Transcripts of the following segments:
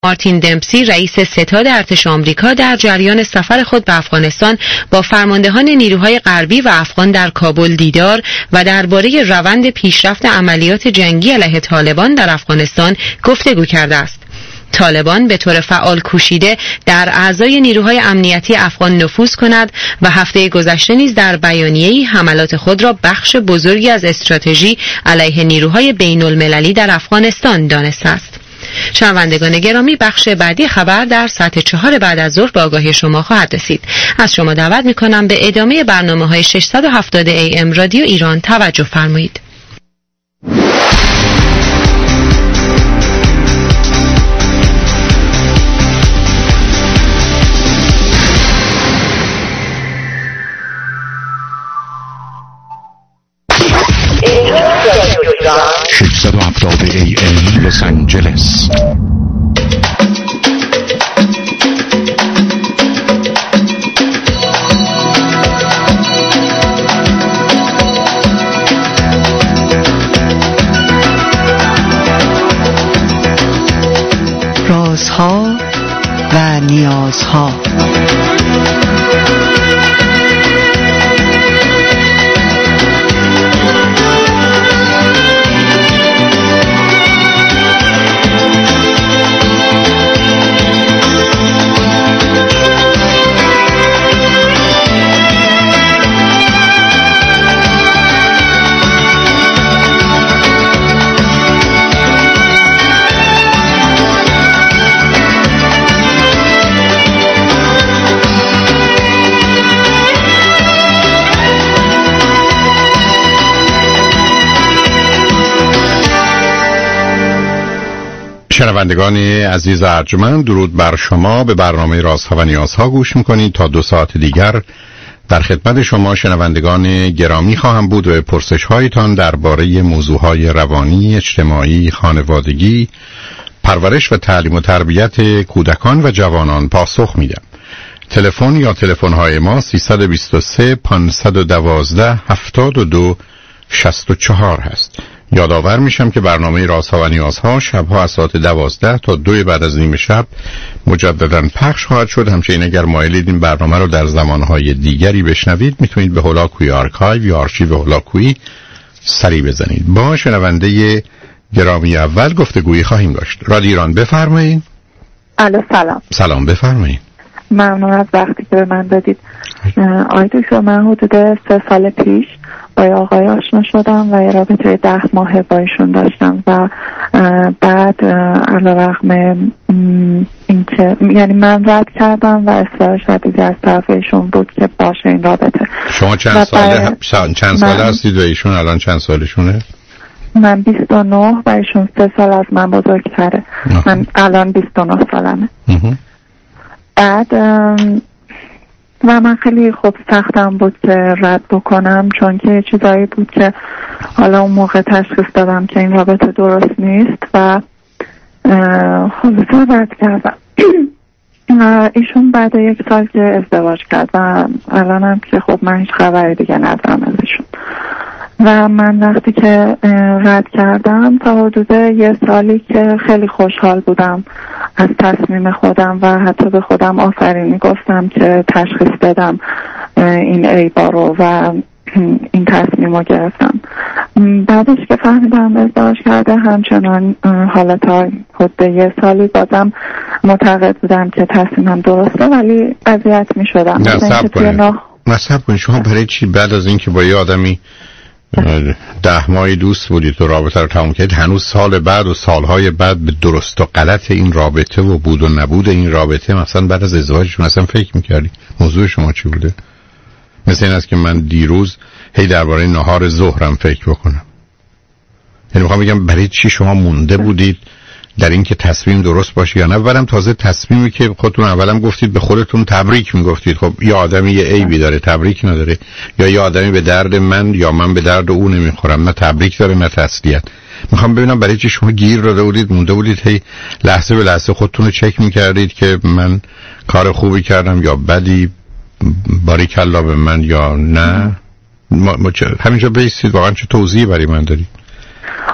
مارتین دمپسی رئیس ستاد ارتش آمریکا در جریان سفر خود به افغانستان با فرماندهان نیروهای غربی و افغان در کابل دیدار و درباره روند پیشرفت عملیات جنگی علیه طالبان در افغانستان گفتگو کرده است. طالبان به طور فعال کوشیده در اعضای نیروهای امنیتی افغان نفوذ کند و هفته گذشته نیز در بیانیه‌ای حملات خود را بخش بزرگی از استراتژی علیه نیروهای بین المللی در افغانستان دانسته است. شنوندگان گرامی، بخش بعدی خبر در ساعت 4 بعد از ظهر به آگاهی شما خواهد رسید. از شما دعوت می‌کنم به ادامه برنامه‌های 670 AM رادیو ایران توجه فرمایید. AM لس آنجلس. رازها و نیازها. شنوندگان عزیز ارجمند، درود بر شما. به برنامه رازها و نیازها گوش میکنید. تا 2 ساعت دیگر در خدمت شما شنوندگان گرامی خواهم بود و پرسش هایتان درباره موضوعهای روانی، اجتماعی، خانوادگی، پرورش و تعلیم و تربیت کودکان و جوانان پاسخ میدم. تلفن یا تلفن های ما 323 512 72 64 هست. یادآور میشم که برنامه رازها و نیازها شبها از ساعت 12 تا 2 بعد از نیم شب مجددا پخش خواهد شد. همچنین اگر مایلید این برنامه رو در زمانهای دیگری بشنوید میتونید به هولاکویی آرکایو یا آرشیو هولاکویی سری بزنید. با شنونده گرامی اول گفتگویی خواهیم داشت. رادیو ایران، بفرمایید. الو، سلام. سلام، بفرمایید. ممنون از وقتی که به من دادید. آقای دکتر، من حدود 3 سال پیش با آقای آشنا شدم و یه رابطه 10 ماه با ایشون داشتم و بعد علیرغم اینکه یعنی من رد کردم و اصرار شدیدی از طرف ایشون بود که باشه این رابطه. شما چند ساله هستید و ایشون الان چند سالشونه؟ من 29 و ایشون 3 سال از من بزرگتره. من الان 29 سالمه. بعد و من خیلی خوب سختم بود که رد بکنم، چون که چیزایی بود که حالا اون موقع تشخیص دادم که این رابطه درست نیست و خلاصه رد کردم. ایشون بعد 1 سال که ازدواج کرد و الانم که خب من هیچ خبری دیگه ندارم از ایشون و من وقتی که رد کردم تا حدود 1 سالی که خیلی خوشحال بودم از تصمیم خودم و حتی به خودم آفرین میگفتم که تشخیص بدم این عیبا رو و این تصمیم رو گرفتم. بعدش که فهمیدم ازدواج کرده همچنان حالا تا حدود 1 سالی بازم معتقد بودم که تصمیمم درسته، ولی اذیت میشدم. نه صبر کنید. شما برای چی بعد از اینکه با یه آدمی 10 ماهی دوست بودید و رابطه رو تموم کردید، هنوز سال بعد و سالهای بعد به درست و غلط این رابطه و بود و نبود این رابطه مثلا بعد از ازدواجشون اصلا فکر میکردید؟ موضوع شما چی بوده؟ مثل این است که من دیروز هی درباره نهار ظهرم فکر بکنم. یعنی میخوام بگم برای چی شما مونده بودید در این که تصمیم درست باشه یا نه؟ برم تازه تصمیمی که خودتون اولم گفتید به خودتون تبریک میگفتید. خب یه آدمی یه عیبی داره تبریک نداره، یا یه آدمی به درد من یا من به درد او نمیخورم، نه تبریک داره نه تسلیت. میخوام ببینم برای چی شما گیر داده بودید مونده بودید هی لحظه به لحظه خودتون رو چک میکردید که من کار خوبی کردم یا بدی، باریکلا به من یا نه. همینجا بیستید. واقعا چه توضیحی برای من دارید؟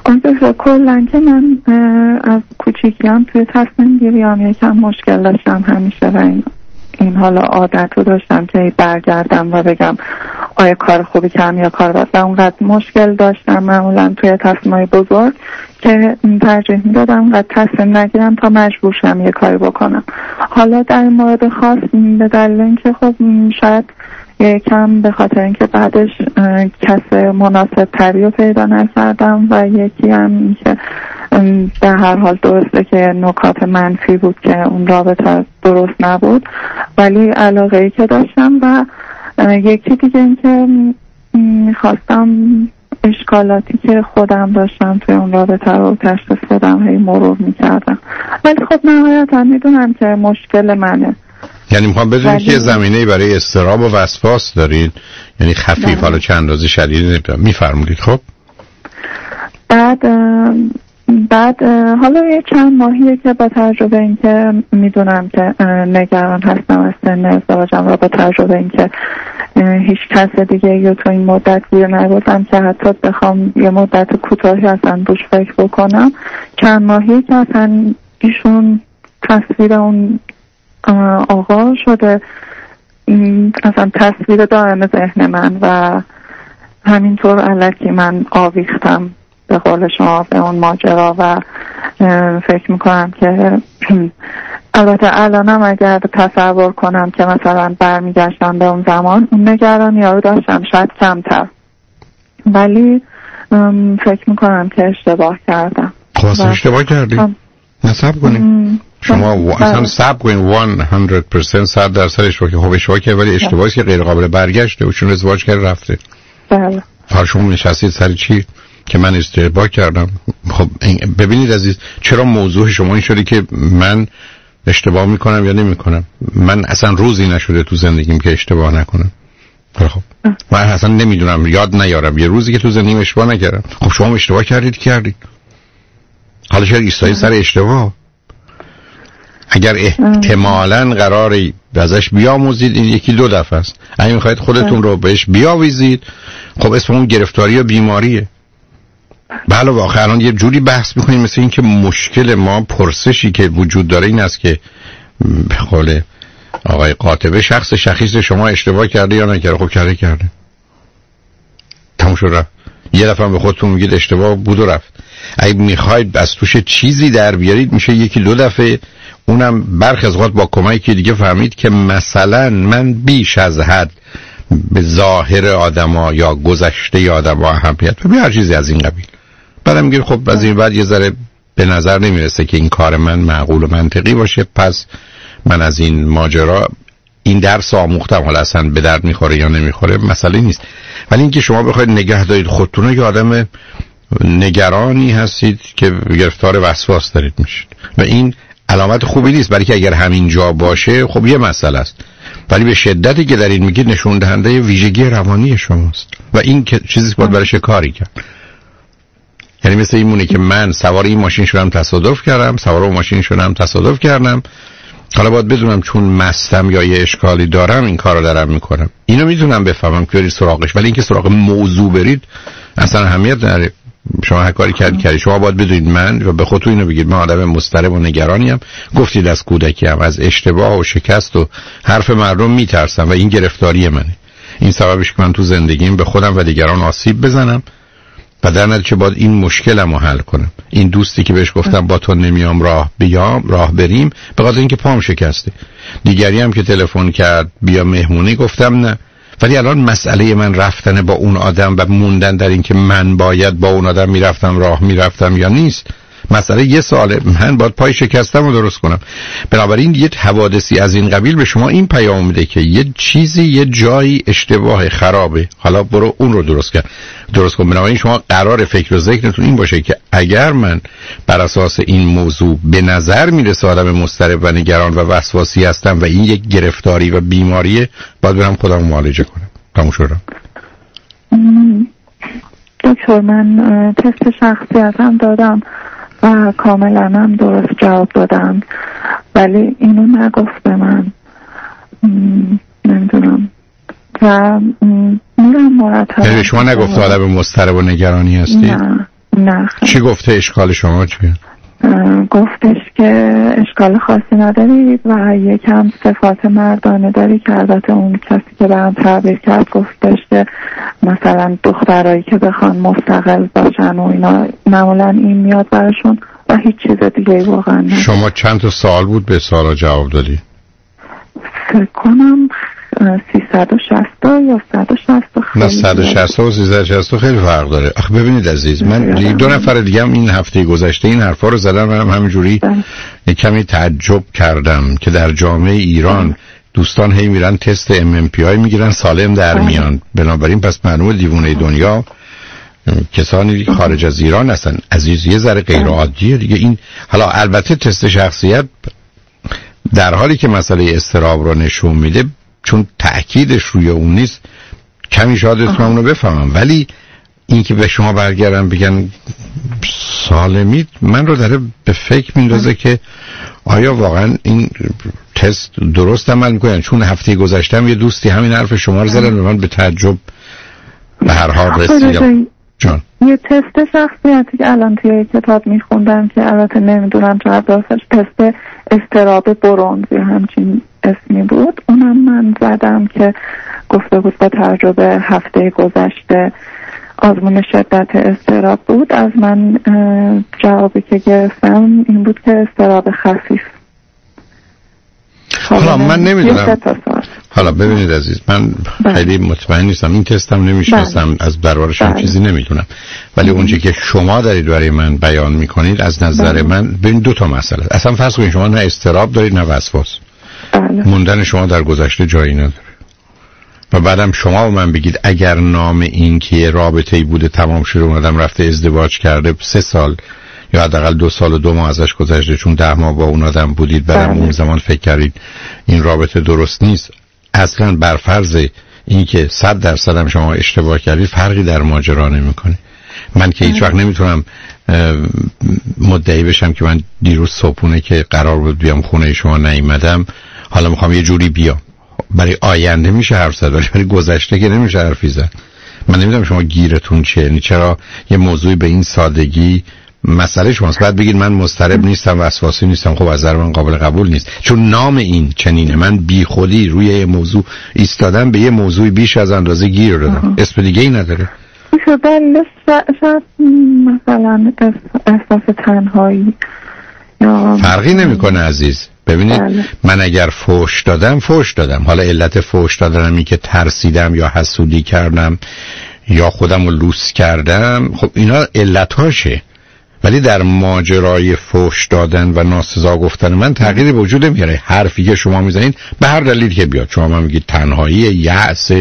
آنجا کلن که من از کوچیکیم توی تصمیم گیریام یکم مشکل داشتم همیشه و این حالا عادت رو داشتم که برگردم و بگم آیا کار خوبی کردم یا کار بد و اونقدر مشکل داشتم معمولا توی تصمیم‌های بزرگ که ترجیح میدادم اونقدر تصمیم نگیرم تا مجبور شم یه کاری بکنم. حالا در مورد خاص به دلیل اینکه خب شاید یکم به خاطر اینکه بعدش کس مناسب تری رو پیدا نکردم و یکی هم که در هر حال درسته که نکات منفی بود که اون رابطه درست نبود، ولی علاقه‌ای که داشتم و یکی دیگه این که میخواستم اشکالاتی که خودم داشتم توی اون رابطه رو تشخیص بدم، هی مرور میکردم، ولی خب نهایتا میدونم که مشکل منه. یعنی میخوام بدونید که زمینه‌ای برای اضطراب و وسواس دارید، یعنی خفیف حالا چند اندازه شدید میفرمودید. خب بعد حالا یه چند ماهیه که با تجربه این که میدونم که نگران هستم از سن ازدواجم و با تجربه این که هیچ کس دیگه یا تو این مدت گیر نگفتم که حتی بخوام یه مدت کوتاهی اصلا روش فکر بکنم، چند ماهیه که اصلا ایشون تصویر اون آقا شده اصلا تصویر دائم ذهن من و همینطور الکی من آویختم به قول شما به اون ماجرا و فکر میکنم که البته الانم اگر تصور کنم که مثلا برمیگشتم به اون زمان اون نگرانی ها رو داشتم شاید کمتر، ولی فکر میکنم که اشتباه کردم. خواست اشتباه کردی؟ نصب کنیم شما اصلا سب کنیم 100% اشتباه که خب اشتباه کرد، ولی اشتباهی که غیر قابل برگشته و چون ازدواج کرد رفته. بله. حالا شما نشستید سر چی؟ که من اشتباه کردم. خب ببینید عزیز، چرا موضوع شما این شده که من اشتباه میکنم یا نمیکنم؟ من اصلا روزی نشده تو زندگیم که اشتباه نکنم. خب من اصلا نمیدونم، یاد نیارم یه روزی که تو زندگیم اشتباه نکردم. خب شما اشتباه کردید. حالا چرا ایستایی سر اشتباه؟ اگر احتمالاً قراره ازش بیاموزید، این یکی دو دفعه است. اگه میخواید خودتون رو بهش بیاویزید، خب اسم اون گرفتاری یا بیماریه. بله واقعا الان یه جوری بحث میکنیم مثل این که مشکل ما پرسشی که وجود داره این است که به قول آقای قاطبه شخص شخیص شما اشتباه کرده یا نکرده. خب کرده تموم شد رفت. یه دفعه به خودتون میگید اشتباه بود و رفت. اگه میخواید از توش چیزی در بیارید میشه یکی دو دفعه، اونم برخی از اوقات با کمکی دیگه فهمید که مثلا من بیش از حد به ظاهر آدما یا گذشته آدما اهمیت و هر چیزی از این قبیل. بعدم میگه خب از این بعد یه ذره به نظر نمیرسه که این کار من معقول و منطقی باشه، پس من از این ماجرا این درس آموختم، حالا اصلا به درد میخوره یا نمیخوره مسئله نیست. ولی اینکه شما بخواید نگه دارید خودتون که آدم نگرانی هستید که گرفتار وسواس دارید میشید و این علامت خوبی نیست، برای که اگر همین جا باشه خب یه مسئله است، ولی به شدتی که در این میگید نشون دهنده ویژگی روانی شماست و این که چیزی باید برایش کاری کرد. یعنی مثل این مونه که من سوار این ماشین شدم تصادف کردم، سوار اون ماشین شدم تصادف کردم، حالا باید بدونم چون مستم یا یه اشکالی دارم این کارو دارم میکنم. اینو میتونم بفهمم که برید سراغش، ولی اینکه سراغ موضوع برید اصلا اهمیت نداره. شما هر کاری کردید. شما باید بدونید من و به خودتون اینو بگید من آدم مضطرب و نگرانیم. گفتید از کودکیم از اشتباه و شکست و حرف مردم میترسم و این گرفتاری منه. این سببش که من تو زندگیم به خودم و دیگران آسیب بزنم و در نتیجه باید این مشکلم رو حل کنم. این دوستی که بهش گفتم با تو نمیام راه بریم به خاطر اینکه پام شکسته. دیگری هم که تلفن کرد بیا مهمونی گفتم نه. ولی الان مسئله من رفتن با اون آدم و موندن در این که من باید با اون آدم میرفتم یا نیست. مسئله یه ساله، من باید پای شکستم رو درست کنم. بنابراین یه حوادثی از این قبیل به شما این پیام میده که یه چیزی یه جایی اشتباه خرابه، حالا برو اون رو درست کن. بنابراین شما قرار فکر و ذکرتون این باشه که اگر من بر اساس این موضوع به نظر میرسه آدم مضطرب و نگران و وسواسی هستم و این یک گرفتاری و بیماریه، باید برم خودم معالجه کنم. تموم شد. دکتر من تست شخصیتم دادم و کاملا هم درست جواب دادم، ولی اینو نگفت به من. نمیدونم و میرم مرتب. یعنی شما نگفت آدم مضطرب و نگرانی هستی؟ نه نه. چی گفته؟ اشکال شما چیه؟ گفتش که اشکال خاصی نداری و یکم صفات مردانه داری، که البته اون کسی که برام تعبیر کرد گفتش که مثلا دخترایی که بخوان مستقل باشن و اینا معمولا این میاد براشون و هیچ چیز دیگه واقعا نه. شما چند تا سال بود به سوالا جواب دادی؟ فکر کنم 360 یا 160. نه 160 و 360 خیلی فرق داره. آخه ببینید عزیز، من دو نفر دیگه هم این هفته گذشته این حرفا رو زدن، منم همینجوری کمی تعجب کردم که در جامعه ایران دوستان هی میرن تست MMPI میگیرن سالم در میان. بنابراین پس معلومه دیوونه دنیا کسانی خارج از ایران هستن. عزیز یه ذره غیر عادیه دیگه این. حالا البته تست شخصیت در حالی که مسئله اضطراب رو نشون میده، چون تأکیدش روی اون نیست کمی شاید اسم اونو بفهمم، ولی این که به شما برگردن بگن سالمید من رو داره به فکر میندازه که آیا واقعا این تست درست عمل میکنن. چون هفته گذشتم یه دوستی همین حرف شما رو زدن و من به تعجب به هر حال رسیدم. جان یه تست شخصیتی که الان توی کتاب میخوندم که البته نمیدونم چقدر درستش، تست اضطراب برونز یا همچین اسمی بود، اونم من زدم که گفته بود با تجربه هفته گذشته آزمون شدت اضطراب بود. از من جوابی که گرفتم این بود که اضطراب خفیف. حالا من نمیدونم. حالا ببینید عزیز، من خیلی مطمئن نیستم، این تستم نمیشناسم، از دربارشم چیزی نمیدونم، ولی اونچه که شما دارید برای من بیان میکنید از نظر من ببین دو تا مسئله. اصلا فرض کنید شما نه اضطراب دارید نه وسواس. موندن شما در گذشته جایی نداره. و بعدم شما و من بگید اگر نام این که رابطه‌ای بوده تمام شده اومدم رفته ازدواج کرده 3 سال یا حداقل 2 سال و 2 ماه ازش گذشته چون 10 ماه با اون آدم بودید، بعدم اون زمان فکر کردید این رابطه درست نیست، اصلا بر فرض این که 100% هم شما اشتباه کردید فرقی در ماجرا نمی‌کنه. من که هیچ وقت نمیتونم مدعی بشم که من دیروز صبحونه که قرار بود بیام خونه شما نیومدم، حالا میخوام یه جوری بیام. برای آینده میشه حرف زد ولی برای گذشته که نمیشه حرفی زد. من نمیدونم شما گیرتون چیه، یعنی چرا یه موضوعی به این سادگی مسئله شماست بعد بگید من مضطرب نیستم وسواسی نیستم. خب از نظر من قابل قبول نیست، چون نام این چنینه. من بی خودی روی یه موضوع ایستادم به یه موضوع بیش از اندازه گیر دادم. اسم دیگه ای نداره. شاید مثلا احساس تنهایی فرقی نمیکنه عزیز. ببینید من اگر فحش دادم، حالا علت فحش دادنم این که ترسیدم یا حسودی کردم یا خودم رو لوس کردم، خب اینا علتاشه. ولی در ماجرای فحش دادن و ناسزا گفتن من تغییری وجود نمیاره. حرفی که شما میزنید به هر دلیلی که بیاد، شما من میگید تنهایی، یأس،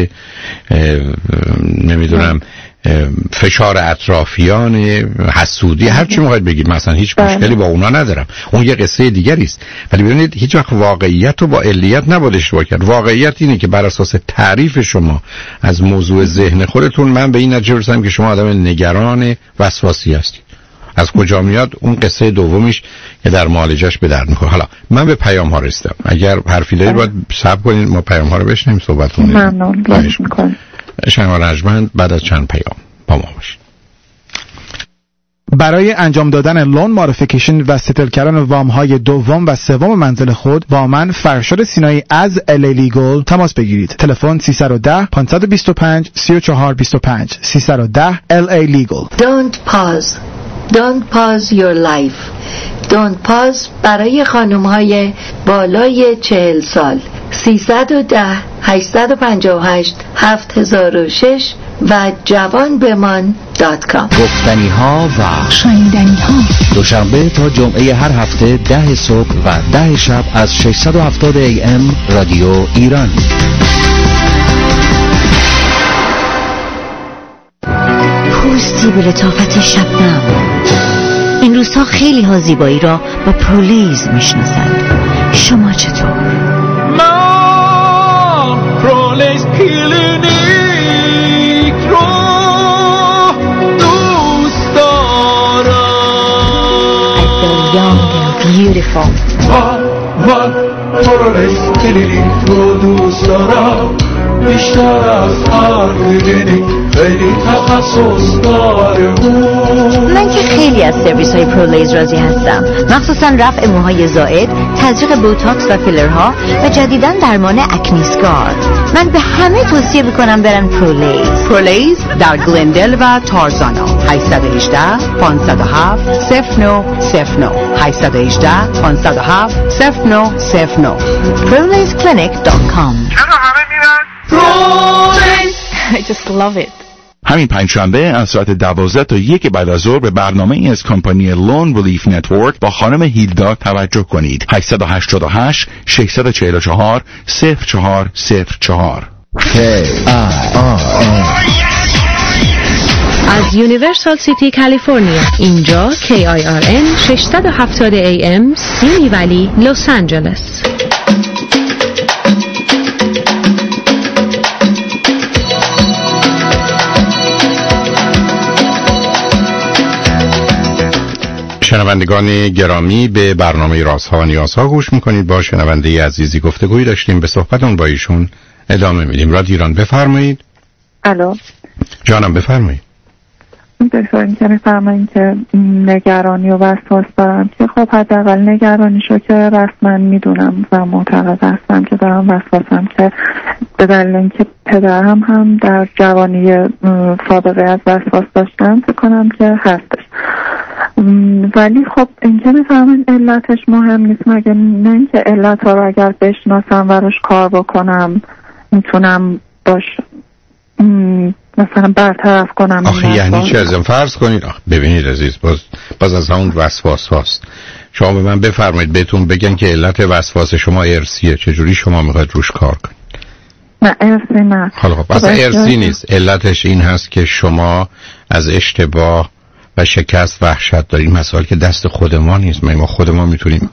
نمیدونم فشار اطرافیان، حسودی، هر چی میخواید بگید، مثلا هیچ مشکلی با اونا ندارم، اون یه قصه دیگری است. ولی ببینید هیچ وقت واقعیت رو با علیت نباید اشتباه کرد. واقعیت اینه که بر اساس تعریف شما از موضوع ذهن خودتون من به این نتیجه رسیدم که شما آدم نگران وسواسی هستید. از کجا میاد اون قصه دومیش که در معالجش به درد میخوره. حالا من به پیام ها رسیدم، اگر حرفی دارید باید صبر کنید ما پیام ها رو بشنویم صحبتون. ممنون. لطف می‌کنم. شنوان رجمند بعد از چند پیام با ما باشید. برای انجام دادن لون مودیفیکیشن و ستل کردن وام‌های دوم و سوم منزل خود با من فرشاد سینایی از LA لیگل تماس بگیرید. تلفن 310 525 3425 310 LA لیگل. Don't pause your life. Don't pause برای خانم‌های بالای 40 سال 310 858 7006 و جوانبمان.com. گفتنی ها و شنیدنی ها دوشنبه تا جمعه هر هفته 10 صبح و 10 شب از 670 AM رادیو ایران. پوستی به لطافت شبنم. این روزها خیلی ها زیبایی را با پرولیز میشناسند. شما چطور؟ من پرولیز کلینیک رو دوست دارم. They're young and beautiful. من پرولیز کلینیک رو دوست دارم بیشتر از هر کلینیک. خیلی تخصص داره من که خیلی از سرویس های پرولیز راضی هستم، مخصوصا رفع موهای زائد، تزریق بوتاکس و فیلرها و جدیداً درمان اکنیسکار. من به همه توصیه میکنم برن پرولیز در گلندل و تارزانا. 818 507 0909 818 507 0909 ProLazeClinic.com. چرا همه میرن؟ پرولیز. I just love it. همین پنجشنبه از ساعت 12 تا 1 بعد از ظهر به برنامه ای از کمپانی لون ریلیف نتورک با خانم هیلدا توجه کنید. 888 644 0404. از یونیورسال سیتی کالیفرنیا، اینجا KIRN 670 AM سیمی ولی لس آنجلس. شنوندگان گرامی، به برنامه رازها و نیازها گوش میکنید. با شنونده عزیزی گفتگویی داشتیم، به صحبتون با ایشون ادامه میدیم. رادیو ایران، بفرمایید. الو جانم، بفرمایید. دکتر که میفرمایید که نگرانی و وسواس دارم که خب حداقل نگرانیشو که رسما میدونم و معتقد هستم که دارم وسواسم، که به دلیل اینکه پدرم هم در جوانی سابقه از وسواس داشتن فکر کنم که هستش. ولی خب این که میفرمایید علتش مهم نیست، مگه نه اینکه علت ها رو اگر بشناسم و روش کار بکنم میتونم باش مثلا برطرف کنم. آخه یعنی چه ازم فرض کنید؟ ببینید عزیز، باز از همون وسواس هاست. شما به من بفرمایید بهتون بگن که علت وسواس شما ارثیه، چجوری شما میخواید روش کار کنید؟ نه ارثی نه. حالا خب اصلا ارثی نیست، علتش این هست که شما از اشتباه و شکست وحشت دارید. مسائل که دست خود ما نیست، ما خود ما میتونیم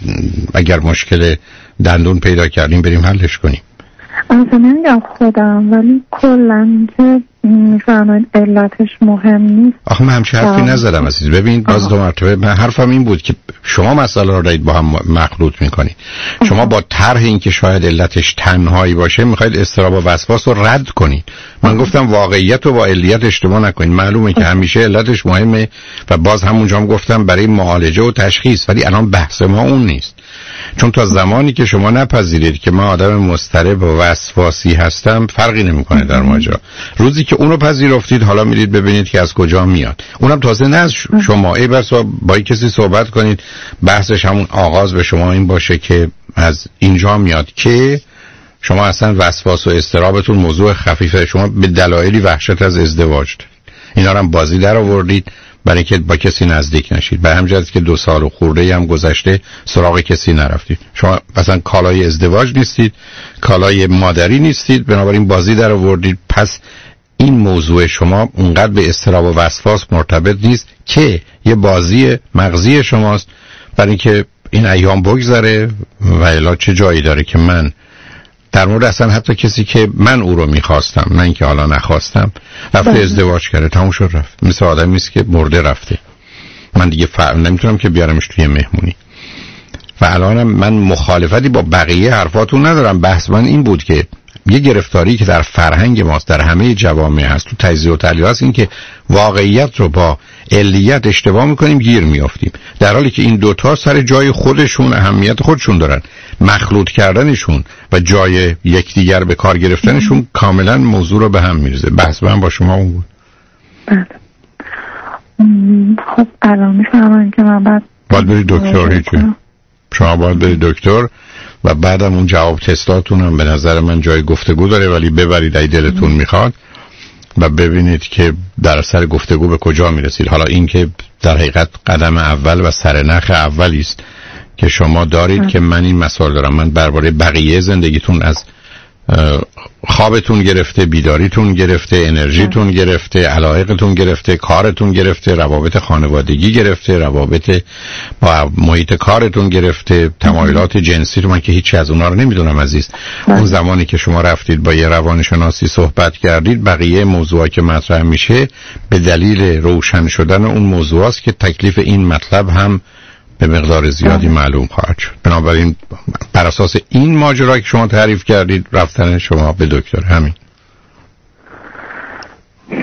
اگر مشکل دندون پیدا کردیم بریم حلش کنیم. اصلا نمیگم خودم، ولی کلن که میفرمایید علتش مهم نیست. آخه من همچه حرفی نزدم عزیز. ببین باز دو مرتبه من حرفم این بود که شما مسئله رو دارید با هم مخلوط میکنید. شما با طرح این که شاید علتش تنهایی باشه میخواید اضطراب و وسواس رو رد کنید. من گفتم واقعیت و با علیت اشتباه نکنید. معلومه که همیشه علتش مهمه و باز همونجا هم گفتم برای معالجه و تشخیص، ولی الان بحث ما اون نیست. چون تا زمانی که شما نپذیرید که من آدم مضطرب و وسواسی هستم فرقی نمیکنه در ماجرا. روزی که اونو پذیرفتید حالا میرید ببینید که از کجا میاد. اونم تازه نه از شما. ای بس با کسی صحبت کنید بحثش همون آغاز به شما این باشه که از اینجا میاد که شما اصلا وسواس و اضطرابتون موضوع خفیفه. شما به دلایلی وحشت از ازدواج دارید. اینا رو هم بازی در آوردید برای که با کسی نزدیک نشید. به همین جهت که 2 سال و خورده هم گذشته سراغ کسی نرفتید. شما مثلا کالای ازدواج نیستید، کالای مادری نیستید، بنابراین بازی در آوردید. پس این موضوع شما اونقدر به اضطراب و وسواس مرتبط نیست که یه بازی مغزی شماست برای که این ایام بگذره و الا چه جایی داره که من در مورد اصلا حتی کسی که من او رو میخواستم، نه اینکه حالا نخواستم، رفته ازدواج کرده، تموم شد رفت. مثل آدمی است که مرده رفته. من دیگه نمیتونم که بیارمش توی مهمونی. و الانم من مخالفتی با بقیه حرفاتون ندارم. بحث من این بود که یه گرفتاری که در فرهنگ ماست، در همه جوامع هست، تو تجزیه و تحلیل هست، این که واقعیت رو با علیت اشتباه میکنیم، گیر میافتیم، در حالی که این دوتا سر جای خودشون اهمیت خودشون دارن. مخلوط کردنشون و جای یکدیگر به کار گرفتنشون کاملا موضوع رو به هم میریزه. بحث من با شما اون بود. خب الان میفهمم که من باید برید دکتر. هیچه شما باید برید دکتر و بعدم اون جواب تستاتون هم به نظر من جای گفتگو داره، ولی ببرید ای دلتون میخواد و ببینید که در اثر گفتگو به کجا میرسید. حالا این که در حقیقت قدم اول و سرنخ اولی است که شما دارید که من این مسائل دارم. من درباره بقیه زندگیتون، از خوابتون گرفته، بیداریتون گرفته، انرژیتون گرفته، علایقتون گرفته، کارتون گرفته، روابط خانوادگی گرفته، روابط با محیط کارتون گرفته، تمایلات جنسی رو من که هیچی از اونا رو نمیدونم عزیز. اون زمانی که شما رفتید با یه روانشناسی صحبت کردید، بقیه موضوعا که مطرح میشه به دلیل روشن شدن اون موضوع است که تکلیف این مطلب هم به مقدار زیادی معلوم خواهد شد. بنابراین بر اساس این ماجرا که شما تعریف کردید رفتن شما به دکتر. همین.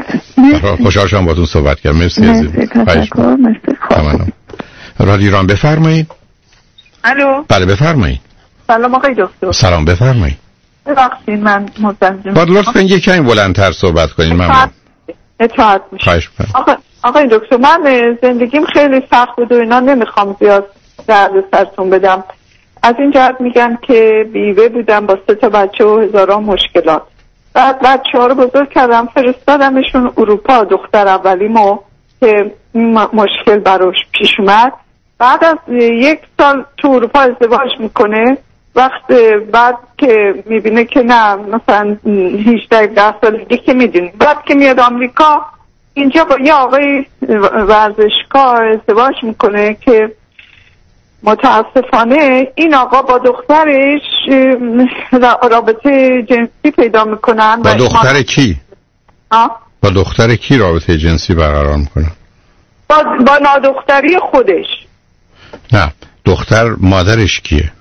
خوشحال شدم باهاتون صحبت کردم. مرسی عزیز. مرسی. رادیو ایران بفرمایید. الو. بله بفرمایید. سلام آقای دکتر. سلام بفرمایید. ببخشید من مزاحم. با لطفاً یه کمی بلندتر صحبت کنید. ممنون. اطاعت میشه. آقای دکتر من زندگیم خیلی سخت بود و اینا نمیخوام زیاد درد سرتون بدم. از این جهت میگم که بیوه بودم با 3 بچه و هزاران مشکلات. بعد بچه‌ها رو بزرگ کردم فرستادمشون اروپا. دختر اولیمو که مشکل براش پیش اومد بعد از 1 سال تو اروپا ازدواج میکنه. وقت بعد که میبینه که نه مثلا 18 سالگی که میدونی بعد که میاد آمریکا اینجا با یه آقای ورزشکار ازدواج میکنه که متاسفانه این آقا با دخترش رابطه جنسی پیدا میکنن. با دختر کی؟ با دختر کی رابطه جنسی برقرار میکنن؟ با نادختری خودش. نه دختر مادرش کیه؟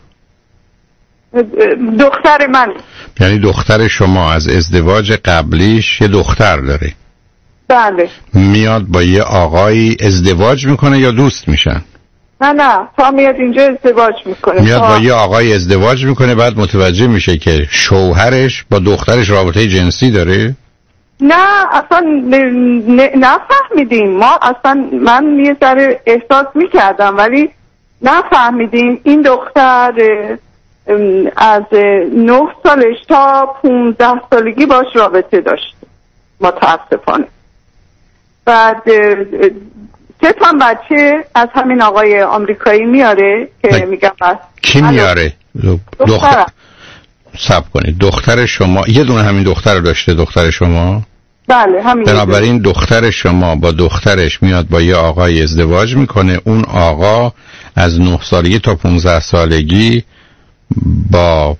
دختر من. یعنی دختر شما از ازدواج قبلیش یه دختر داره؟ بله. میاد با یه آقایی ازدواج میکنه یا دوست میشن؟ نه تا میاد اینجا ازدواج میکنه. میاد با یه آقای ازدواج میکنه بعد متوجه میشه که شوهرش با دخترش رابطه جنسی داره؟ نه اصلا نفهمیدیم ما. اصلا من یه ذره احساس میکردم ولی نفهمیدیم. این دختر از 9 سالش تا 15 سالگی باش رابطه داشت متاسفانه. بعد 3 بچه از همین آقای آمریکایی میاره که میگم بس. کی میاره؟ دختر. صبر کنید دختر شما یه دونه همین دختر رو داشته دختر شما؟ بله همین. بنابراین دختر شما با دخترش میاد با یه آقای ازدواج میکنه. اون آقا از 9 سالگی تا 15 سالگی با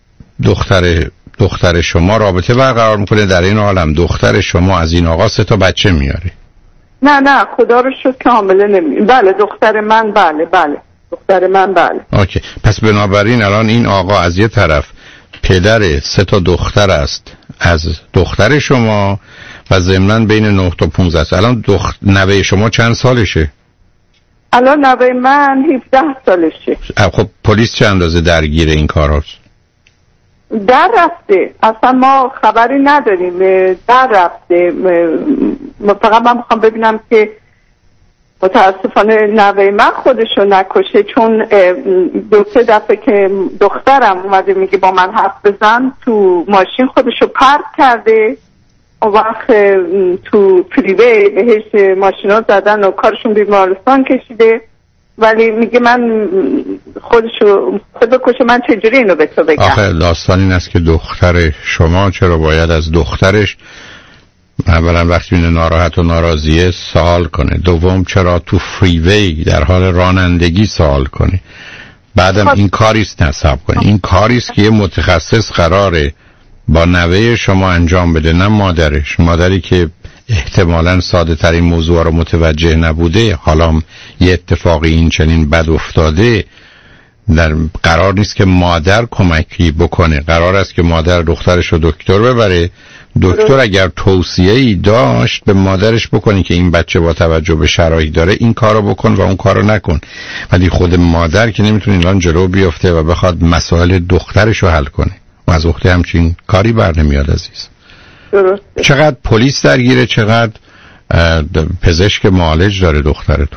دختر شما رابطه برقرار میکنه. در این عالم دختر شما از این آقا 3 بچه میاره. نه خدا رو شکر که حامله نمیشه. بله دختر من. بله دختر من. بله اوکی. پس بنابراین الان این آقا از یه طرف پدر 3 دختر است از دختر شما و ضمناً بین 9 تا 15 است. الان نوه شما چند سالشه؟ الان نوه من 17 سالشه. خب پلیس چه اندازه درگیر این کار هست؟ در رفته. اصلا ما خبری نداریم. در رفته. فقط من میخوام ببینم که متاسفانه نوه من خودشو نکشه چون 2-3 دفعه که دخترم اومده میگه با من حرف بزن تو ماشین خودشو پرت کرده. اون وقت تو فریوی بهش ماشینا زدن و کارشون بیمارستان کشیده ولی میگه من خود بکشه. من چجوری اینو به تو بگم؟ آخه داستان این است که دختر شما چرا باید از دخترش اولا وقتی اینه ناراحت و ناراضیه سوال کنه، دوم چرا تو فریوی در حال رانندگی سوال کنه، بعدم این کاریست نصب کنه. این کاریست که یه متخصص قراره با نوه شما انجام بده نه مادرش. مادری که احتمالاً ساده ترین موضوع رو متوجه نبوده حالا یه اتفاقی این چنین بد افتاده در قرار نیست که مادر کمکی بکنه. قرار است که مادر دخترش رو دکتر ببره. دکتر اگر توصیه‌ای داشت به مادرش بکنی که این بچه با توجه به شرایط داره این کارو بکن و اون کارو نکن. ولی خود مادر که نمیتونه الان جلو بیفته و بخواد مسائل دخترش رو حل کنه و از اخته همچین کاری بر نمیاد عزیز. درسته. چقدر پلیس درگیره، چقدر پزشک معالج داره دخترتون؟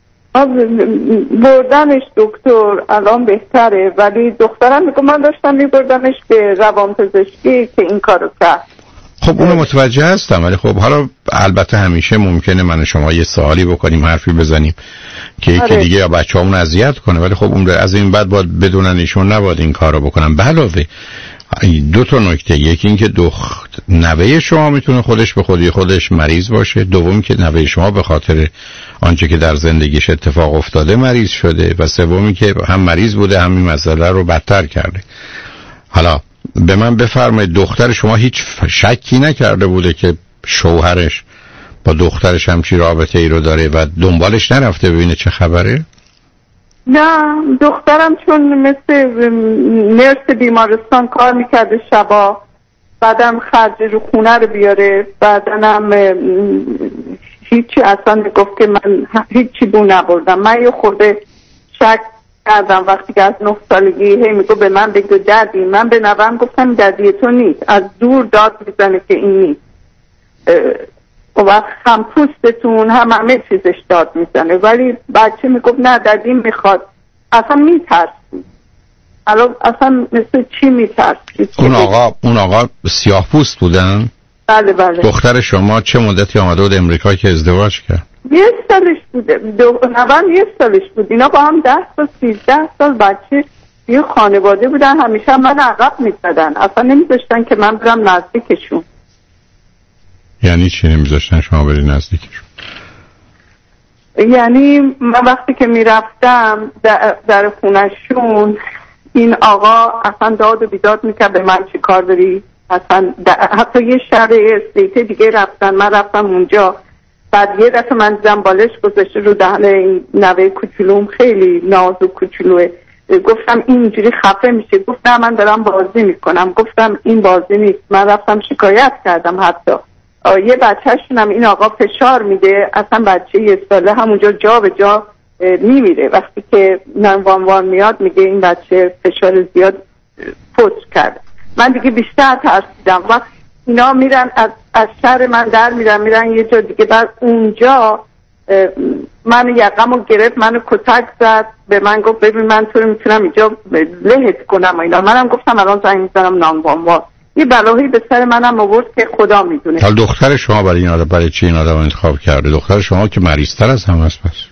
بردمش دکتر الان بهتره ولی دخترم میگه من داشتم میبردمش به روانپزشکی که این کارو کرد. خب اونو متوجه هستم ولی خب حالا البته همیشه ممکنه من شما یه سوالی بکنیم حرفی بزنیم که یکی دیگه یا بچه‌هامون اذیت کنه ولی خب اون از این بعد باید بدونن ایشون نباید این کارو بکنن. به علاوه 2 نکته، یکی این که نوه شما میتونه خودش به خودش مریض باشه، دوم که نوه شما به خاطر آنچه که در زندگیش اتفاق افتاده مریض شده و سومی که هم مریض بوده هم این مسئله رو بدتر کرده. حالا به من بفرمایید دختر شما هیچ شکی نکرده بوده که شوهرش با دخترش همچی رابطه ای رو داره و دنبالش نرفته ببینه چه خبره؟ نه دخترم چون مثل نرس بیمارستان کار میکرده شبا بعدم خرج رو خونه رو بیاره، بعدم هیچی اصلا گفت که من هیچی بو نبردم. من یه خورده شک کردم وقتی که از 9 سالگی هی میگو به من بگو دردی. من به نوام گفتم دردی تو نیست، از دور داد میزنه که این نیست. و هم پوستتون همه چیزش داد میزنه، ولی بچه میگفت نه دردی میخواد. اصلا میترسی. الان اصلا مثل چی میترسی؟ اون آقا سیاه پوست بودن؟ بله بله. دختر شما چه مدتی آمده بود امریکا که ازدواج کرد؟ 1 سالش بوده. نوام 1 سالش بود. اینا با هم 10 تا 13 سال بچه یه خانواده بودن. همیشه من عقب میزدن، اصلا نمیذاشتن که من برم نزدیکشون. یعنی چی نمیذاشتن شما بری نزدیکشون؟ یعنی من وقتی که میرفتم در خونشون، این آقا اصلا داد و بیداد میکرد به من چی کار داری. اصلا حتی یه شهر استیت دیگه رفتن، من رفتم اونجا. بعد یه دفعه من دیدم بالش گذاشته رو دهن این نوه کوچولوم، خیلی ناز و کوچولوه. گفتم اینجوری خفه میشه. گفت نه من دارم بازی میکنم. گفتم این بازی نیست. من رفتم شکایت کردم. حتی یه بچه‌شونم این آقا فشار میده، اصلا بچه 1 ساله همونجا جا به جا میمیره. وقتی که 911 میاد میگه این بچه فشار زیاد فوت کرده. من دیگه بیشتر ترسیدم. وقت اینا میرن از شهر من در میرن یه جا دیگه. بعد اونجا من یقمو گرفت، منو کتک زد، به من گفت ببین من تو رو میتونم اینجا لهت کنم. اینا منم گفتم الان زنگ میزنم 911. یه بلاهی به سر منم آورد که خدا میدونه. حالا دختر شما برای چی این آدم انتخاب کرده؟ دختر شما که مریض‌تر از همه است. پس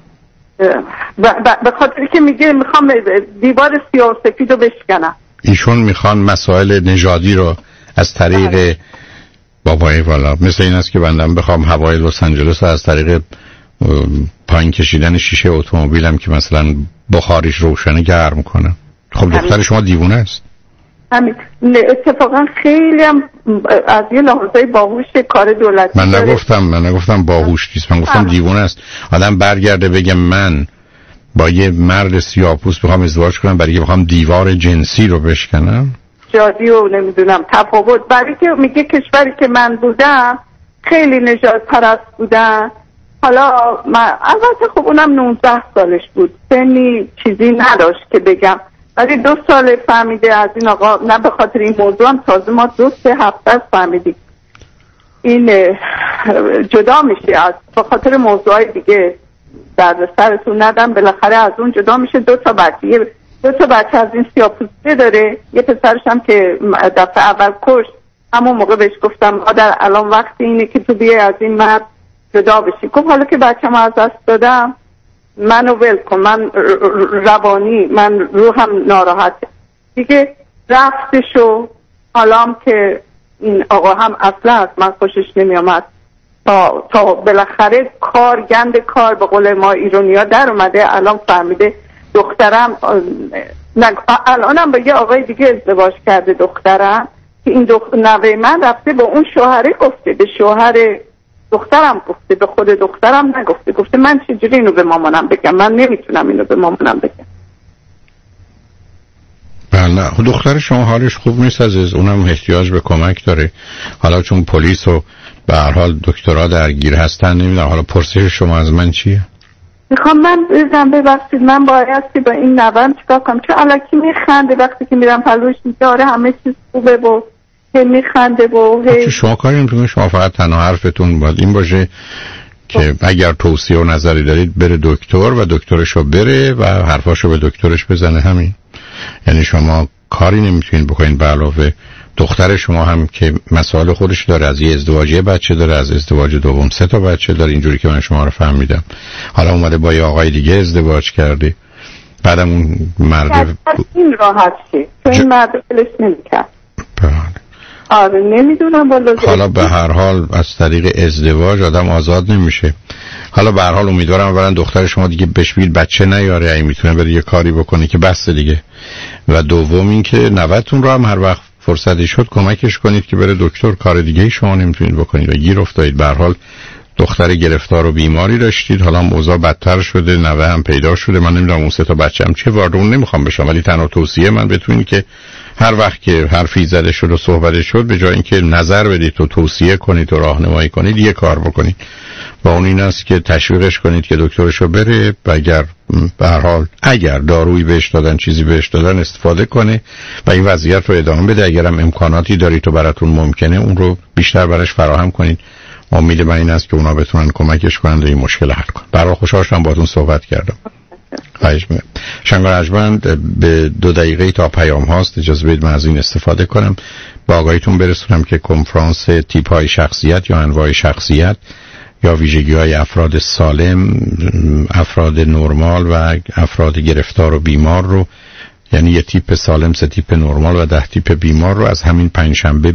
به خاطر که میگه میخوام دیوار سیاه و سفید رو بشکنم. ایشون میخوان مسائل نژادی رو از طریق بابای والا، مثل این است که بندم بخوام هوای لس آنجلس از طریق پایین کشیدن شیشه اتومبیلم که مثلا بخارش روشنه گرم کنم. خب دختر شما دیوونه است. همین اتفاقا خیلی هم از یه لحاظای باهوش کار دولتی. من نگفتم باهوش نیست، من گفتم دیوونه است. آدم برگرده بگه من با یه مرد سیاه‌پوست میخوام ازدواج کنم برای که میخوام دیوار جنسی رو بشکنم. جادی و نمیدونم تفاوت، برای که میگه کشوری که من بودم خیلی نژاد پرست بودن. حالا من البته خب اونم 19 سالش بود، سنی چیزی نداشت که بگم، ولی 2 سال فهمیده از این آقا. نه به خاطر این موضوع هم تازه ما 2-3 هفته فهمیدیم این جدا میشه از به خاطر موضوعای دیگه. در سرتون ندم، بالاخره از اون جدا میشه. 2 تا بچه از این سیاه‌پوسته داره. یه پسرش هم که دفعه اول کشت، همون موقع بهش گفتم مادر الان وقت اینه که تو بیای از این مرد جدا بشی. گفت حالا که بچه‌مو از دست دادم منو ول کن، من روانی من روحم ناراحته دیگه. رفتشو حالام که این آقا هم اصلا از من خوشش نمیامد تا بالاخره گند کار به قول ما ایرانی‌ها در اومده. الان فهمیده دخترم الانم با یه آقای دیگه ازدواج کرده. دخترم که این نوه من رفته با اون شوهره گفته، به شوهر دخترم گفته، به خود دخترم نگفته. گفته من چجوری اینو به مامانم بگم، من نمیتونم اینو به مامانم بگم. بله دختر شما حالش خوب نیست عزیز، اونم احتیاج به کمک داره. حالا چون پلیس و به هر حال دکترا درگیر هستن نمیدونم حالا پرسش شما از من چیه؟ میخوام من بزنم ببخشید من بایستی با این نوام چیکار کنم؟ چون الکی میخنده وقتی که میرم پلوش میگه آره همه چیز خوبه و میخنده و شما کاری نمیتونید. شما فقط تنها حرفتون باید این باشه که اگر توصیه و نظری دارید بره دکتر و دکترشو بره و حرفاشو به دکترش بزنه. همین. یعنی شما کاری نمیتونید بکنید. به علاوه دختر شما هم که مسائل خودش داره، از یه ازدواجی بچه داره، از ازدواج دوم 3 تا بچه داره، اینجوری که من شما رو فهمیدم. حالا اومده با یه آقای دیگه ازدواج کرده، بعدم اون مرد این راحت شه چون این مرد فلش نمیکرد. آره نمیدونم والا. حالا به هر حال از طریق ازدواج آدم آزاد نمیشه. حالا به هر حال امیدوارم اولا دختر شما دیگه بشوید بچه نیاره، اگه میتونه بره یه کاری بکنه که بس دیگه. و دوم این که نوتون رو هم هر وقت فرصتی شد کمکش کنید که بره دکتر. کار دیگه شما نمیتونید بکنید و گیر افتادید. به هر حال دختر گرفتار و بیماری داشتید، حالا هم اوضاع بدتر شده، نوه هم پیدا شده. من نمیدونم اون 3 تا بچه‌م چه واردون نمیخوام بشم، ولی تنها توصیه من بهتون اینه که هر وقت که حرفی زده شد و صحبت شد، به جای اینکه نظر بدید و توصیه کنید و راهنمایی کنید، یه کار بکنید و اون این است که تشویقش کنید که دکترشو بره و اگر به هر حال اگر دارویی بهش دادن، چیزی بهش دادن، استفاده کنه و این وضعیت رو ادامه بده. اگرم امکاناتی دارید تو براتون ممکنه اون رو بیشتر براش فراهم کنید. امید من این است که اونا بتونن کمکش کنند و این مشکل حل کنن. برای خوشحال شدم باهاتون صحبت کردم. خواهش می‌کنم. شنگار ارجمند به 2 دقیقه تا پیام هاست، اجازه بدید من از این استفاده کنم. با آگاهیتون برسونم که کنفرانس تیپ های شخصیت یا انواع شخصیت یا ویژگی های افراد سالم، افراد نرمال و افراد گرفتار و بیمار رو، یعنی یه تیپ سالم، 3 تیپ نرمال و 10 تیپ بیمار رو از همین پنجشنبه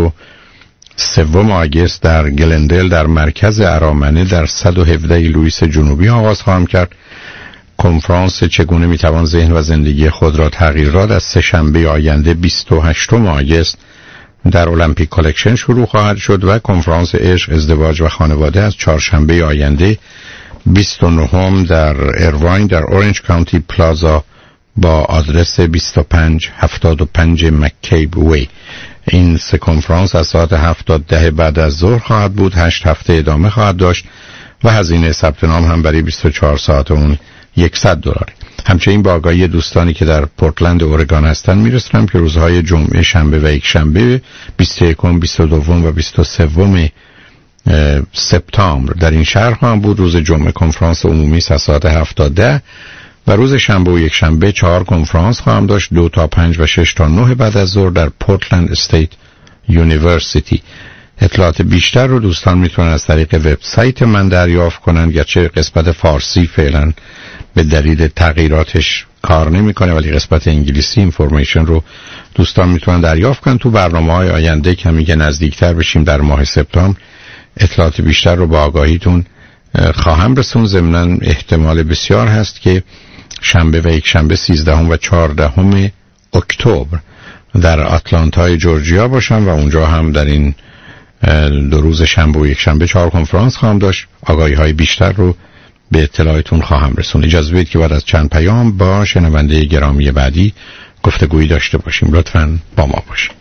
23 آگوست در گلندل در مرکز ارامنه در 117 لوئیس جنوبی آغاز خواهم کرد. کنفرانس چگونه میتوان ذهن و زندگی خود را تغییر داد از 3 شنبه آینده 28 آگوست در المپیک کالکشن شروع خواهد شد و کنفرانس عشق، ازدواج و خانواده از 4 شنبه آینده 29 در ایرواین در اورنج کانتی پلازا با آدرس 2575 مککیب وی. این 3 کنفرانس از ساعت 7 تا 10 بعد از ظهر خواهد بود. 8 هفته ادامه خواهد داشت و هزینه ثبت نام هم برای 24 ساعت اون $100. همچنین با آگاهی دوستانی که در پورتلند اورگان هستن میرسونم که روزهای جمعه، شنبه و یک شنبه 21، 22 و 23 سپتامبر در این شهر هم بود. روز جمعه کنفرانس عمومی از ساعت 7 تا 10 و روز شنبه و یک شنبه 4 کنفرانس خواهم داشت، 2 تا 5 و 6 تا 9 بعد از ظهر در پورتلند استیت یونیورسیتی. اطلاعات بیشتر رو دوستان میتونن از طریق وبسایت من دریافت کنن، گرچه قسمت فارسی فعلا به دلیل تغییراتش کار نمیکنه، ولی قسمت انگلیسی اینفورمیشن رو دوستان میتونن دریافت کنن. تو برنامه‌های آینده کمی که نزدیکتر بشیم در ماه سپتامبر اطلاعات بیشتر رو با آگاهیتون خواهم رسون. ضمناً احتمال بسیار هست که شنبه و یک شنبه 13 و 14 اکتبر در آتلانتای جورجیا باشم و اونجا هم در این 2 روز شنبه و یک شنبه 4 کنفرانس خواهم داشت. آگاهی‌های بیشتر رو به اطلاعاتون خواهم رسوند. اجازه بدید که بعد از چند پیام با شنونده گرامی بعدی گفتگویی داشته باشیم. لطفاً با ما باشید.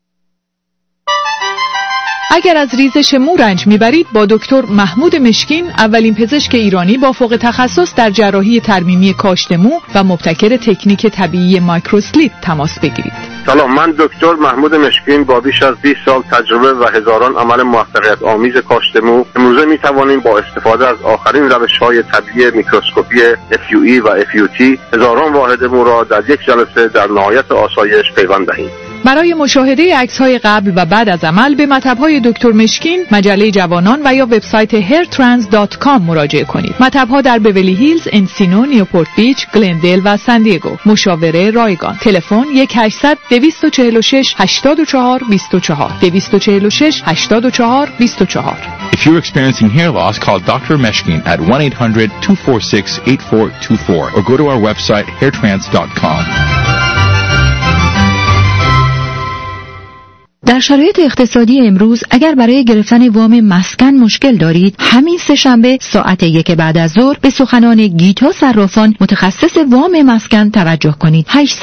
اگر از ریزش مو رنج میبرید با دکتر محمود مشکین، اولین پزشک ایرانی با فوق تخصص در جراحی ترمیمی کاشت مو و مبتکر تکنیک طبیعی مایکروسلیپ تماس بگیرید. سلام، من دکتر محمود مشکین با بیش از 20 سال تجربه و هزاران عمل موفقیت آمیز کاشت مو امروزه میتوانیم با استفاده از آخرین روش‌های طبیعی میکروسکوپی FUE و FUT هزاران واحد مو را در یک جلسه در نهایت آسایش پیوند دهیم. برای مشاهده عکس‌های قبل و بعد از عمل به مطب‌های دکتر مشکین، مجله جوانان و یا وبسایت hairtrans.com مراجعه کنید. مطب‌ها در بیولی هیلز، انسینو، نیوپورت بیچ، گلندل و سان دیگو. مشاوره رایگان. تلفن 1-800-246-84-24 246-84-24. If you're experiencing hair loss, call Dr. Meshkin at 1-800-246-8424 or go to our website hairtrans.com. در شرایط اقتصادی امروز اگر برای گرفتن وام مسکن مشکل دارید، همین 3 شنبه ساعت 1 بعد از ظهر به سخنان گیتا صرافان متخصص وام مسکن توجه کنید.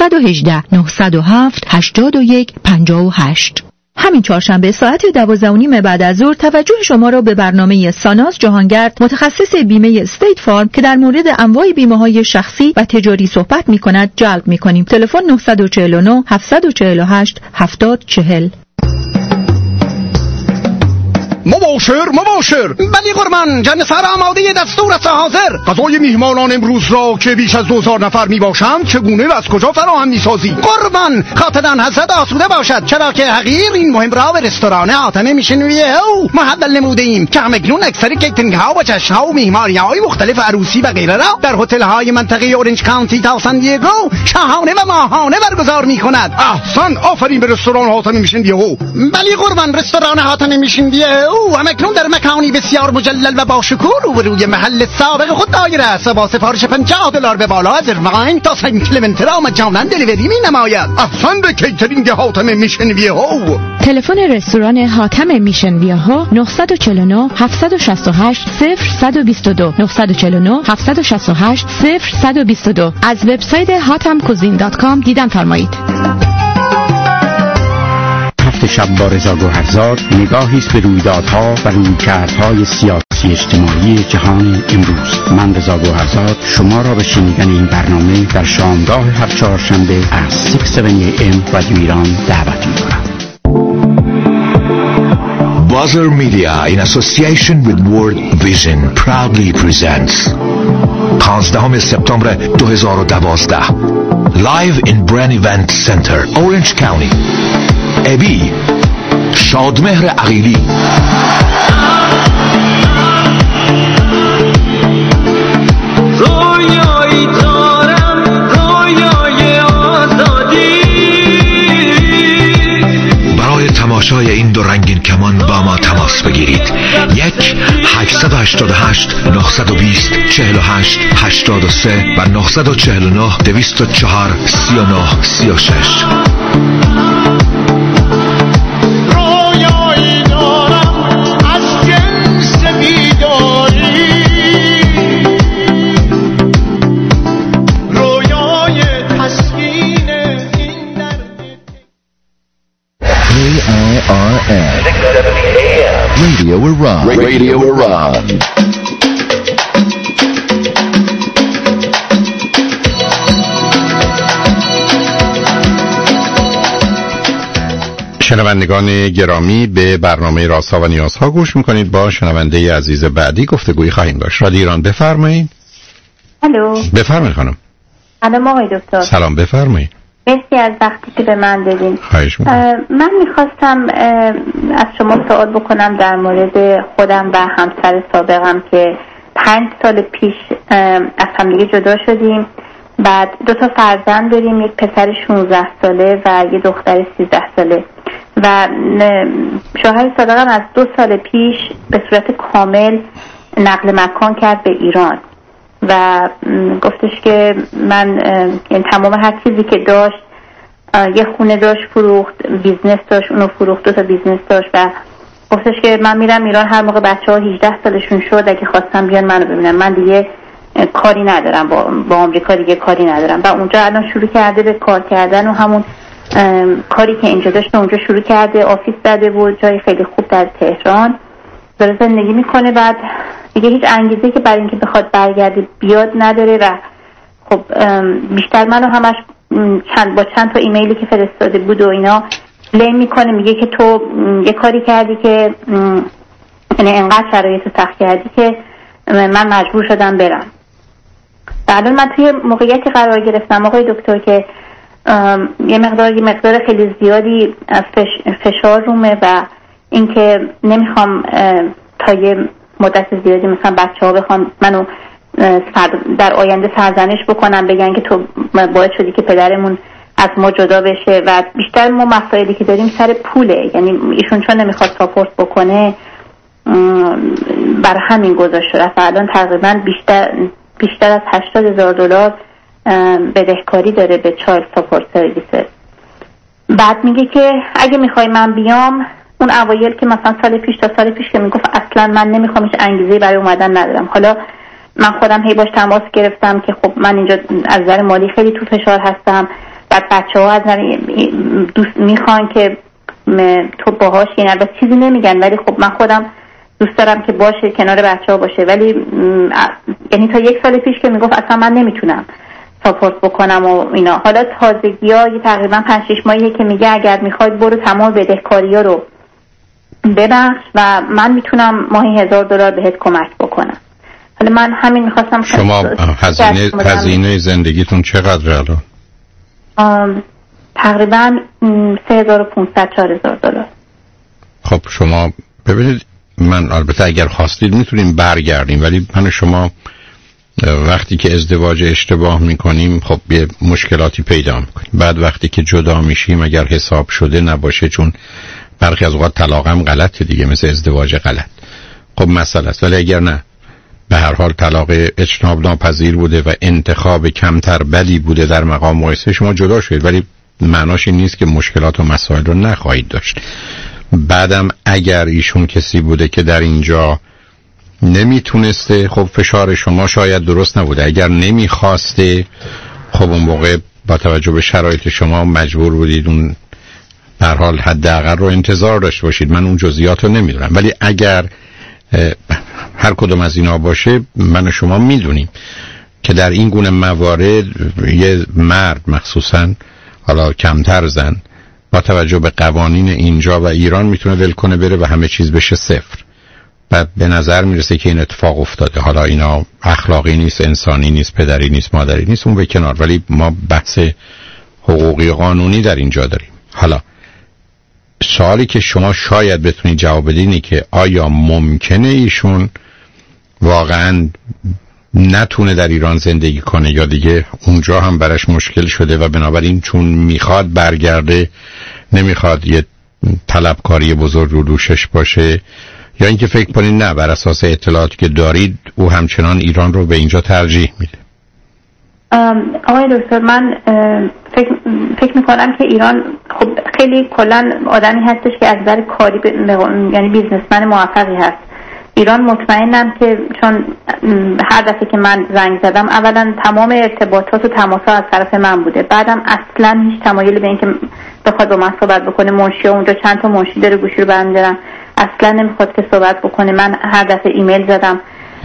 818-907-8158. همین چهارشنبه ساعت 12:30 بعد از ظهر توجه شما را به برنامه ساناز جهانگرد متخصص بیمه استیت فارم که در مورد انواع بیمه‌های شخصی و تجاری صحبت می‌کند جلب می‌کنیم. تلفن 949-748-7040. مباشر بلی قربان، جنسر آماده دستور است حاضر. غذای میهمانان امروز را که بیش از 2000 نفر میباشند چگونه و از کجا فراهم میسازی؟ قربان خاطران حضرت آسوده باشد، چرا که حقیر این مهم را به رستوران حاتم میشنویه او محول نموده ایم که همکنون اکثر کیترینگ ها و جشن ها و میهمانی های مختلف عروسی و غیره را در هتل های منطقه اورنج کانتی تا سان دیگو شاهانه و ماهانه برگزار میکند. احسن، آفرین به رستوران حاتم میشنویه او. بلی قربان، رستوران حاتم میشنویه او همکنون در مکانی بسیار مجلل و با شکوه روبروی محل سابق خود دایر است. با سفارش $50 به بالا از ایرواین تا سن کلمنت را مجانا دلیوری می نماید. احسن به کیترینگ حاتم میشن ویهو. تلفن رستوران حاتم میشن ویهو 949 768 0122 949 768 0122. از وبسایت hatamcuisine.com دیدن فرمایید. نصف شب با رضا گوهرزاد نگاهی است به رویدادها و رویکردهای سیاسی اجتماعی جهان امروز. من رضا گوهرزاد شما را به شنیدن این برنامه در شامگاه هر چهارشنبه از 6:30 AM رادیو ایران دعوت می‌کنم. Buzzer Media in association with World Vision proudly presents 15 سپتامبر 2012 Live in Brand Event Center Orange County. ابی شادمهر عقیلی، رویایی دارم رویای آزادی. برای تماشای این دو رنگین کمان با ما تماس بگیرید. 1-888-920-48-83 و 949-204-39-36. رویایی دارم از جنس بیداری، رویای تسکین این درد. KIRN Radio Iran. Radio Iran. شنوندگان گرامی، به برنامه رازها و نیازها گوش میکنید. با شنونده عزیز بعدی گفتگویی خواهیم داشت. رادیو ایران، بفرمایید. الو، بفرمایید خانم. سلام آقای دکتر. سلام، بفرمایید. مرسی از وقتی که به من دادین. خواهش می‌کنم. من میخواستم از شما سوال بکنم در مورد خودم و همسر سابقم که 5 سال پیش از همدیگه جدا شدیم. بعد 2 تا فرزند داریم، یک پسر 16 ساله و یه دختر 13 ساله و شوهر سابقم از 2 سال پیش به صورت کامل نقل مکان کرد به ایران و گفتش که من یعنی تمام هر چیزی که داشت، یه خونه داشت فروخت، بیزنس داشت اونو فروخت، 2 تا بیزنس داشت و گفتش که من میرم ایران هر موقع بچه‌ها 18 سالشون شد اگه خواستم بیان منو ببینن، من دیگه کاری ندارم با آمریکا، دیگه کاری ندارم. و اونجا الان شروع کرده به کار کردن و همون کاری که اینجا داشته اونجا شروع کرده، آفیس زده بود، جای خیلی خوب در تهران داره زندگی میکنه. بعد دیگه هیچ انگیزه که برای اینکه بخواد برگرده بیاد نداره و خب بیشتر منو همش با چند تا ایمیلی که فرستاده بود و اینا بلیم میکنه، میگه که تو یه کاری کردی که یعنی انقدر شرایطو سخت کردی که من مجبور شدم برم. و الان من توی موقعیتی قرار گرفتم آقای دکتر که یه مقدار خیلی زیادی فشار رومه و اینکه نمیخوام تا یه مدت زیادی مثلا بچه‌ها بخوام منو در آینده سرزنش بکنم، بگن که تو باعث شدی که پدرمون از ما جدا بشه و بیشتر ما مسائلی که داریم سر پوله. یعنی ایشون چون نمیخواد ساپورت بکنه برای همین گذاشت شده. الان تقریبا بیشتر از $80,000 بدهکاری داره به چایلد ساپورت سرویسز. بعد میگه که اگه میخوای من بیام، اون اوایل که مثلا سال پیش تا سال پیش که میگفت اصلا من نمیخوام، هیچ انگیزه‌ای برای اومدن ندارم. حالا من خودم هی باش تماس گرفتم که خب من اینجا از نظر مالی خیلی تو فشار هستم، بعد بچه‌ها از دوست میخوان که تو باهاش یعنی البته چیزی نمیگن ولی خب من خودم دوست دارم که باشه کنار بچه‌ها باشه. ولی یعنی تا 1 سال پیش که میگفت اصلا من نمیتونم ساپورت بکنم و اینا. حالا تازگی‌ها تقریبا 5-6 ماهیه که میگه اگر میخواید برو تمام بدهکاری‌ها رو ببخش و من میتونم ماهی $1,000 بهت کمک بکنم. حالا من همین میخواستم شما هزینه زندگیتون چقدر الان؟ تقریبا $3,500-4,000. خب شما ببینید، من البته اگر خواستید میتونیم برگردیم، ولی من شما وقتی که ازدواج اشتباه میکنیم خب یه مشکلاتی پیدا میکنیم. بعد وقتی که جدا میشیم اگر حساب شده نباشه، چون برخی از اوقات طلاق هم غلطه دیگه، مثل ازدواج غلط، خب مسئله است. ولی اگر نه، به هر حال طلاق اجتناب ناپذیر بوده و انتخاب کمتر بدی بوده در مقام مقایسه، شما جدا شدید، ولی معناش این نیست که مشکلات و مسائل رو نخواهید داشت. بعدم اگر ایشون کسی بوده که در اینجا نمیتونسته، خب فشار شما شاید درست نبوده. اگر نمیخواسته، خب اون موقع با توجه به شرایط شما مجبور بودید اون به هر حال حداقل رو انتظار داشته باشید. من اون جزئیات رو نمیدونم، ولی اگر هر کدوم از اینا باشه، من و شما میدونیم که در این گونه موارد یه مرد، مخصوصا حالا کمتر زن، با توجه به قوانین اینجا و ایران میتونه ول کنه بره و همه چیز بشه صفر. بعد به نظر میرسه که این اتفاق افتاده. حالا اینا اخلاقی نیست، انسانی نیست، پدری نیست، مادری نیست، اون به کنار، ولی ما بحث حقوقی قانونی در اینجا داریم. حالا سوالی که شما شاید بتونید جواب بدین اینه که آیا ممکنه ایشون واقعاً نتونه در ایران زندگی کنه یا دیگه اونجا هم براش مشکل شده و بنابراین چون میخواد برگرده نمیخواد یه طلبکاری بزرگ رو دوشش باشه، یا اینکه فکر کنید نه بر اساس اطلاعاتی که دارید او همچنان ایران رو به اینجا ترجیح میده؟ آقای دکتر، من فکر میکنم که ایران خب خیلی کلا آدمی هستش که از نظر کاری یعنی بیزنسمن موفقی هست. ایران مطمئنم که چون هر دفعه که من زنگ زدم اولا تمام ارتباطات و تماس‌ها از طرف من بوده، بعدم اصلا هیچ تمایلی به این که بخواد با من صحبت بکنه، منشی اونجا چند تا منشی داره گوشی رو برمی دارن، اصلا نمیخواد که صحبت بکنه. من هر دفعه ایمیل زدم،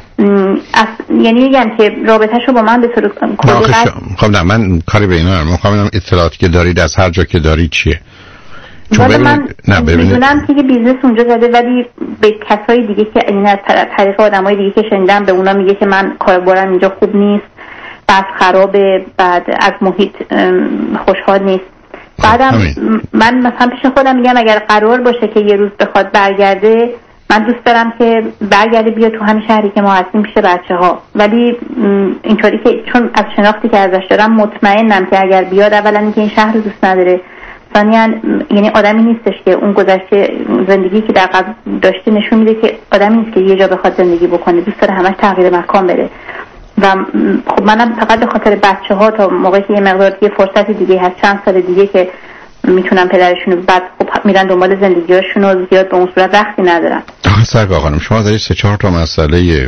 یعنی میگم که رابطه‌شو با من به طور کلی خب نه، من کاری به اینا ندارم. میخوام ببینم اطلاعاتی که دارید از هر جا که دارید چیه. ولی من میدونم که بیزنس اونجا زده، ولی به کسای دیگه که این از طریق آدمای دیگه که شنیدم به اونا میگه که من کاربرم اینجا خوب نیست، بعد خرابه، بعد از محیط خوشحال نیست. بعدم من مثلا پیش خودم میگم اگر قرار باشه که یه روز بخواد برگرده، من دوست دارم که برگرده بیا تو همین شهری که ما هستیم پیش بچه‌ها، ولی اینطوری که چون از شناختی که ازش دارم مطمئنم که اگر بیاد اولا اینکه این شهر رو دوست نداره، ثانیاً یعنی آدمی نیستش که اون گذشته زندگی که در قبل داشته نشون میده که آدمی نیست که یه جا بخواد زندگی بکنه، دوست داره همش تغییر مکان بره. و خب منم فقط به خاطر بچه‌ها تا موقعی که یه مقدار دیگه فرصت دیگه هست، چند سال دیگه که میتونم پدرشون رو بعد خب میرن دنبال زندگی‌هاشون و زیاد به اون صورت وقتی ندارن. سرکار خانم، شما دارید 3-4 تا مسئله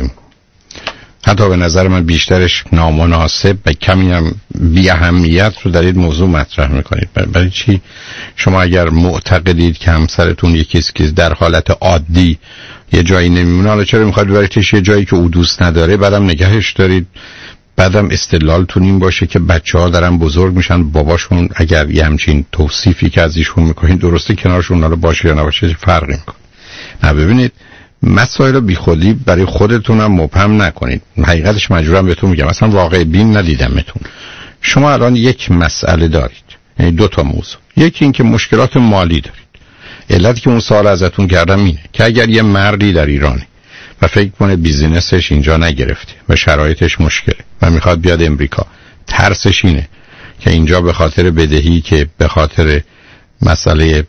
حتی به نظر من بیشترش نامناسب و کمی هم بی اهمیت رو در این موضوع مطرح میکنید. برای چی شما اگر معتقدید که همسرتون یکی است که در حالت عادی یه جایی نمیمونه، حالا چرا میخواید ببریدش یه جایی که او دوست نداره، بعدم نگهش دارید، بعدم استدلالتون این باشه که بچه‌ها دارن بزرگ میشن، باباشون اگر یه همچین توصیفی که از ایشون میکنید درسته کنارشون، حالا باشه یا نباشه چه فرقی میکنه؟ نه ببینید، مسائل بی خودی برای خودتون هم مبهم نکنید. حقیقتش مجبورم بهتون میگم، اصلا واقع بین ندیدمتون. شما الان یک مسئله دارید، یعنی 2 تا موضوع. یکی این که مشکلات مالی دارید. علتی که اون سوال ازتون کردم اینه که اگر یه مردی در ایرانی و فکر کنه بیزینسش اینجا نگرفته و شرایطش مشکله و میخواد بیاد امریکا، ترسش اینه که اینجا به خاطر بدهی که به خاطر مسئله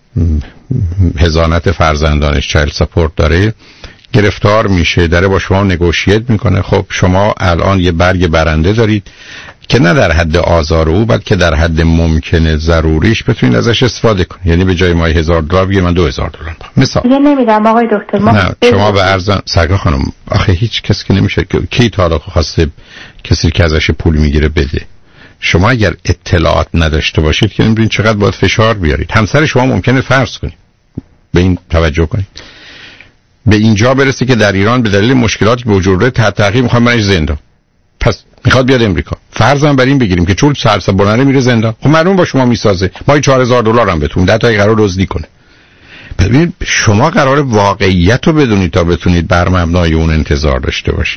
حضانت فرزندانش چایلد سپورت داره گرفتار میشه، داره با شما نگوشیت میکنه. خب شما الان یه برگ برنده دارید که نه در حد آزار او، بلکه در حد ممکنه ضروریش بتونید ازش استفاده کنید. یعنی به جای مای $1000 بگید من $2000 مثلا. دیگه نمیدم آقای دکتر. نه شما به ارزان سرکار خانم، آخه هیچ کس که نمیشه کی تا حالا خواسته کسی که ازش پول میگیره بده. شما اگر اطلاعات نداشته باشید که نمیدونید چقدر باید فشار بیارید. همسر شما ممکنه فرض کنید، به این توجه کنید، به اینجا برسه که در ایران به دلیل مشکلاتی که وجود داره تحت تعقیب میخواد منش زندان، پس میخواد بیاد امریکا. فرضاً بر این بگیریم که چون سرسبانه میره زندان، خب معلوم با شما میسازه، ما $4000 هم بتون 10 تا قرار دزدی کنه. ببینید شما قرار واقعیت رو بدونید تا بتونید بر مبنای اون انتظار داشته باشید.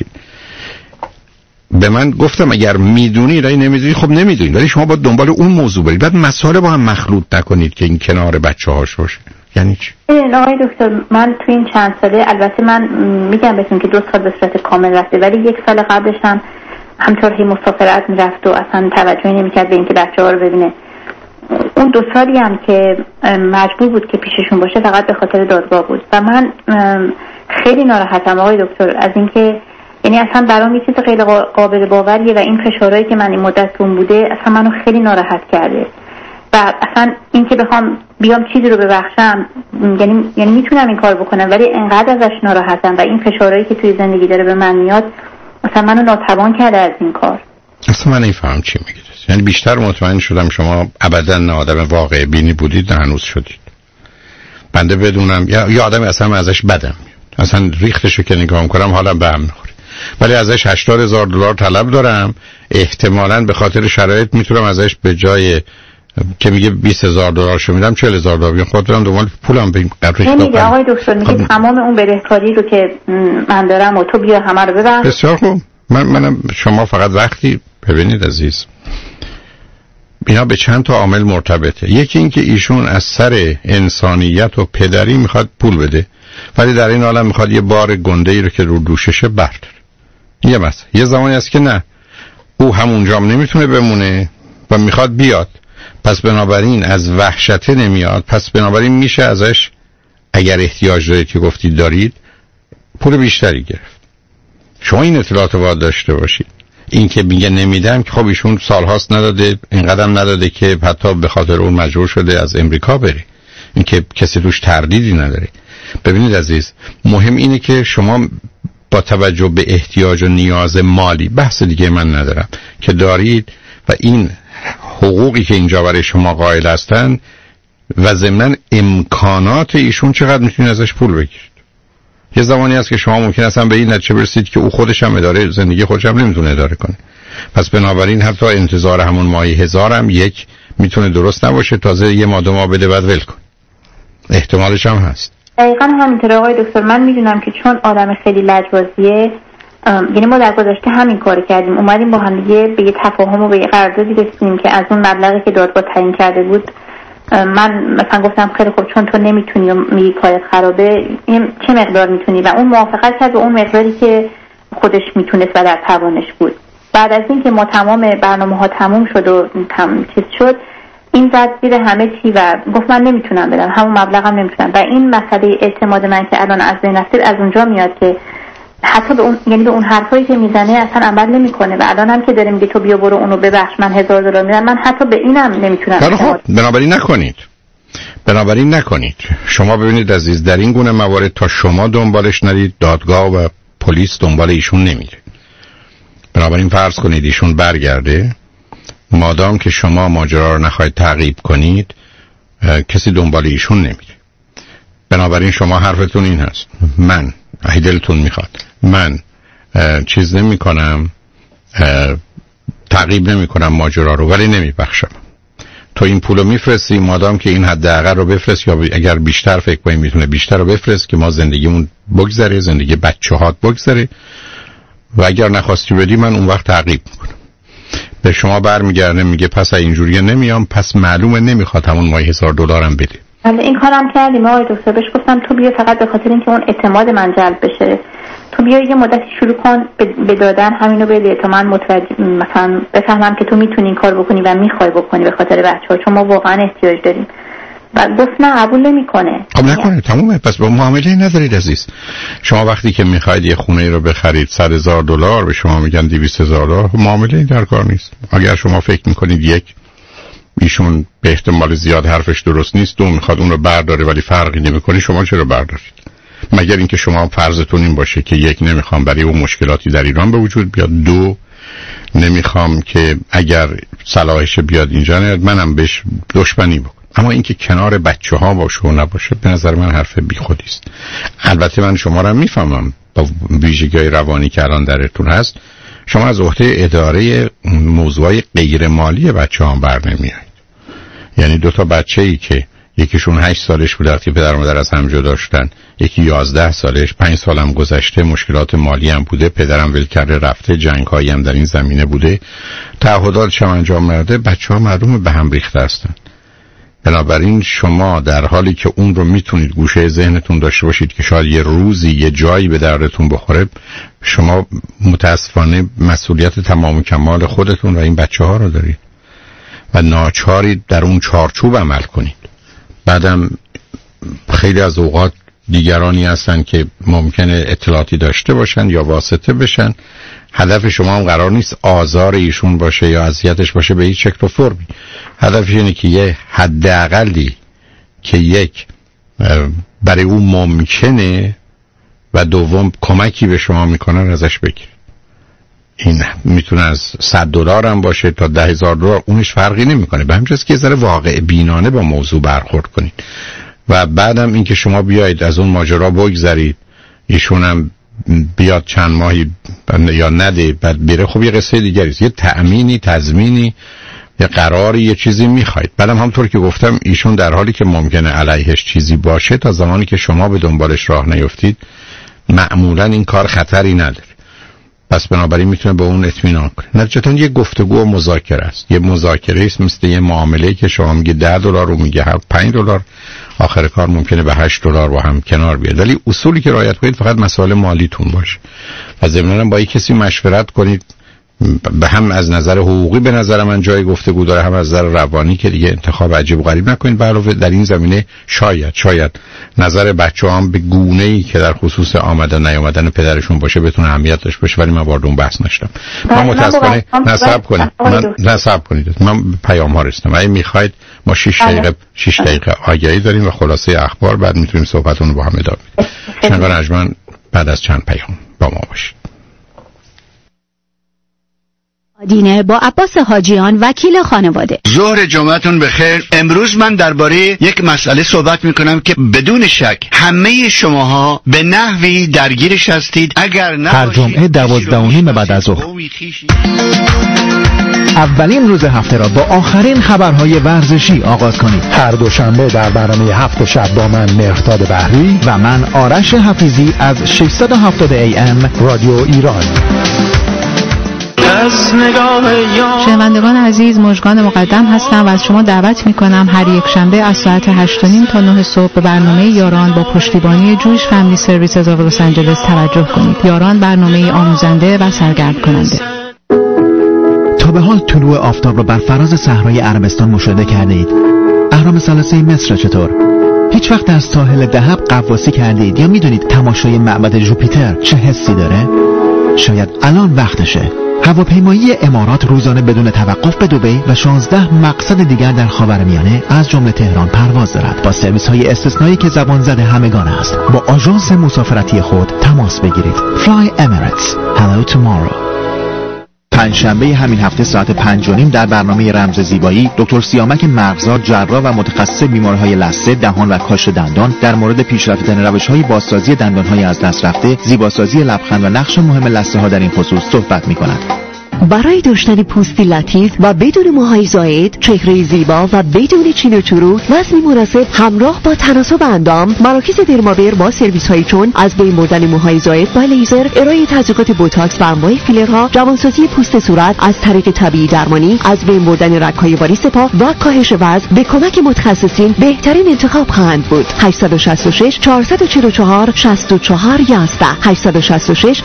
به من گفتم اگر میدونید، اگه نمیدونید خب نمیدونید، ولی شما باید دنبال اون موضوع برید. بعد مسائل با هم مخلوط نکنید که این کنار بچه‌هاش باشه. یعنی چی؟ آقای دکتر، من تو این چند ساله، البته من میگم بهتون که 2 سال به صورت کامل رفته، ولی 1 سال قبلش هم همطور هی مسافرت میرفت و اصلا توجهی نمیکرد به اینکه بچه‌ها رو ببینه. اون 2 سالی هم که مجبور بود که پیششون باشه فقط به خاطر دادگاه بود و من خیلی ناراحتم آقای دکتر از اینکه یعنی اصلا برام یه چیز خیلی قابل باوریه و این فشارهایی که من این مدت اون بوده اصلا منو خیلی ناراحت کرده و اصلا این که بخوام بیام چیزی رو ببخشم یعنی میتونم این کار بکنم، ولی انقدر ازش ناراحتم و این فشارهایی که توی زندگی داره به من میاد اصلا منو ناتوان کرده از این کار. اصلا من نمیفهم چی میگید. یعنی بیشتر مطمئن شدم شما ابدا نه آدم واقع بینی بودید نه هنوز شدید. بنده بدونم یا آدم اصلا ازش بدم اصلا ریختشو که نگاه میکنم حالم به هم میخوره، ولی ازش $80,000 طلب دارم، احتمالاً به خاطر شرایط میتونم ازش به جای که میگه $20,000 شو میدم $40,000 بگم خود دارم دنبال پولم به قبرش نمیگه آقای دکتر، میگه تمام اون بدهکاری رو که من دارم و تو بیا همه رو ببر. بسیار خوب. منم شما فقط وقتی ببینید عزیز، اینا به چند تا عامل مرتبطه. یکی این که ایشون از سر انسانیت و پدری میخواد پول بده، ولی در این حالم میخواد یه بار گنده‌ای رو که رو دوششه برداره. یه مثلا یه زمانی هست که نه، او همونجام نمیتونه بمونه و میخواد بیاد، پس بنابراین از وحشته نمیاد، پس بنابراین میشه ازش اگر احتیاج دارید که گفتید دارید پول بیشتری گرفت. شما این اطلاعات رو باید داشته باشید. این که میگه نمیدم که خب ایشون سالهاست نداده، اینقدرم نداده که حتی به خاطر اون مجبور شده از امریکا بره، این که کسی توش تردیدی نداره. ببینید عزیز، مهم اینه که شما با توجه به احتیاج و نیاز مالی، بحث دیگه من ندارم، که دارید و این حقوقی که اینجا برای شما قائل هستن و ضمناً امکانات ایشون چقدر میتونید ازش پول بگیرید. یه زمانی هست که شما ممکن اصلا به این نتیجه برسید که او خودش هم اداره زندگی خودش هم نمیتونه اداره کنه، پس بنابراین حتی انتظار همون ماهی 1000 هم یک میتونه درست نباشه، تازه یه ماه دو ماه بده بعد ول کن، احتمالش هم هست. دقیقاً همینطوره آقای دکتر. من میدونم که چون آدم خیلی لجبازیه، یعنی ما در گذشته همین کار کردیم، اومدیم با هم دیگه به یه تفاهم و به یه قراردادی رسیدیم که از اون مبلغی که دادگاه تعیین کرده بود، من مثلا گفتم خیلی خوب چون تو نمیتونی و میگی کارت خرابه، چه مقدار میتونی، و اون موافقت کرد به اون مقداری که خودش میتونست و در توانش بود. بعد از این که ما تمام برنامه‌ها تموم شد و چیز شد، این زد زیر همه چی و گفت من نمیتونم بدم، همون مبلغم نمیتونم. و این مسئله اعتماد من که الان از بین رفته از اونجا میاد که حتی به اون، یعنی به اون حرفایی که میزنه اصلا عمل نمیکنه. و الان هم که داره میگه تو بیا برو اونو ببخش من $1000 میدم، من حتی به اینم نمیتونم. خب بنابراین نکنید. شما ببینید عزیز، در این گونه موارد تا شما دنبالش نرید، دادگاه و پلیس دنبال ایشون نمیره. بنابراین فرض کنید ایشون برگرده، مادام که شما ماجرا رو نخواهید تعقیب کنید، کسی دنبال ایشون نمیره. بنابراین شما حرفتون این هست، من اگه دلتون میخواد من چیز نمی کنم، تعقیب نمی کنم ماجرا رو، ولی نمی بخشم. تو این پولو میفرستی، مادام که این حداقل رو بفرست، یا اگر بیشتر فکر کنی میتونه بیشتر رو بفرست که ما زندگیمون بگذره، زندگی بچه‌هات بگذره، و اگر نخواستی بدی من اون وقت تعقیب میکنم. به شما برمیگرده میگه پس اینجوریه نمیام، پس معلومه نمیخواد همون ماهی $1000 هم بده. ولی این کارم کردیم آقای دکتر، بهش گفتم تو بیا فقط به خاطر اینکه اون اعتماد من جلب بشه، تو بیا یه مدتی شروع کن به دادن همینو بده تا من متوجه مثلا بفهمم که تو میتونی این کار بکنی و میخوای بکنی به خاطر بچه‌ها، چون ما واقعا احتیاج داریم. و گفت نه قبول نمیکنه. خب نکنه، تمومه. پس با معامله ندارید عزیز. شما وقتی که میخواید یه خونه رو بخرید $100,000 به شما میگن $200,000، معامله در کار نیست. اگر شما فکر میکنید یک، ایشون به احتمال زیاد حرفش درست نیست، دو میخواد اون رو برداره ولی فرقی نمیکنه، شما چرا بردارید؟ مگر اینکه شما فرضتون این باشه که یک، نمیخوام برای اون مشکلاتی در ایران به وجود بیاد، دو، نمیخوام که اگر صلاحش بیاد اینجا منم بهش دشمنی بکنم. اما اینکه کنار بچه‌ها باشه و نباشه به نظر من حرف بیخودی است. البته من شما رو میفهمم با ویژگی‌های روانی که الان درتون هست، شما از عهده اداره موضوعای غیر مالی بچه‌ها بر نمیایید. یعنی دو تا بچه‌ای که یکیشون 8 سالش بود وقتی پدر و مادر از هم جدا شدن، یکی 11 سالش، 5 سالم گذشته، مشکلات مالی هم بوده، پدرم ول کرده رفته، جنگ‌هایی هم در این زمینه بوده، تعهداتش هم انجام نده، بچه‌ها معلومه به هم ریخته هستن. بنابراین شما در حالی که اون رو میتونید گوشه ذهنتون داشته باشید که شاید یه روزی یه جایی به دردتون بخوره، شما متاسفانه مسئولیت تمام و کمال خودتون و این بچه‌ها رو دارید و ناچارید در اون چارچوب عمل کنید. بعدم خیلی از اوقات دیگرانی هستن که ممکنه اطلاعاتی داشته باشن یا واسطه بشن. هدف شما هم قرار نیست آزار ایشون باشه یا اذیتش باشه به هیچ شکل و فرمی. هدفش اینه که یه حداقلی که یک برای اون ممکنه و دوم کمکی به شما میکنن ازش بگیرید. این میتونه از $100 هم باشه تا $10,000، اونش فرقی نمیکنه. به همین جاست که یه ذره واقع بینانه با موضوع برخورد کنید. و بعدم اینکه شما بیایید از اون ماجرا بگذرید، ایشون هم بیاد چند ماهی یا نده بعد بره، خب یه قصه دیگری است. یه تأمینی، تضمینی، یه قراری، یه چیزی میخواید. بعدم همونطور که گفتم ایشون در حالی که ممکنه علیهش چیزی باشه، تا زمانی که شما به دنبالش راه نیفتید معمولا این کار خطری نداره. پس بنابراین میتونه به اون اطمینان کنه. نتیجتاً یه گفتگو و مذاکره است. یه مذاکره است مثل یه معامله که شما میگه $10 رو میگه $5، آخر کار ممکنه به $8 با هم کنار بیاد. ولی اصولی که رعایت کنید فقط مسائل مالیتون باشه. و ضمناً با کسی مشورت کنید، به هم از نظر حقوقی به نظر من جای گفتگو داره، هم از نظر روانی که دیگه انتخاب عجیب و غریب نکنید. علاوه در این زمینه شاید نظر بچه‌هام به گونه‌ای که در خصوص آمدن نیامدن پدرشون باشه بتونه اهمیت داشته باشه، ولی من وارد اون بحث نشدم. من متأسفانه نصب کنید. من پیام‌ها رسیدم. اگه می‌خواید ما 6 دقیقه آگهی داریم و خلاصه اخبار، بعد می‌تونیم صحبتمون رو با هم ادامه بدیم. شنوندگان ارجمند، بعد از چند پیام با ما باشید. دینر با عباس حاجیان، وکیل خانواده. ظهر جمعتون بخیر. امروز من درباره یک مسئله صحبت میکنم که بدون شک همه شماها به نحوی درگیرش هستید. اگر نه هر جمعه 12:30 بعد از ظهر اولین روز هفته را با آخرین خبرهای ورزشی آغاز کنید. هر دوشنبه در برنامه 7 شب با من مهرداد بهری و من آرش حفیظی از 670 AM رادیو ایران. شنوندگان عزیز، مژگان مقدم هستم و از شما دعوت میکنم هر یک شنبه از ساعت 8:30 تا 9 صبح به برنامه یاران با پشتیبانی جویش فامیلی سرویسز آف لس آنجلس توجه کنید. یاران برنامه آموزنده و سرگرم کننده. تا به حال طلوع آفتاب را بر فراز صحرای عربستان مشاهده کرده اید؟ اهرام ثلاثه مصر چطور؟ هیچ وقت در ساحل دهب غواصی کردید یا میدونید تماشای معبد جوپیتر چه حسی داره؟ شاید الان وقتشه. هواپیمایی امارات روزانه بدون توقف به دبی و 16 مقصد دیگر در خاورمیانه از جمله تهران پرواز دارد. با سرویس‌های استثنایی که زبان زده همگان است، با آژانس مسافرتی خود تماس بگیرید. Fly Emirates. Hello tomorrow. پنجشنبه همین هفته ساعت 5:30 در برنامه رمز زیبایی دکتر سیامک مغزار، جراح و متخصص بیماری‌های لثه، دهان و کاش دندان در مورد پیشرفتن روش‌های بازسازی دندان‌های از دست رفته، زیباسازی لبخند و نقش مهم لثه‌ها در این خصوص صحبت می‌کند. برای داشتن پوستی لطیف و بدون موهای زائد، چهره زیبا و بدون چین و چروک، وزنی مناسب همراه با تناسب اندام، مراکز درماور با سرویس‌هایی چون از بین بردن موهای زائد با لیزر، ارائه تزریقات بوتاکس و انواع فیلرها، جوانسازی پوست صورت از طریق طبیعی درمانی، از بین بردن رگ‌های واریس پا و کاهش وزن به کمک متخصصین بهترین انتخاب خواهند بود. 866 444 64 11 866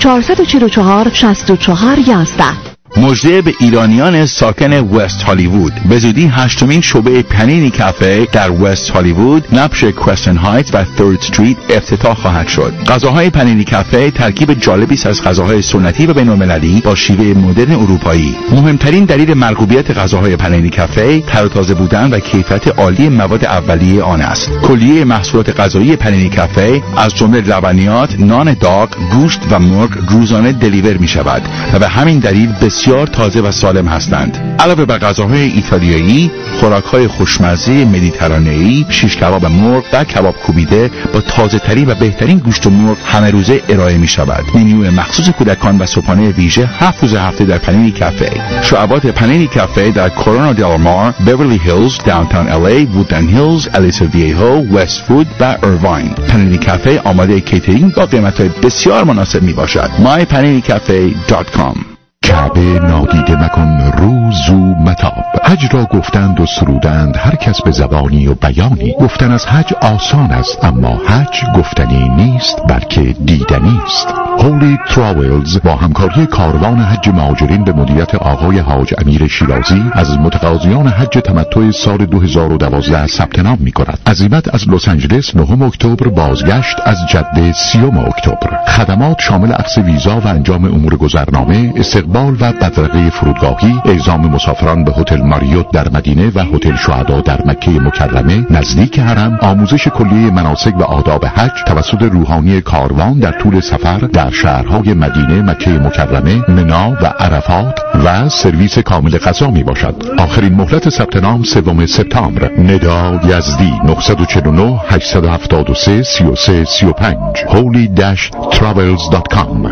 444 64 11. مژده به ایرانیان ساکن وست هالیوود. به زودی 8مین شعبه پنینی کافه در وست هالیوود، نبش کرستن هایتس و 3rd استریت افتتاح خواهد شد. غذاهای پنینی کافه ترکیب جالبی است از غذاهای سنتی و بین‌المللی با شیوه مدرن اروپایی. مهمترین دلیل مرغوبیت غذاهای پنینی کافه تر و تازه بودن و کیفیت عالی مواد اولیه آن است. کلیه محصولات غذایی پنینی کافه از جمله لبنیات، نان داغ، گوشت و مرغ روزانه دلیور می شود و به همین دلیل بسیار تازه و سالم هستند. علاوه بر غذاهای ایتالیایی، خوراک‌های خوشمزه مدیترانه‌ای، شیش کباب مرغ و کباب کوبیده با تازه‌ترین و بهترین گوشت مرغ همه روزه ارائه می‌شود. منیو مخصوص کودکان و صبحانه ویژه 7 روز هفته در پنینی کافه. شعبات پنینی کافه در کورونا دل مار، بیورلی هیلز، داونتاون LA، وودلند هیلز، الیسا ویهو، وست‌وود و ایرواین. پنینی کافه آماده کیترینگ با قیمت‌های بسیار مناسب میباشد. mypaninicafe.com. کعبه نادیده مکن روزو متاب. حج را گفتند و سرودند هر کس به زبانی و بیانی. گفتن از حج آسان است، اما حج گفتنی نیست بلکه دیدنی است. هولی تراولز با همکاری کاروان حج مهاجرین به مدیریت آقای حاج امیر شیرازی از متقاضیان حج تمتع سال 2012 ثبت نام می‌کند. عزیمت از لس آنجلس 9 اکتبر، بازگشت از جده 30 اکتبر. خدمات شامل اخذ ویزا و انجام امور گذرنامه، استقبال استقلال و بدرقه فرودگاهی، اعزام مسافران به هتل ماریوت در مدینه و هتل شهدا در مکه مکرمه نزدیک حرم، آموزش کلیه مناسک و آداب حج توسط روحانی کاروان در طول سفر در شهرهای مدینه، مکه مکرمه، منی و عرفات و سرویس کامل غذا می باشد. آخرین مهلت ثبت نام 3 سپتامبر. ندا یزدی 949 873 3335 holy-travels.com.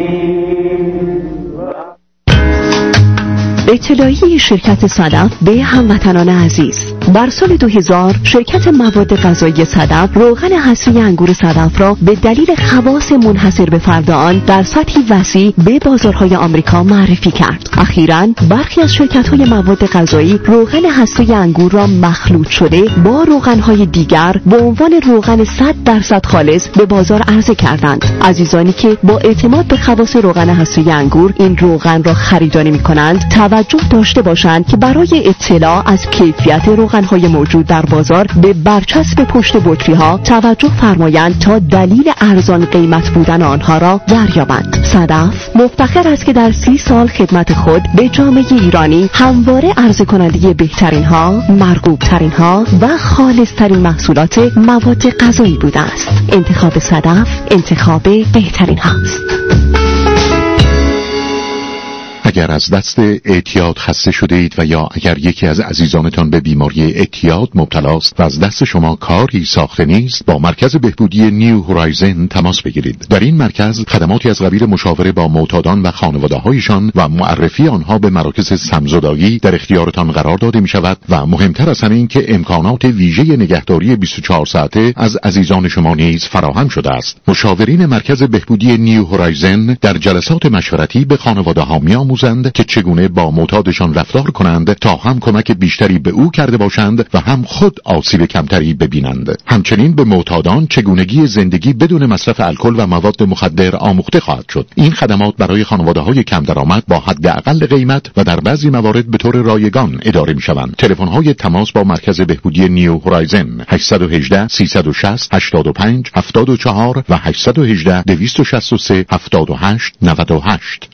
اطلاعیه شرکت صدف به هموطنان عزیز: در سال 2000 شرکت مواد غذایی صدف روغن حصری انگور صدف را به دلیل خواص منحصر به فرد آن در سطحی وسیع به بازارهای آمریکا معرفی کرد. اخیراً برخی از شرکت‌های مواد غذایی روغن حصری انگور را مخلوط شده با روغن‌های دیگر به عنوان روغن 100% خالص به بازار عرضه کردند. عزیزانی که با اعتماد به خواص روغن حصری انگور این روغن را خریداری می‌کنند توجه داشته باشند که برای اطلاع از کیفیت روغن‌های موجود در بازار به برچسب پشت بطری‌ها توجه فرمایند تا دلیل ارزان قیمت بودن آنها را دریابند. صدف مفتخر است که در 30 سال خدمت خود به جامعه ایرانی همواره عرضه کننده بهترین ها، مرغوب ترین ها و خالص ترین محصولات مواد غذایی بوده است. انتخاب صدف انتخاب بهترین هاست. اگر از دست اعتیاد خسته شده اید و یا اگر یکی از عزیزانتان به بیماری اعتیاد مبتلاست و از دست شما کاری ساخته نیست، با مرکز بهبودی نیو هورایزن تماس بگیرید. در این مرکز خدماتی از قبیل مشاوره با معتادان و خانواده‌هایشان و معرفی آنها به مراکز سمزدایی در اختیارتان قرار داده می شود و مهمتر از همه این که امکانات ویژه نگهداری 24 ساعته از عزیزان شما نیز فراهم شده است. مشاورین مرکز بهبودی نیو هورایزن در جلسات مشورتی به خانواده‌ها می‌آموزند که چگونه با معتادشان رفتار کنند تا هم کمک بیشتری به او کرده باشند و هم خود آسیب کمتری ببینند. همچنین به معتادان چگونگی زندگی بدون مصرف الکل و مواد مخدر آموخته خواهد شد. این خدمات برای خانواده‌های کم درآمد با حداقل قیمت و در بعضی موارد به طور رایگان اداره می‌شوند. تلفن‌های تماس با مرکز بهبودی نیو هورایزن 818 360 85 74 و 818 263 78 98.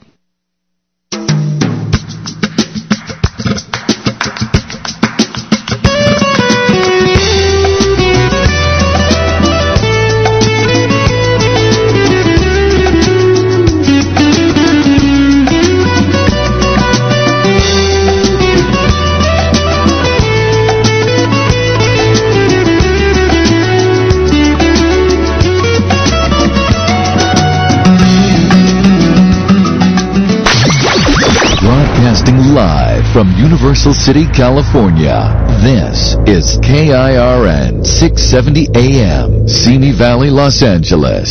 Live from Universal City, California, this is KIRN 670 AM, Simi Valley, Los Angeles.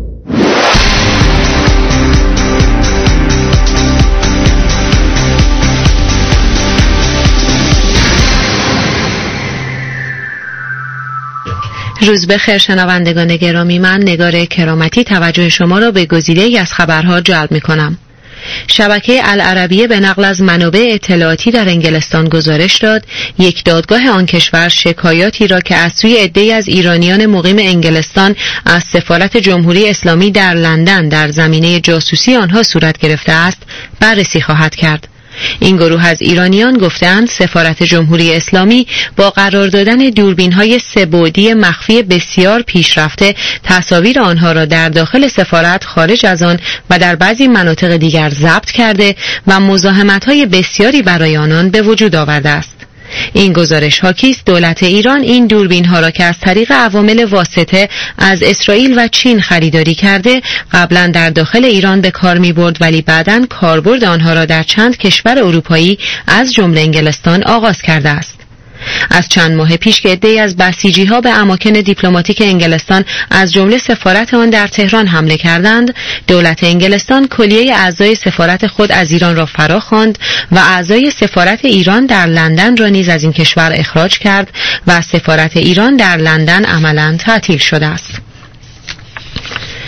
روز بخیر شنوندگان گرامی، من نگار کرامتی توجه شما را به گزیده‌ای از خبرها جلب می‌کنم. شبکه العربیه به نقل از منابع اطلاعاتی در انگلستان گزارش داد یک دادگاه آن کشور شکایاتی را که از سوی عده‌ای از ایرانیان مقیم انگلستان از سفارت جمهوری اسلامی در لندن در زمینه جاسوسی آنها صورت گرفته است بررسی خواهد کرد. این گروه از ایرانیان گفتند سفارت جمهوری اسلامی با قرار دادن دوربین‌های سه‌بعدی مخفی بسیار پیشرفته تصاویر آنها را در داخل سفارت، خارج از آن و در بعضی مناطق دیگر ضبط کرده و مزاحمت‌های بسیاری برای آنان به وجود آورده است. این گزارش حاکی است دولت ایران این دوربین ها را که از طریق عوامل واسطه از اسرائیل و چین خریداری کرده قبلا در داخل ایران به کار می برد، ولی بعداً کاربرد آنها را در چند کشور اروپایی از جمله انگلستان آغاز کرده است. از چند ماه پیش که عده‌ای از بسیجی‌ها به اماکن دیپلماتیک انگلستان از جمله سفارت آن در تهران حمله کردند، دولت انگلستان کلیه اعضای سفارت خود از ایران را فراخواند و اعضای سفارت ایران در لندن را نیز از این کشور اخراج کرد و سفارت ایران در لندن عملاً تعطیل شده است.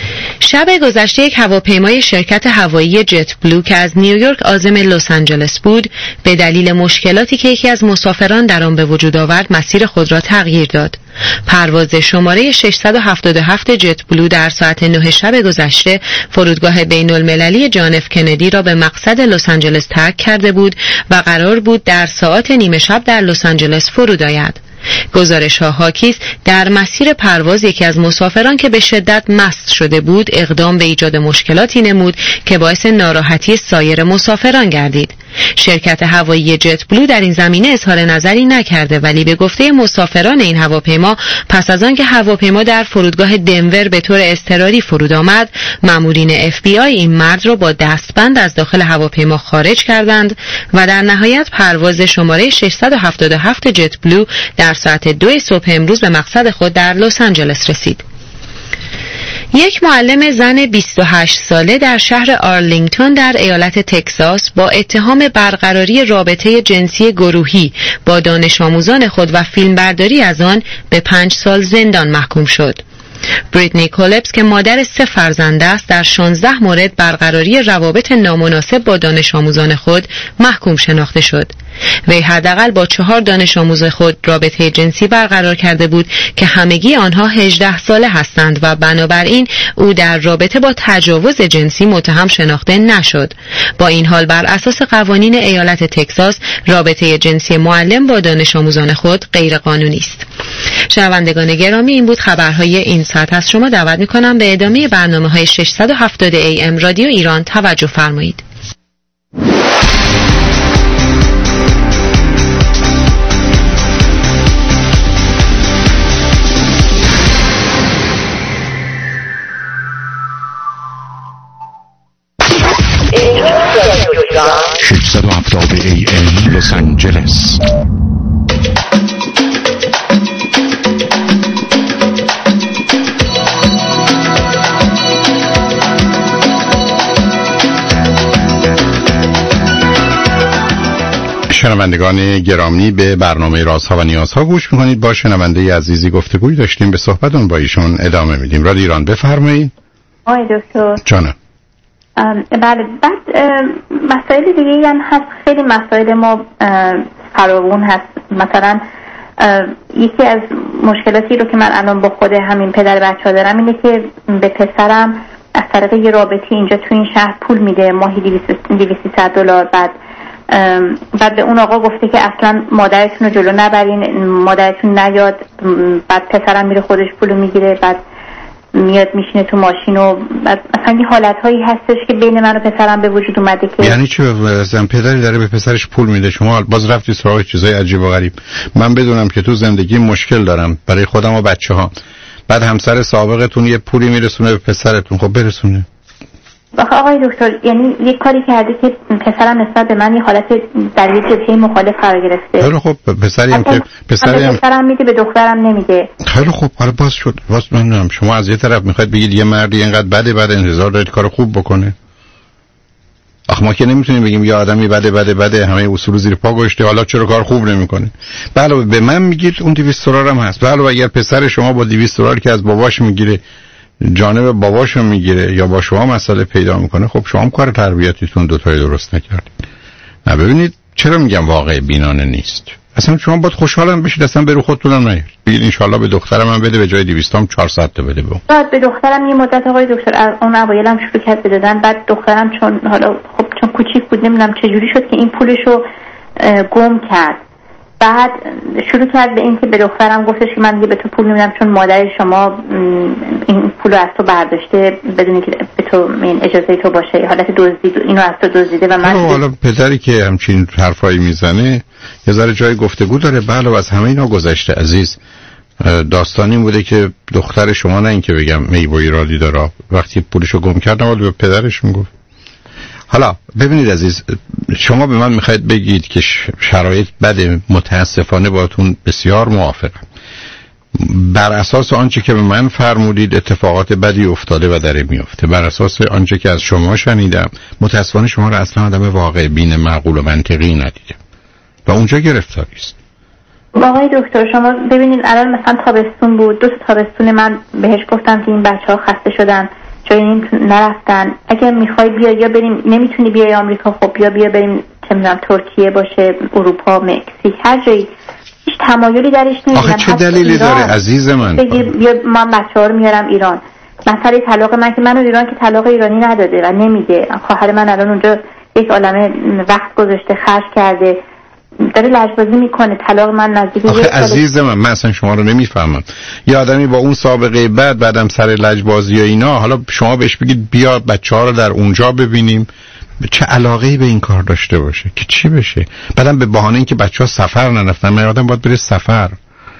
شب گذشته یک هواپیمای شرکت هوایی جت بلو که از نیویورک عازم لس آنجلس بود به دلیل مشکلاتی که یکی از مسافران در آن به وجود آورد مسیر خود را تغییر داد. پرواز شماره 677 جت بلو در ساعت 9 شب گذشته فرودگاه بین المللی جان اف کندی را به مقصد لس آنجلس ترک کرده بود و قرار بود در ساعات نیمه شب در لس آنجلس فرود آید. گزارش‌ها حاکی است در مسیر پرواز یکی از مسافران که به شدت مست شده بود اقدام به ایجاد مشکلاتی نمود که باعث ناراحتی سایر مسافران گردید. شرکت هوایی جت بلو در این زمینه اظهار نظری نکرده، ولی به گفته مسافران این هواپیما پس از آنکه هواپیما در فرودگاه دنور به طور اضطراری فرود آمد، مامورین FBI این مرد را با دستبند از داخل هواپیما خارج کردند و در نهایت پرواز شماره 677 جت بلو در ساعت 2 صبح امروز به مقصد خود در لس آنجلس رسید. یک معلم زن 28 ساله در شهر آرلینگتون در ایالت تگزاس با اتهام برقراری رابطه جنسی گروهی با دانش آموزان خود و فیلمبرداری از آن به 5 سال زندان محکوم شد. بریتنی کولپس که مادر 3 فرزند است در 16 مورد برقراری روابط نامناسب با دانش آموزان خود محکوم شناخته شد. وی حداقل با 4 دانش آموز خود رابطه جنسی برقرار کرده بود که همگی آنها 18 ساله هستند و بنابراین او در رابطه با تجاوز جنسی متهم شناخته نشد. با این حال بر اساس قوانین ایالت تگزاس رابطه جنسی معلم با دانش آموزان خود غیر قانونی است. شنوندگان گرامی، این بود خبرهای این ساعت. از شما دعوت می‌کنم به ادامه برنامه‌های 670 AM رادیو ایران توجه فرمایید. AM لس آنجلس. شنوندگان گرامی، به برنامه رازها و نیازها گوش میکنید. با شنونده عزیزی گفتگوی داشتیم، به صحبتون با ایشون ادامه میدیم. رادیو ایران، بفرمایید. آقای دکتر. جانم. بله، بعد مسائل دیگه هم هست. خیلی مسائل ما فراوون هست. مثلا یکی از مشکلاتی رو که من الان با خود همین پدر بچه‌ها دارم اینه که به پسرم از طریق یه رابطه اینجا تو این شهر پول میده، ماهی $200. بعد به اون آقا گفته که اصلا مادرتون رو جلو نبرین، مادرتون نیاد. بعد پسرم میره خودش پولو میگیره، بعد میاد میشینه تو ماشین و مثلا یه حالتهایی هستش که بین من و پسرم به وجود اومده که یعنی چی؟ زن پدری داره به پسرش پول میده، شما باز رفتی سراغ چیزای عجیب و غریب. من بدونم که تو زندگی مشکل دارم برای خودم و بچه‌ها، بعد همسر سابقتون یه پولی میرسونه به پسرتون، خب برسونه. آقای دکتر، یعنی یه کاری کرده که پسرم نسبت به من یه حالت در یه جبهه مخالف قرار گرفته. خیلی خب، پسری هم که پسرم میده به دخترم نمیده. خیلی خب، حالا باز شد. باز نمیدونم، شما از یه طرف میخواید بگید یه مردی اینقدر بده بعد انتظار دارید کار خوب بکنه. آخه ما که نمیتونیم بگیم یه آدمی بده همه اصول زیر پا گذاشته حالا چرا کار خوب نمیکنه. بله، به من میگید اون $200 هم هست. بله، اگر پسر شما با $200 که از باباش میگیره جانب باباشو میگیره یا با شما مسئله پیدا میکنه، خب شما هم کار تربیتیتون دوتایی درست نکردید. نه ببینید، چرا میگم واقع بینانه نیست. اصلا شما باید خوشحالم بشید، اصلا برو خودتونم نیارید بگید ان شاءالله به دخترم من بده، به جای 200 هم 400 تا بده. بعد به دخترم یه مدت آقای دکتر از اون اوایلم شروع کرد به دادن. بعد دخترم چون حالا خب چون کوچیک بود نمیدونم چه جوری شد که این پولشو گم کرد. بعد شروع کرد به این که به دخترم گفتش که من دیگه به تو پول نمیدم چون مادر شما این پولو از تو برداشته بدون که به تو اجازه تو باشه، حالت دزدید اینو از تو دزدیده. و من حالا پدری که همچین حرفایی میزنه یه ذره جای گفتگو داره. بله، از همه اینا گذشته عزیز. داستانی بوده که دختر شما، نه اینکه بگم میبو ایرادی داره، وقتی پولشو گم کرد نباید به پدرش میگفت. حالا ببینید عزیز، شما به من میخواید بگید که شرایط بده، متاسفانه باهاتون بسیار موافقم. بر اساس آنچه که به من فرمودید اتفاقات بدی افتاده و داره میفته. بر اساس آنچه که از شما شنیدم متاسفانه شما را اصلا آدم واقع بین، معقول و منطقی ندیدم و اونجا گرفتاری است. آقای دکتر شما ببینید الان مثلا تابستون بود، 2 تابستون من بهش گفتم که این بچه‌ها خسته شدن جایی نرفتن. اگر میخوای بیا یا بریم، نمیتونی بیای آمریکا، خب بیا بریم چه میدونم ترکیه باشه، اروپا، مکزیک، هر جایی. هیچ تمایلی درش نمیدونم. آخه چه دلیلی داره عزیز من؟ بیا من بچه‌ها رو میارم ایران. مسئله طلاق من که منو ایران که طلاق ایرانی نداده و نمیده. خواهر من الان اونجا یک عالمه وقت گذاشته، خرج کرده، داره لجبازی میکنه. طلاق من نزدیک آخه عزیز من اصلا شما رو نمیفهمم. یه آدمی با اون سابقه بعدم سر لجبازی و اینا، حالا شما بهش بگید بیا بچه‌ها رو در اونجا ببینیم، چه علاقه‌ای به این کار داشته باشه که چی بشه؟ بعدم به بهانه اینکه بچه‌ها سفر نرفتن، من آدم باید بره سفر.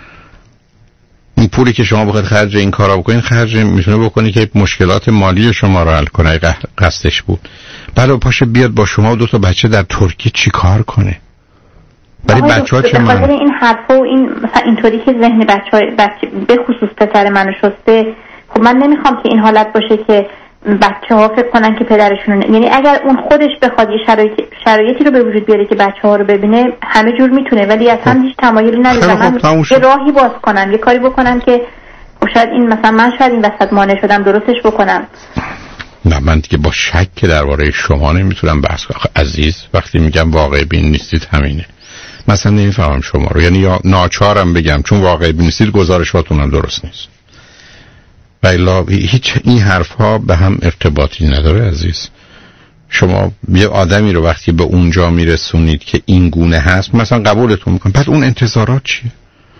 این پولی که شما بخواید خرج این کارا بکنین، خرج میتونه بکنی که مشکلات مالی شما رو حل کنه، قصدش بود. بعد پاشه بیاد با شما و 2 تا بچه در ترکیه چی کار کنه؟ برای بچه‌ها چه معنی؟ بخاطر این حرفا و این مثلا اینطوری که ذهن بچه به خصوص پسر منو شسته. خب من نمیخوام که این حالت باشه که بچه‌ها فکر کنن که پدرشون، یعنی اگر اون خودش بخواد یه شرایطی رو به وجود بیاره که بچه‌ها رو ببینه، همه جور میتونه، ولی اصلا هیچ تمایلی نداره. من یه راهی باز کنم، یه کاری بکنم که شاید این مثلا من شاید این وسط مانع شدم درستش بکنم. نه من دیگه با شک درباره شما نمیتونم بحث کنم. عزیز وقتی میگم واقع بین نیستید همینه. مثلا نمیفهمم شما رو، یعنی یا ناچارم بگم چون واقع بین نیستید گزارشاتون هم درست نیست. بایلا هیچ این حرف ها به هم ارتباطی نداره عزیز. شما یه آدمی رو وقتی به اونجا میرسونید که این گونه هست، مثلا قبولتون میکنم، پس اون انتظارات چیه؟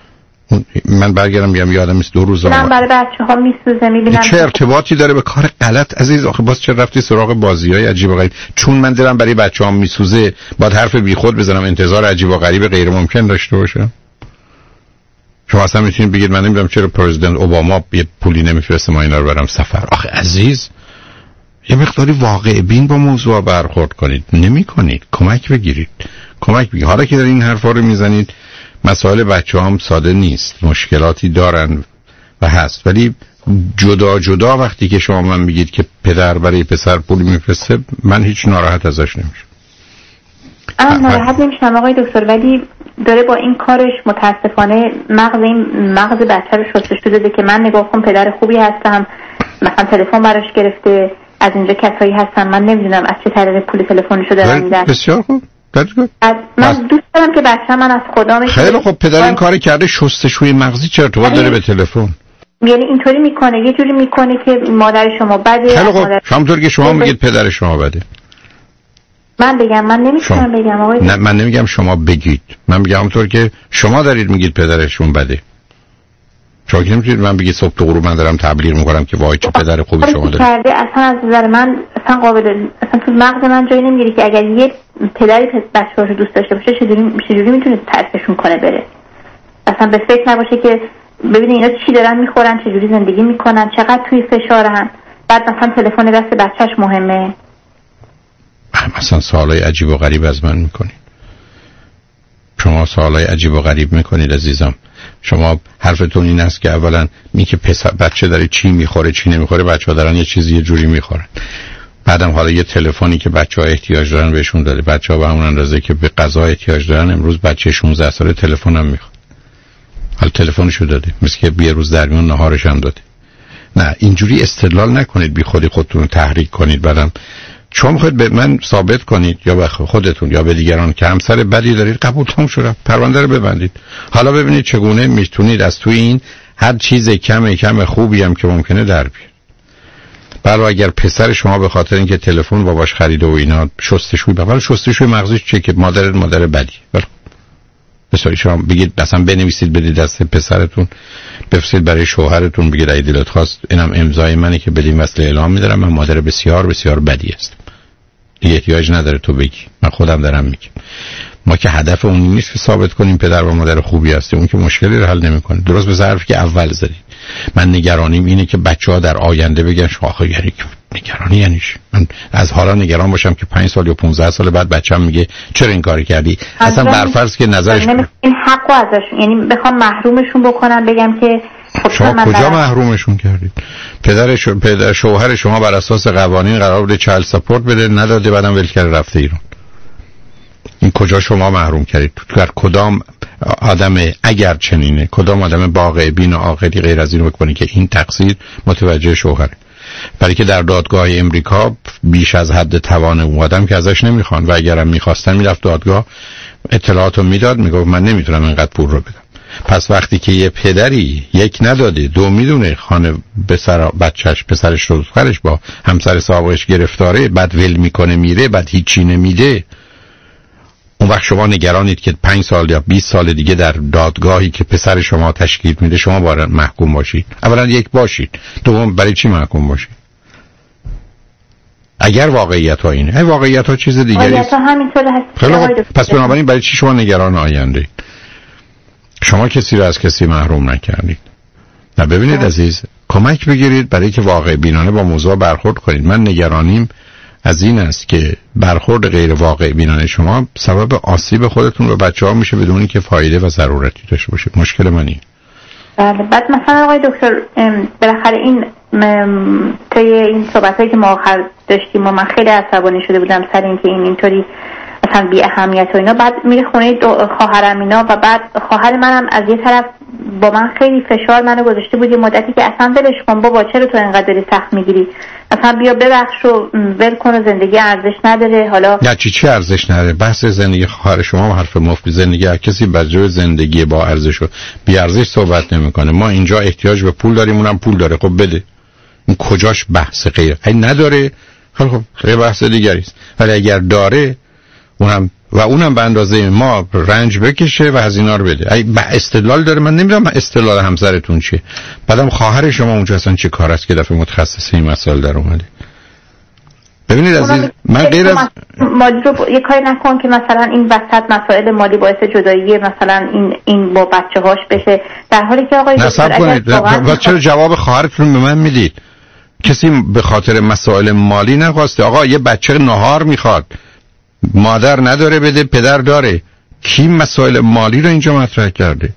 من برگردم میگم یه آدمی 2 روز من برای بچه‌ها میسوزه، میبینم چه ارتباطی داره به کار غلط عزیز؟ آخه باز چه رفتی سراغ بازیای عجیب و غریب؟ چون من دلم برای بچه‌هام میسوزه باید حرف بیخود بزنم، انتظار عجیب و غریب غیر ممکن داشته باشم؟ شما اصلا میتونید بگید من نمیدونم چرا پرزیدنت اوباما یه پولی نمیفرسته ما اینا رو برام سفر. آخه عزیز یه مقداری واقع بین با موضوع برخورد کنید. نمی‌کنید. کمک بگیرید. حالا که در این حرفا رو میزنید، مسائل بچه‌هام ساده نیست، مشکلاتی دارن و هست، ولی جدا وقتی که شما من میگید که پدر برای پسر پول میفرسته، من هیچ ناراحت ازش نمیشم. ناراحت نمیشم آقای دکتر، ولی داره با این کارش متاسفانه مغز بچه رو شستشو داده که من نگاه کن پدر خوبی هستم، مثلا تلفن براش گرفته، از اینجا کسایی هستن من نمیدونم از چه طریق پول تلفنشو دارن میدن. بسیار خوب. من دوست دارم که بچه من از خدا میشه. خیلی خب پدر این کار کرده، شستشوی مغزی چرا ارتباط داره به تلفن؟ یعنی اینطوری میکنه، یه جوری میکنه که مادر شما بده. خیلی خب همونطور که شما میگید پدر شما بده. من بگم من نمیتونم بگم آقای. نه من نمیگم شما بگید، من میگم همونطور که شما دارید میگید پدرشون بده. شما که نمیتونید من بگید صبح تا غروب من دارم تبلیغ میکنم که وای چه پدر خوبی شما دارید. کرده اصلا از نظر من اصلا اصلا تو مغز من جایی نمیگیره که اگر یه پدری بچه‌هاشو دوست داشته باشه چجوری میتونه ترکشون کنه بره. اصلا به فکر نباشه که ببینید اینا چی دارن میخورن، چجوری زندگی میکنن، چقدر توی فشارن، بعد مثلا تلفن دست بچه‌ش مهمه. مثلا سوالای عجیب و غریب از من میکنید. شما سوالای عجیب و غریب میکنید عزیزم. شما حرفتون این است که اولا میگه بچه داره چی میخوره چی نمیخوره، بچه‌ها دارن یه چیزی یه جوری میخورن. بعدم حالا یه تلفنی که بچه‌ها احتیاج دارن بهشون داده. بچه‌ها به همون اندازه که به غذا احتیاج دارن، امروز بچه 16 ساله تلفن هم میخواد. حالا تلفنشو داده، مثل که یه روز در میون نهارش هم داده. نه اینجوری استدلال نکنید، بی خودی خودتون رو تحریک کنید. بعدم شما میخواید به من ثابت کنید یا به خودتون یا به دیگران که همسر بدی دارید، قبول تموم شد، پرونده رو ببندید. حالا ببینید چگونه میتونید از توی این هر چیز کم خوبی هم که ممکنه در بیارید. بله اگر پسر شما به خاطر اینکه تلفن باباش خریده و اینا شستشوی مغزی چه که مادر بدی، بله مثلا شما بگید مثلا بنویسید بدید دست پسرتون، بفرستید برای شوهرتون، بگید اگه دلت خواست اینم امضای منه که بدین وصله اعلام میدارم من مادر بسیار بسیار بدی هستم. دیگه احتیاج نداره تو بگی، من خودم دارم میگم. ما که هدف اون نیست که ثابت کنیم پدر و مادر خوبی هستیم، اون که مشکلی رو حل نمیکنه. درست به ظرفی که اول زدید. من نگرانیم اینه که بچه‌ها در آینده بگن آخه یعنی نگرانی یعنی چی؟ من از حالا نگران باشم که 5 سال یا 15 سال بعد بچه‌م میگه چرا این کاری کردی؟ اصلا برفرض که نظرش این حقو ازشون، یعنی بخوام محرومشون بکنم بگم که شما کجا محرومشون کردید؟ پدر شوهر شما بر اساس قوانین قرار بوده چایلد ساپورت بده، نداده، بعدم ول کرده رفته ایران. این کجا شما محروم کردید؟ در کدام آدم اگر چنینه، کدام آدم واقع بین و عاقلی غیر از این بکنه که این تقصیر متوجه شوهره؟ برای که در دادگاه امریکا بیش از حد توان اون آدم که ازش نمیخوان و اگرم میخواستن میرفت دادگاه اطلاعاتو میداد، میگفت من نمیتونم اینقدر پول رو بدم. پس وقتی که یه پدری یک نداده، دو میدونه خانه بچهش پسرش رو دخترش با همسر سابقش گرفتاره، بعد ول میکنه میره، بعد هیچی نمیده، اون وقت شما نگرانید که 5 سال یا 20 سال دیگه در دادگاهی که پسر شما تشکیل میده شما باید محکوم باشید. اولا یک باشید، دوم برای چی محکوم باشید؟ اگر واقعیت ها اینه، واقعیت ها چیز دیگری است. پس بنابراین برای چی شما نگران آینده؟ شما کسی رو از کسی محروم نکردید. نه ببینید عزیز، کمک بگیرید برای که واقع بینانه با موضوع برخورد کنید. من نگرانیم از این است که برخورد غیر واقع بینانه شما سبب آسیب خودتون و بچه‌ها میشه بدون اینکه فایده و ضرورتی داشته باشه. مشکل منی. بله. بعد مثلا آقای دکتر بالاخره این طی این صحبتایی که ما آخر داشتیم و من خیلی عصبانی شده بودم سر اینکه اینطوری مثلا بی اهمیت و اینا، بعد میره خونه خواهرم اینا و بعد خواهر منم از یه طرف با من خیلی فشار منو گذاشته بود یه مدتی که اصلا ولش کن بابا، چرا تو اینقدر داری سخت میگیری، اصلا بیا ببخش و ول کن و زندگی ارزش نداره. حالا نه چی ارزش نداره؟ بحث زندگی خواهر شما حرف مفت. زندگی هر کسی بجای زندگی با ارزش و بی ارزش صحبت نمیکنه. ما اینجا احتیاج به پول داریم، اونم پول داره، خب بده. این کجاش بحث غیر؟ اگه نداره خب خیلی بحث دیگری است. ولی اگر داره اونم به اندازه ما رنج بکشه و هزینه رو بده. ای استدلال داره. من نمیدونم استدلال همسرتون چیه. بعدم خواهر شما اونجا اصلا چه کار است که دفعه متخصص این مسائل در اومده. ببینید عزیز، من غیر از مالی رو یه کاری نکن که مثلا این وسط مسائل مالی باعث جدایی مثلا این با بچه‌هاش بشه، در حالی که آقای نصب کنید. و چرا جواب خواهرتون به من میدید؟ کسی به خاطر مسائل مالی نخواسته. آقا یه بچه نهار میخواد، مادر نداره بده، پدر داره. کی مسائل مالی رو اینجا مطرح کرده؟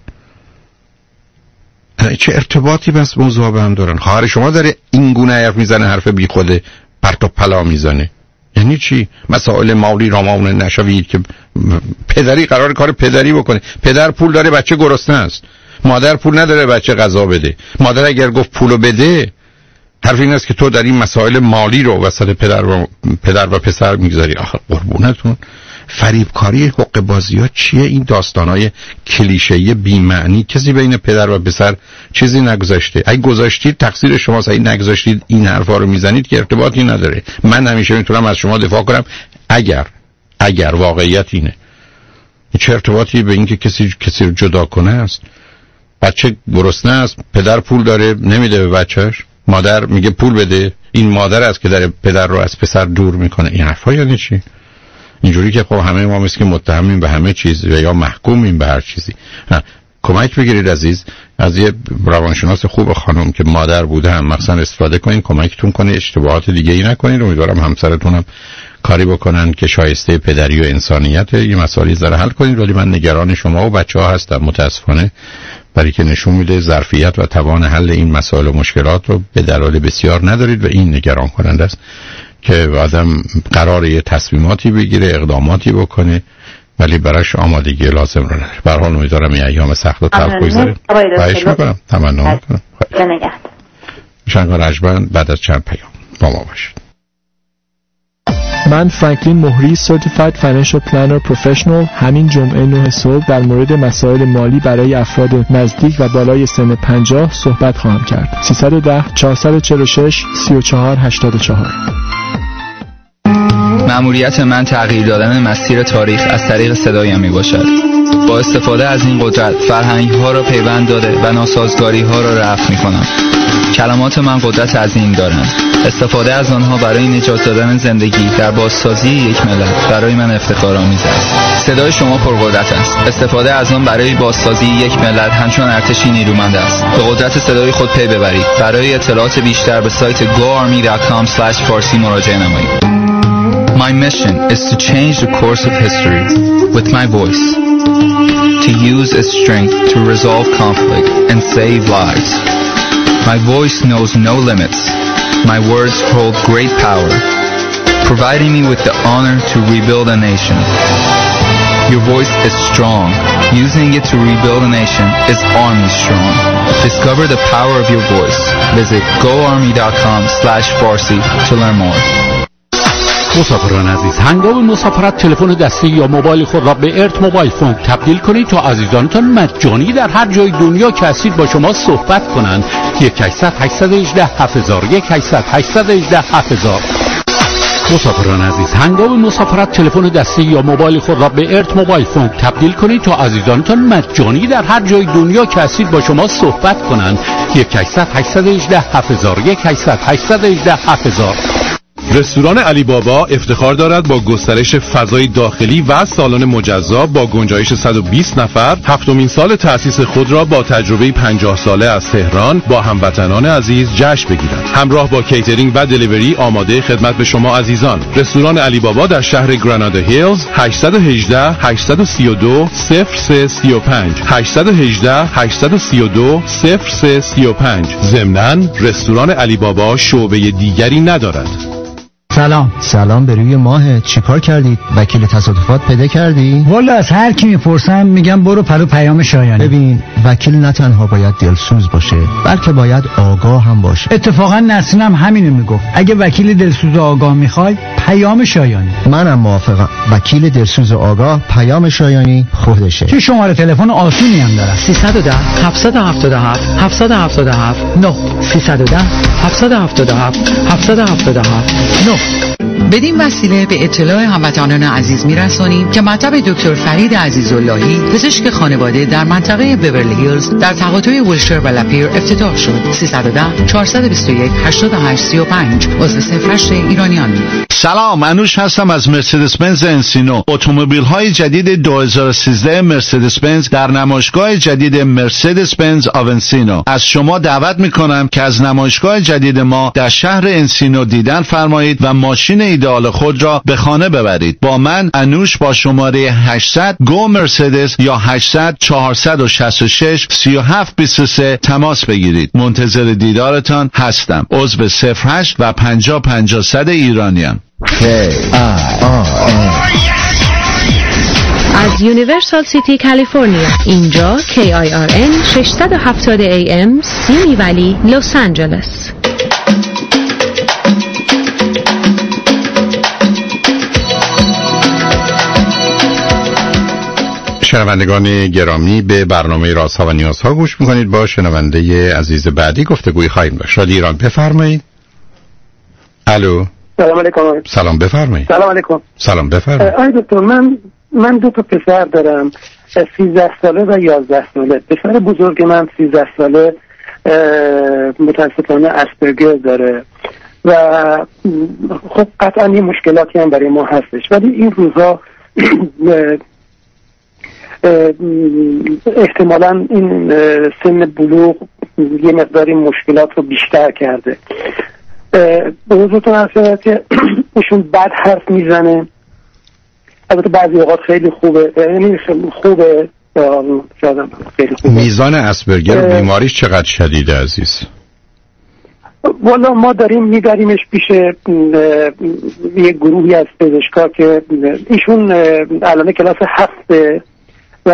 چه ارتباطی بس موضوع به هم دارن؟ خواهر شما داره این گونه حرف میزنه، حرف بی خوده، پرت و پلا میزنه. یعنی چی؟ مسائل مالی رامون نشوید که پدری قرار کار پدری بکنه. پدر پول داره، بچه گرسنه است. مادر پول نداره، بچه غذا بده. مادر اگر گفت پولو بده، حرف این است که تو در این مسائل مالی رو وسط پدر و پسر میگذاری. آخه قربونتون، فریبکاری، حق بازی ها چیه؟ این داستانای کلیشه‌ای بی معنی. کسی بین پدر و پسر چیزی نگذاشته. اگه گذاشتید تقصیر شماست، اگه نگذاشتید این حرفا رو میزنید که ارتباطی نداره. من همیشه میتونم از شما دفاع کنم اگر واقعیت اینه. چه ارتباطی به این که کسی رو جدا کنه است؟ بچه گرسنه است، پدر پول داره نمیده به بچهش، مادر میگه پول بده. این مادر است که در پدر رو از پسر دور میکنه. این حرفا یعنی چی؟ اینجوری که خب همه ما مثل که متهمیم به همه چیز یا محکومیم به هر چیزی. کمک بگیرید عزیز از یه روانشناس خوب خانم که مادر بوده هم مثلا استفاده کنین، کمکتون کنه اشتباهات دیگه ای نکنین. امیدوارم همسرتونم کاری بکنن که شایسته پدری و انسانیت یه مسائلی ذره حل کنین. ولی من نگران شما و بچه‌ها هستم متاسفانه، برای که نشون میده ظرفیت و توان حل این مسائل و مشکلات رو به دلایل بسیار ندارید و این نگران کننده است که آدم قراره یه تصمیماتی بگیره، اقداماتی بکنه ولی براش آمادگی لازم رو نداره. به هر حال امیدوارم این ایام سخت و تلخ بگذره. خواهش می‌کنم، تمنا می‌کنم. شنگ رجبند بعد از چند پیام با ما باشید. من فرانکلین مهری Certified Financial Planner Professional همین جمعه 9 صبح در مورد مسائل مالی برای افراد نزدیک و بالای سن 50 صحبت خواهم کرد. 310 446 3484. مأموریت من تغییر دادن مسیر تاریخ از طریق صدایم می باشد. با استفاده از این قدرت فرهنگ ها را پیوند داده و ناسازگاری ها را رفع می کنم. کلمات من قدرت عظیم دارند. استفاده از آنها برای نجات دادن زندگی در بازسازی یک ملت برای من افتخارآمیز است. صدای شما پرقدرت است. استفاده از آن برای بازسازی یک ملت همچون ارتشی نیرومند است. به قدرت صدای خود پی ببرید. برای اطلاعات بیشتر به سایت goarmy.com/farsi مراجعه نمایید. My mission is to change the course of history with my voice, to use its strength to resolve conflict and save lives. My voice knows no limits. My words hold great power, providing me with the honor to rebuild a nation. Your voice is strong. Using it to rebuild a nation is Army Strong. Discover the power of your voice. Visit goarmy.com/Farsi to learn more. مسافران عزیز، هنگام مسافرت تلفن دستی یا موبایل خود را به ارت موبایل فون تبدیل کنید تا عزیزانتان مجانی در هر جای دنیا که هستید با شما صحبت کنند. 1-800-818-7000 1-800-818-7000. مسافران عزیز، هنگام مسافرت تلفن دستی یا موبایل خود را به ارت موبایل فون تبدیل کنید تا عزیزانتان مجانی در هر جای دنیا که هستید با شما صحبت کنند. 1-800-818-7000 1-800-818-7000. رستوران علی بابا افتخار دارد با گسترش فضای داخلی و سالن مجزا با گنجایش 120 نفر 7مین سال تأسیس خود را با تجربه 50 ساله از تهران با هموطنان عزیز جشن بگیرد. همراه با کیترینگ و دلیوری آماده خدمت به شما عزیزان. رستوران علی بابا در شهر گرانادا هیلز 818 832 0335 818 832 0335. ضمناً رستوران علی بابا شعبه دیگری ندارد. سلام به روی ماه. چیکار کردید؟ وکیل تصادفات پیدا کردی؟ والا از هر کی میپرسم میگم برو پلو پیام شایانی. ببین، وکیل نه تنها باید دلسوز باشه بلکه باید آگاه هم باشه. اتفاقا نسرینم همینو میگفت. اگه وکیل دلسوز و آگاه میخوای پیام شایانی. منم موافقم. وکیل دلسوز و آگاه پیام شایانی خودشه. چه شماره تلفن آسونی هم داره. 310 777 777 9 310 777 777 9. بدین وسیله به اطلاع هموطنان عزیز میرسانیم که مطب دکتر فرید عزیزاللهی پزشک خانواده در منطقه بیورلی هیلز در تقاطع ویلشر و لپیر افتتاح شد. 310 421 8835 عضو 08 ایرانیان. سلام، انوش هستم از مرسدس بنز انسینو. اتومبیل های جدید 2013 مرسدس بنز در نمایشگاه جدید مرسدس بنز آونسینو. از شما دعوت میکنم که از نمایشگاه جدید ما در شهر انسینو دیدن فرمایید و ماشین ایدئال خود را به خانه ببرید. با من انوش با شماره 800 گو مرسدس یا 800 466 3723 تماس بگیرید. منتظر دیدارتان هستم. عضو 08 و 50 100 ایرانیان. از یونیورسال سیتی کالیفرنیا. اینجا KIRN 670 AM سیمی ولی لس آنجلس. شنوندگان گرامی، به برنامه رازها و نیازها گوش میکنید. با شنونده عزیز بعدی گفتگوی خواهیم داشت. رادیو ایران، بفرمایید. الو. سلام علیکم. سلام، بفرمایید. سلام علیکم. سلام، بفرمایید. آقای دکتر، من دو تا پسر دارم، 13 ساله و 11 ساله. پسر بزرگ من 13 ساله متاسفانه اسپرگر داره و خب قطعا یه مشکلاتی هم برای ما هستش، ولی این روزها احتمالاً این سن بلوغ یه مقداری مشکلات رو بیشتر کرده. به حضورتون عرض شود که ایشون بد حرف میزنه، البته بعضی اوقات خیلی خوبه، یعنی خوبه خیلی خوبه. میزان اسپرگر بیماریش چقدر شدیده عزیز؟ والا ما داریم میبریمش پیش یه گروهی از پزشکا که ایشون الان کلاس 7 و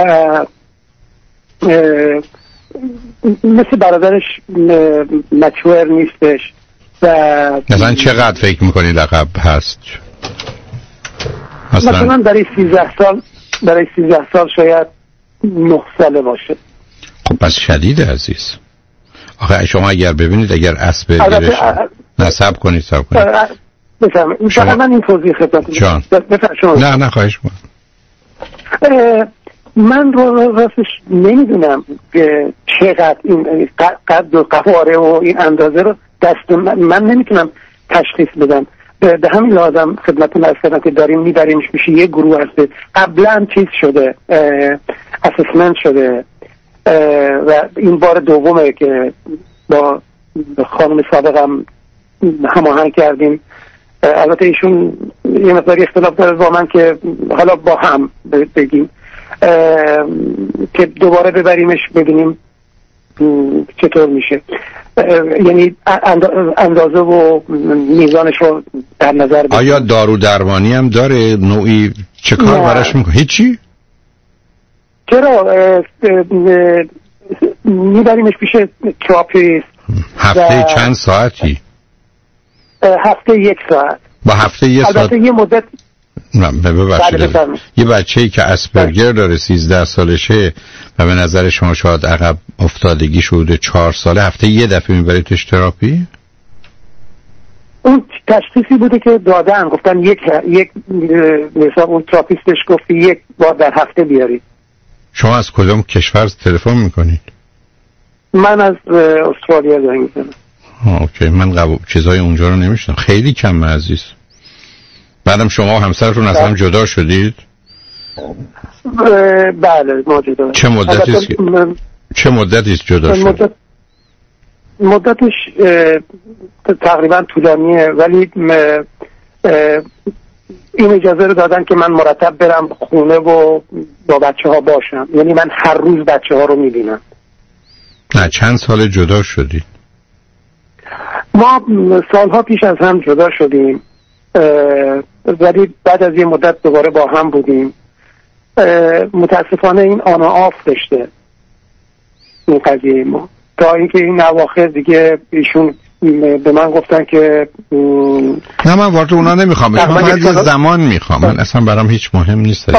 مثل برادرش مچور نیستش و مثلا چقدر فکر میکنید عقب هست؟ مثلا برای 13 سال شاید 9 ساله باشه. خب پس شدیده عزیز. آخه شما اگر ببینید اگر اسپرگرش نصب کنید بفرمایید. شما... من این توضیح خدمتتون جان نه خواهش می‌کنم. من راستش نمیدونم که چقدر این قد و قواره و این اندازه رو دست من نمیتونم تشخیص بدم. به همین لازم خدمتتون عرض کردم که داریم میبریمش میشه یه گروه هست. قبلا چیز شده، اسسمنت شده و این بار دومه که با خانم سابقم هماهنگ کردیم. البته ایشون یه مقداری اختلاف داره با من که حالا با هم بگیم که دوباره ببریمش ببینیم چطور میشه، یعنی اندازه و میزانش رو در نظر بگیم. آیا دارو درمانی هم داره؟ نوعی چه کار براش میکنه؟ هیچی؟ چرا میبریمش پیش تراپیست. هفته چند ساعتی؟ هفته 1 ساعت. با هفته 1 ساعت البته یه مدت ببخشید یه بچه‌ای که اسپرگر داره 13 سالشه و به نظر شما شاید عقب افتادگی شده 4 ساله، هفته یه دفعه میبریدش تراپی؟ اون تشخیصی بوده که دادن، گفتن یک مثلا اون تراپیستش گفت 1 بار در هفته بیارید. شما از کدام کشور تلفن میکنید؟ من از استرالیا زنگ میزنم. اوکی، من چیزای اونجا رو نمیشنم، خیلی کم عزیز. بعدم شما و همسرتون از هم جدا شدید؟ بله ما جدا. چه مدتی است جدا شد؟ مدتش تقریبا طولانیه، ولی این اجازه رو دادن که من مرتب برم خونه و با بچه ها باشم، یعنی من هر روز بچه ها رو میبینم. نه چند سال جدا شدید؟ ما سالها پیش از هم جدا شدیم، ولی بعد از یه مدت دوباره با هم بودیم. متاسفانه این آن و آف داشته این قضیه ما، تا اینکه این اواخر دیگه ایشون به من گفتن که نه من وارد اونا نمیخوام، من یه زمان میخوام، من اصلا برام هیچ مهم نیست.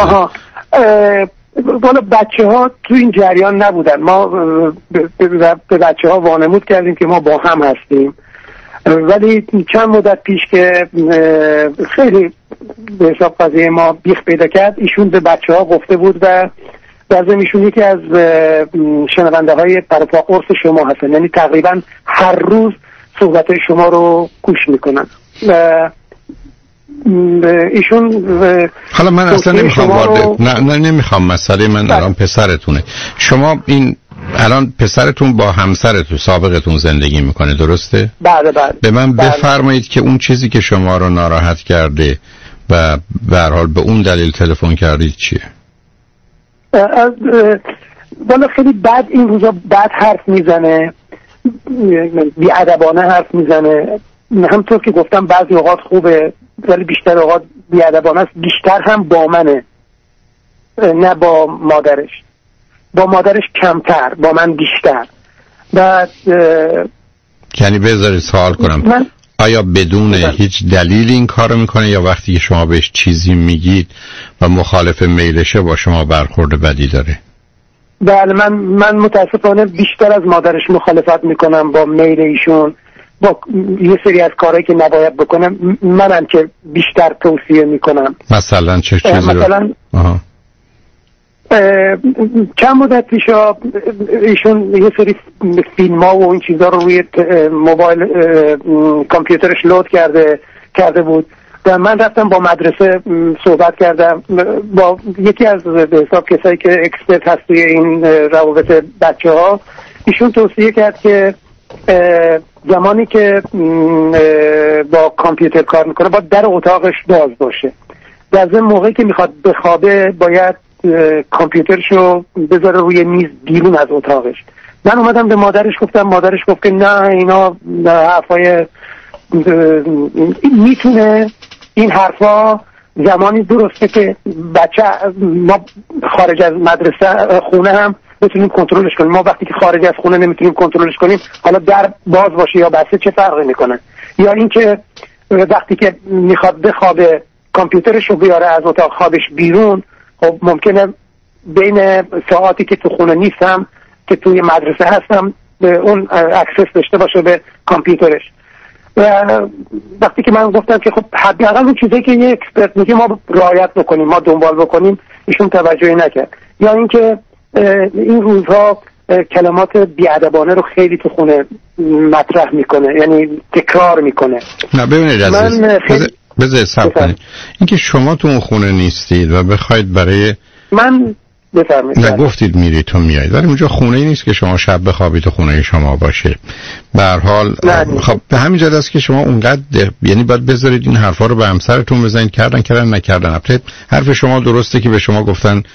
بالا بچه ها تو این جریان نبودن، ما به بچه ها وانمود کردیم که ما با هم هستیم، ولی چند مدت پیش که خیلی به حساب قضیه ما بیخ پیدا کرد، ایشون به بچه ها گفته بود و بعضی ایشون یکی از شنونده های پرپا قرص شما هستن، یعنی تقریبا هر روز صحبت شما رو گوش میکنن. ایشون حالا من اصلا نمیخوام وارد نه نمیخوام مسئله من الان پسرتونه. شما این الان پسرتون با همسرتون سابقتون زندگی میکنه درسته؟ بله. به من بفرمایید که اون چیزی که شما رو ناراحت کرده و به هر حال به اون دلیل تلفن کردید چیه؟ بالا خیلی بد این روزا بد حرف میزنه، بی‌ادبانه حرف میزنه. همطور که گفتم بعضی اوقات خوبه ولی بیشتر اوقات بی‌ادبانه است. بیشتر هم با منه، نه با مادرش. با مادرش کمتر، با من بیشتر. بعد یعنی بذارید سوال کنم، آیا بدون هیچ دلیل این کارو میکنه یا وقتی که شما بهش چیزی میگید و مخالف میلشه با شما برخورد بدی داره؟ بله من متاسفانه بیشتر از مادرش مخالفت میکنم با میل ایشون، با یه سری از کارهایی که نباید بکنم منم که بیشتر توصیه میکنم. مثلا چه چیزی مثلا چند مدت پیش ایشون یه سری فیلم ها و این چیزا رو روی موبایل کامپیوترش لود کرده بود و من رفتم با مدرسه صحبت کردم با یکی از به حساب کسایی که اکسپرت هست توی این روابط بچه ها. ایشون توصیه کرد که زمانی که با کامپیوتر کار میکنه باید در اتاقش باز باشه، در ضمن موقعی که میخواد بخوابه باید کامپیوترشو بذاره روی میز بیرون از اتاقش. من اومدم به مادرش گفتم، مادرش گفت که نه اینا حرفای میتونه این حرفا زمانی درسته که بچه ما خارج از مدرسه خونه هم بتونیم کنترلش کنیم، ما وقتی که خارج از خونه نمیتونیم کنترلش کنیم حالا در باز باشه یا بسته چه فرقی میکنه؟ یا اینکه وقتی که میخواد بخوابه کامپیوترشو بیاره از اتاق خوابش بیرون، خب ممکنه بین ساعاتی که تو خونه نیستم که توی مدرسه هستم به اون اکسس داشته باشه به کامپیوترش. و وقتی که من گفتم که خب حداقل اون چیزایی که یه اکسپرت میگه ما رعایت بکنیم، ما دنبال بکنیم، ایشون توجهی نکرد. یا اینکه این روزها کلمات بی‌ادبانه رو خیلی تو خونه مطرح میکنه، یعنی تکرار میکنه. نه ببینید عزیز، بذارید صبر کنید. اینکه شما تو اون خونه نیستید و بخواید برای من بفرمایید، نه گفتید میرید تو میایید، ولی اونجا خونه ای نیست که شما شب بخوابید تو خونه شما باشه. به هر حال خب به همین جهت است که شما اونقدر یعنی باید بذارید این حرفا رو به همسرتون بزنید، کردن نکردن. البته حرف شما درسته که به شما گفتن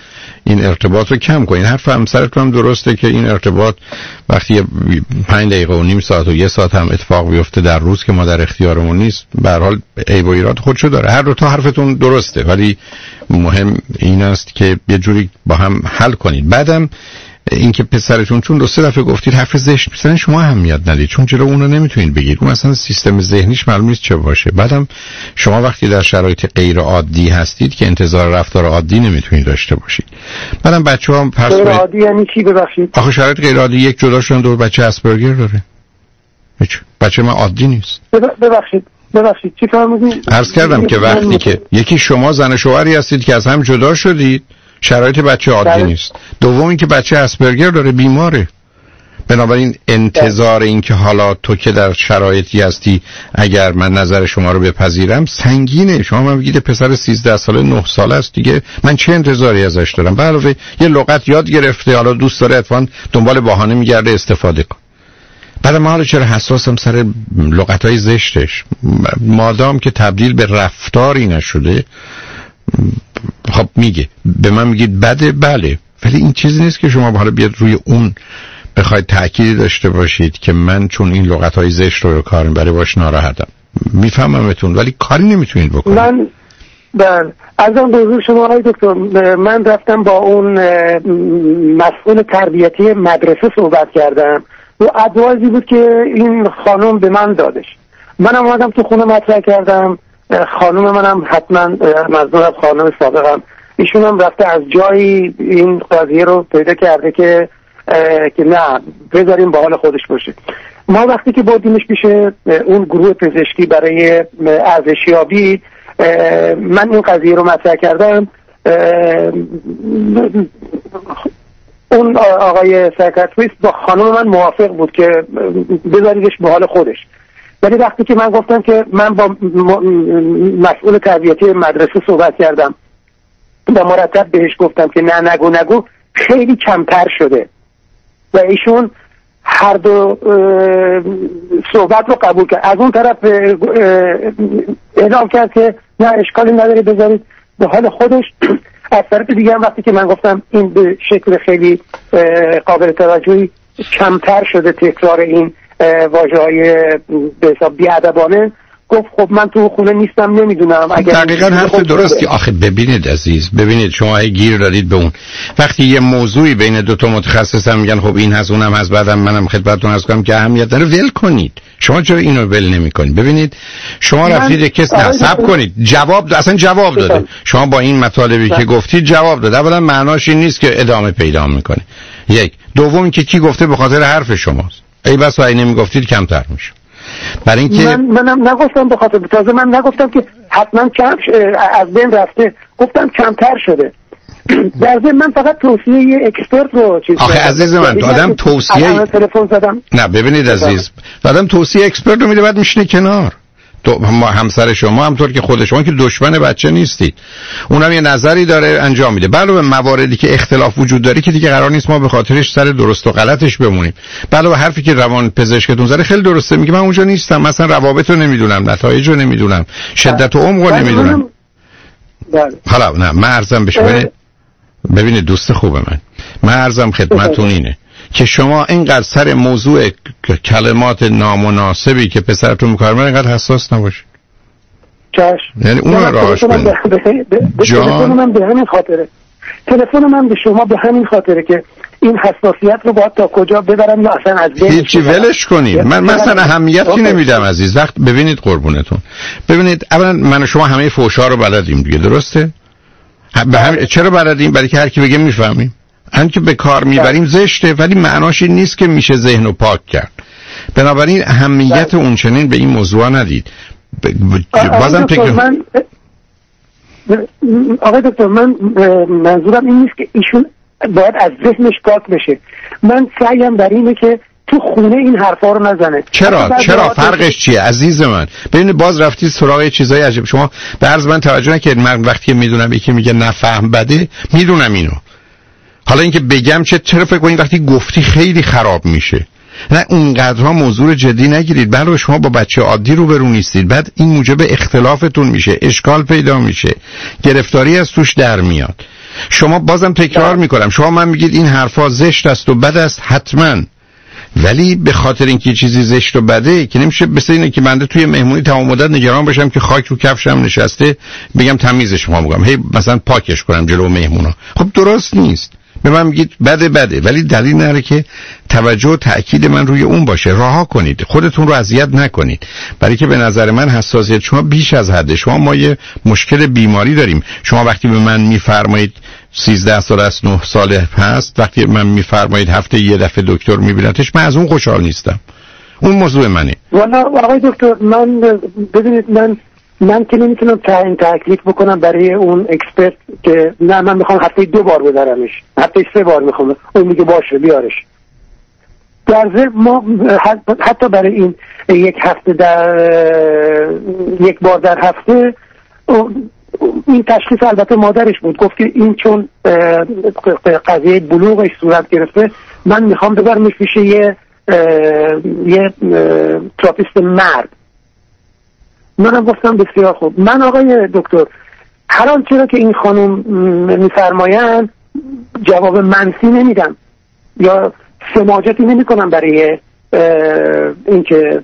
این ارتباط رو کم کنید. حرف همسرتون هم درسته که این ارتباط وقتی 5 دقیقه و نیم ساعت و 1 ساعت هم اتفاق بیفته در روز که ما در اختیارمون نیست، به هر حال عیب و ایراد خودشو داره. هر دو تا حرفتون درسته، ولی مهم این است که یه جوری با هم حل کنید. بعدم اینکه پسرتون چون 2-3 دفعه گفتید حرف زشت میزنه، شما اهمیت ندید چون جلو اون رو نمیتونید بگید، اون اصلا سیستم ذهنیش معلوم نیست چه باشه. بعدم شما وقتی در شرایط غیر عادی هستید که انتظار رفتار عادی نمیتونید داشته باشید. بعدم بچه‌ها پس غیر عادی یعنی چی؟ ببخشید آخه شرایط غیر عادی، یک جدا شدن، 2 بچه اسپرگر داره، هیچ بچه من عادی نیست. ببخشید چی فرمودید؟ عرض کردم که وقتی که یکی شما زن شوهری هستید که از هم جدا شدید، شرایط بچه عادی نیست. دوم این که بچه اسپرگر داره، بیماره. بنابراین انتظار این که حالا تو که در شرایطی هستی اگر من نظر شما رو بپذیرم سنگینه. شما من بگید پسر 13 ساله 9 ساله است دیگه، من چه انتظاری ازش دارم؟ به علاوه یه لغت یاد گرفته، حالا دوست داره اتفاقاً دنبال بهانه میگرده استفاده کن. بعد من حالا چرا حساسم سر لغت‌های زشتش؟ مادام که تبدیل به رفتاری نشده، خب میگه به من میگید بده، بله، ولی این چیزی نیست که شما حالا بیاد روی اون بخواید تأکید داشته باشید که من چون این لغت‌های زشت رو کار میبره باش ناراحتم. میفهممتون ولی کاری نمیتونید بکنید. من از آن حضور شما آقای دکتر، من رفتم با اون مسئول تربیتی مدرسه صحبت کردم و ادوایزی بود که این خانم به من دادش. منم اومدم تو خونه مطرح کردم، خانم منم حتما مظنونم خانم سابقم، ایشون هم رفته از جایی این قضیه رو پیدا کرده که نه بذاریم با حال خودش باشه. ما وقتی که بردیمش پیش اون گروه پزشکی برای ارزشیابی، من این قضیه رو مطرح کردم، اون آقای سایکاتریست با خانم من موافق بود که بذاریدش به حال خودش. ولی وقتی که من گفتم که من با مسئول تربیتی مدرسه صحبت کردم و مرتب بهش گفتم که نه نگو خیلی کمتر شده و ایشون هر دو صحبت رو قبول کرد. از اون طرف اعلام کرد که نه اشکالی نداره بذارید به حال خودش. از طرف دیگه هم وقتی که من گفتم این به شکل خیلی قابل توجهی کمتر شده تکرار این واژه‌های به حساب بی‌ادبانه، گفت خب من تو خونه نیستم نمیدونم. اگر دقیقاً حرف درستی. آخه ببینید عزیز، ببینید شما گیر دادید به اون. وقتی یه موضوعی بین 2 تا متخصص هم میگن خب این هست اونم هست، بعدم منم خدمتتون عرض کنم که اهمیت داره، ول کنید. شما چرا اینو ول نمی‌کنید؟ ببینید شما رفتید کس نصب کنید، اصلا جواب داده. شما با این مطالبی که گفتید جواب داده. اولا معناش این نیست که ادامه پیدا میکنه. یک. دوم که کی گفته به خاطر حرف شماست. ای بس اگه نمیگفتید کمتر میشه. برای اینکه منم نگفتم به خاطر، تازه من نگفتم که حتما کم از بین رفته، گفتم کمتر شده. در ضمن من فقط توصیه یه اکسپرت رو چیز آخه عزیز من آدم توصیه تلفن زدم. نه ببینید عزیز، آدم توصیه اکسپرت رو میده بعد میشینه کنار. همسر شما همطور که خود شما که دشمن بچه نیستید، اونم یه نظری داره انجام میده. علاوه مواردی که اختلاف وجود داره که دیگه قرار نیست ما به خاطرش سر درست و غلطش بمونیم. علاوه حرفی که روان پزشکتون زره خیلی درسته، میگه من اونجا نیستم، مثلا روابط رو نمیدونم، نتایج رو نمیدونم، شدت و عمق رو نمیدونم. حالا نه من عرضم بشه ببینید دوست خوب من عرضم خدمتتون اینه که شما اینقدر سر موضوع کلمات نامناسبی که پسرتون می‌کاره اینقدر حساس نباشید. یعنی اون راهش بده. تلفن من به همین خاطره. تلفن من به شما به همین خاطره که این حساسیت رو باید تا کجا ببرم یا اصلا از بین هیچی ولش کنید. من مثلا اهمیتی نمیدم عزیز. وقت ببینید قربونتون. ببینید اولا من و شما همه فحشا رو بلدیم دیگه، درسته؟ چرا بلدیم؟ برای که هر کی بگه میفهمیم. هم که به کار میبریم زشته، ولی معناش این نیست که میشه ذهن رو پاک کرد. بنابراین اهمیت اونچنین به این موضوع ندید. بازم آقای دکتر من منظورم این نیست که ایشون باید از ذهنش پاک بشه. من سعیم در اینه که تو خونه این حرفا رو نزنه. چرا فرقش چیه عزیز من؟ ببینید باز رفتید سراغ چیزای عجیب. شما به عرض من توجه نکردید. من وقتی میدونم یکی میگه نفهم بده، میدونم اینو. حالا اینکه بگم چرا فکر کنید وقتی گفتی خیلی خراب میشه؟ نه اونقدرها موضوع جدی نگیرید. بله شما با بچه عادی روبرو نیستید، بعد این موجب اختلافتون میشه، اشکال پیدا میشه، گرفتاری از توش در میاد. شما بازم تکرار میکنم، شما من میگید این حرفا زشت است و بد است، حتما، ولی به خاطر اینکه چیزی زشت و بده که نمیشه مثل اینه که بنده توی مهمونی تمام مدت نگران باشم که خاک رو کفشم نشسته بگم تمیزش میگم، هی مثلا پاکش کنم جلو مهمونا. خب درست نیست. به من میگید بده، ولی دلیل نره که توجه و تأکید من روی اون باشه. رها کنید، خودتون رو اذیت نکنید، برای که به نظر من حساسیت شما بیش از حده. شما ما یه مشکل بیماری داریم. شما وقتی به من میفرمایید 13 سال است 9 سال هست، وقتی من میفرمایید هفته یه دفعه دکتر میبینتش، من از اون خوشحال نیستم. اون موضوع منه. والا آقای دکتر، من ببینید من که نمیتونم تعیین تکلیف بکنم برای اون اکسپرت که نه من میخوام هفته 2 بار ببرمش، هفته 3 بار میخوام، اون میگه باشه بیارش. در ضمن ما حتی برای این یک هفته یک بار در هفته، این تشخیص البته مادرش بود، گفت که این چون قضیه بلوغش صورت گرفته، من میخوام ببرمش پیش یه تراپیست مرد. منم گفتم بسیار خوب. من آقای دکتر هر آنچه که این خانم میفرمایند جواب منفی نمیدم یا سماجتی نمی کنم برای اینکه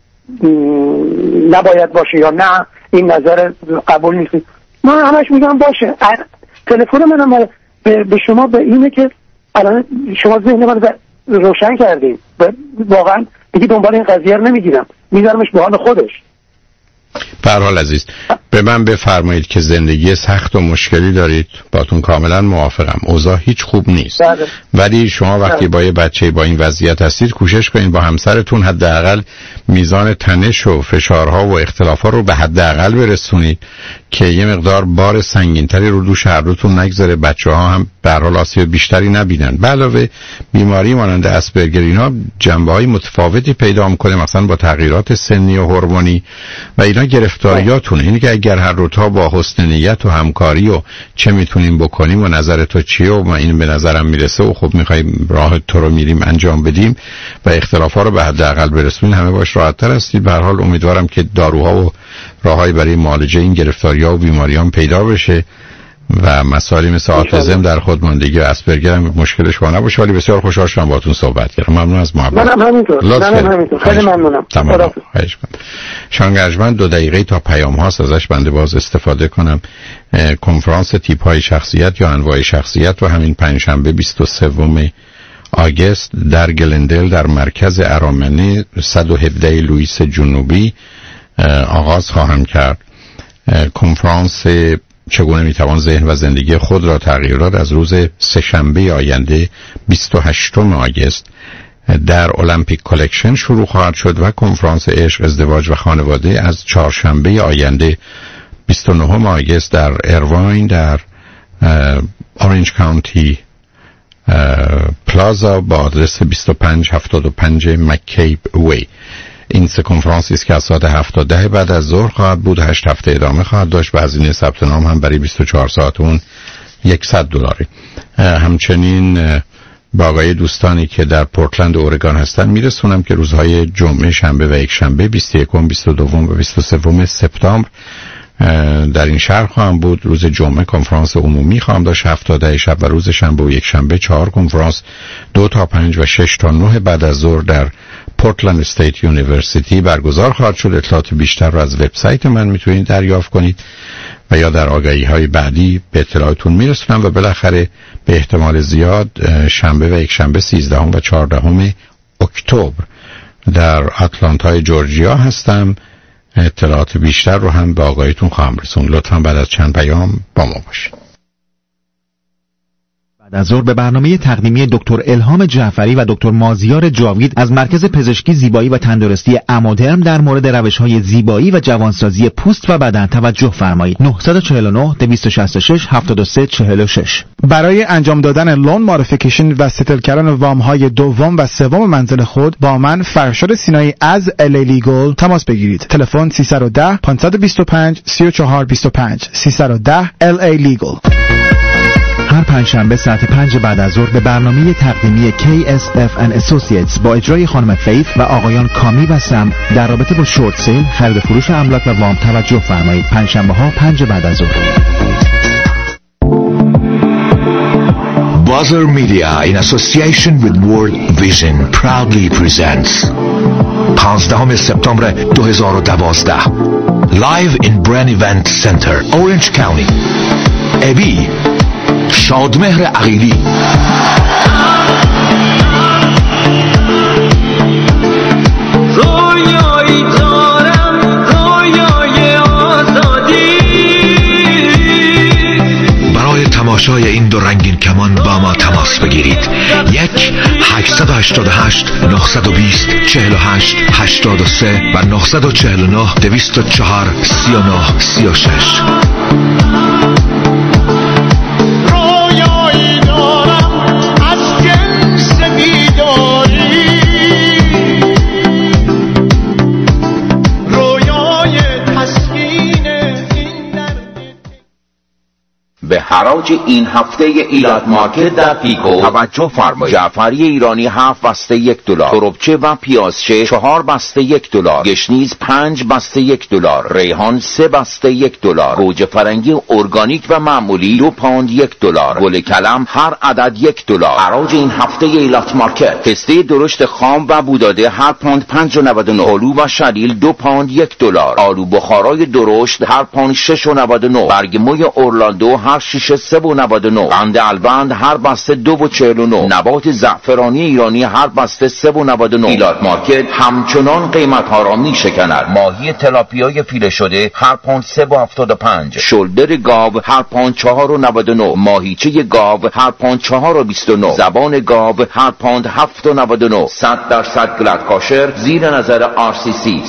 نباید باشه یا نه این نظر قبول نیست. من همش میگم باشه. تلفن منم به شما به اینه که الان شما ذهن من روشن کردین، واقعا دیگه دنبال این قضیه رو نمیگیرم، میذارمش به حال خودش. به هر حال عزیز، به من بفرمایید که زندگی سخت و مشکلی دارید، باتون کاملا موافقم، اوضاع هیچ خوب نیست. ولی شما وقتی با یه بچه با این وضعیت هستید، کوشش کنید با همسرتون حداقل میزان تنش و فشارها و اختلافات رو به حداقل برسونید که یه مقدار بار سنگینتری رو دوش هر دوتون نگذاره، بچه‌ها هم به هر حال آسیب بیشتری نبینن. به علاوه بیماری مانند اسپرگر اینا جنبه‌های متفاوتی پیدا می‌کنه، مثلا با تغییرات سنی و هورمونی و اینا گرفتاریاتونه. اینی که اگر هر دوتا با حسن نیت و همکاری و چه میتونیم بکنیم و نظر تو چیه و من این به نظرم میرسه و خب می‌خوایم راه تو رو میریم انجام بدیم و اختلافا رو به حداقل برسونیم، همه باش راحت‌تر هستید. به هر حال امیدوارم که داروها و راههایی برای معالجه این گرفتاری‌ها و بیماری‌ها پیدا بشه و مسائلی مثل آتیسم در خودماندگی و اسپرگر هم مشکلش با نباشه. ولی بسیار خوشحال شدم باهاتون صحبت کردم. ممنون از محبت. منم همینطور. خیلی ممنونم. تمام. شانگرجمن 2 دقیقه تا پیام هاست، ازش بنده باز استفاده کنم. کنفرانس تیپ های شخصیت یا انواع شخصیت و همین پنجشنبه 23 آگوست در گلندل در مرکز ارامنه 117 لوئیس جنوبی آغاز خواهم کرد. کنفرانس چگونه میتوان ذهن و زندگی خود را تغییر داد از روز سه‌شنبه آینده 28 آگوست در المپیک کالکشن شروع خواهد شد و کنفرانس عشق، ازدواج و خانواده از چهارشنبه آینده 29 آگوست در ایرواین در اورنج کانتی پلازا با آدرس 2575 مکیب وی. این سه کنفرانسی است که از ساعت 7 تا 10 بعد از ظهر خواهد بود. 8 هفته ادامه خواهد داشت و هزینه ثبت نام هم برای 24 ساعت اون $100. همچنین با آقای دوستانی که در پورتلند اورگان هستن میرسونم که روزهای جمعه، شنبه و یک شنبه 21، 22 و 23 سپتامبر در این شهر خواهم بود. روز جمعه کنفرانس عمومی خواهم داشت 7 تا 10 شب و روز شنبه و یک شنبه 4 کنفرانس 2 تا 5 و 6 تا 9 بعد از ظهر در پورتلند استیت یونیورسیتی برگزار خواهد شد. اطلاعات بیشتر رو از وبسایت من میتونید دریافت کنید و یا در آگهی‌های بعدی به اطلاعاتون میرسونم. و بالاخره به احتمال زیاد شنبه و یک شنبه 13 و 14 اکتبر در آتلانتای جورجیا هستم. اطلاعات بیشتر رو هم به آگاهیتون خواهم رسوند. لطفاً بعد از چند پیام با ما باشید. بعد از ظهر به برنامه تقدیمی دکتر الهام جعفری و دکتر مازیار جاوید از مرکز پزشکی زیبایی و تندرستی امودرم در مورد روش‌های زیبایی و جوانسازی پوست و بدن توجه فرمایید. 949 266 7346. برای انجام دادن لون مودیفیکیشن و ستل کردن وام‌های دوم و سوم منزل خود با من فرشاد سینایی از الی لیگل تماس بگیرید. تلفن 310 525 3425 310 LA Legal. هر پنجشنبه ساعت 5 بعد از ظهر به برنامه تقدیمی KSF and Associates با اجرای خانم فیث و آقایان کامی و سم در رابطه با شورت سیل، خرید فروش املاک و وام توجه فرمایید. پنجشنبه ها 5 بعد از ظهر. Buzzer Media in association with World Vision proudly presents 15 سپتامبر 2012 Live in Brand Event Center, Orange County. ابی شادمهر عقیلی، رویایی دارم، رویای آزادی. برای تماشای این دو رنگین کمان با ما تماس بگیرید. 1-888-920-48-83 و 949-204-39-36. به حراج این هفته ایلات مارکت در پیکو توجه فرمایید. جعفری ایرانی 7 بسته $1، تربچه و پیازچه 4 بسته $1، گشنیز 5 بسته $1، ریحان 3 بسته $1، گوجه فرنگی ارگانیک و معمولی 2 پوند $1، گل کلم هر عدد $1. حراج این هفته ایلات مارکت. پسته درشت خام و بوداده هر پوند 5.99، آلو و شلیل 2 پوند $1، آلو بخارای درشت هر پوند 6.99، برگ موی اورلاندو هر شیشه 3.99، قند البند هر بسته 2.49، نبات زعفرانی ایرانی هر بسته 3.99. ایلات مارکت همچنان قیمت ها را می شکند. ماهی تلاپیای فیله شده هر پوند 3.75، شلدر گاو هر پوند 4.99، ماهیچه گاو هر پوند 4.29، زبان گاو هر پوند 7.99. 100% گلد کاشر زیر نظر RCC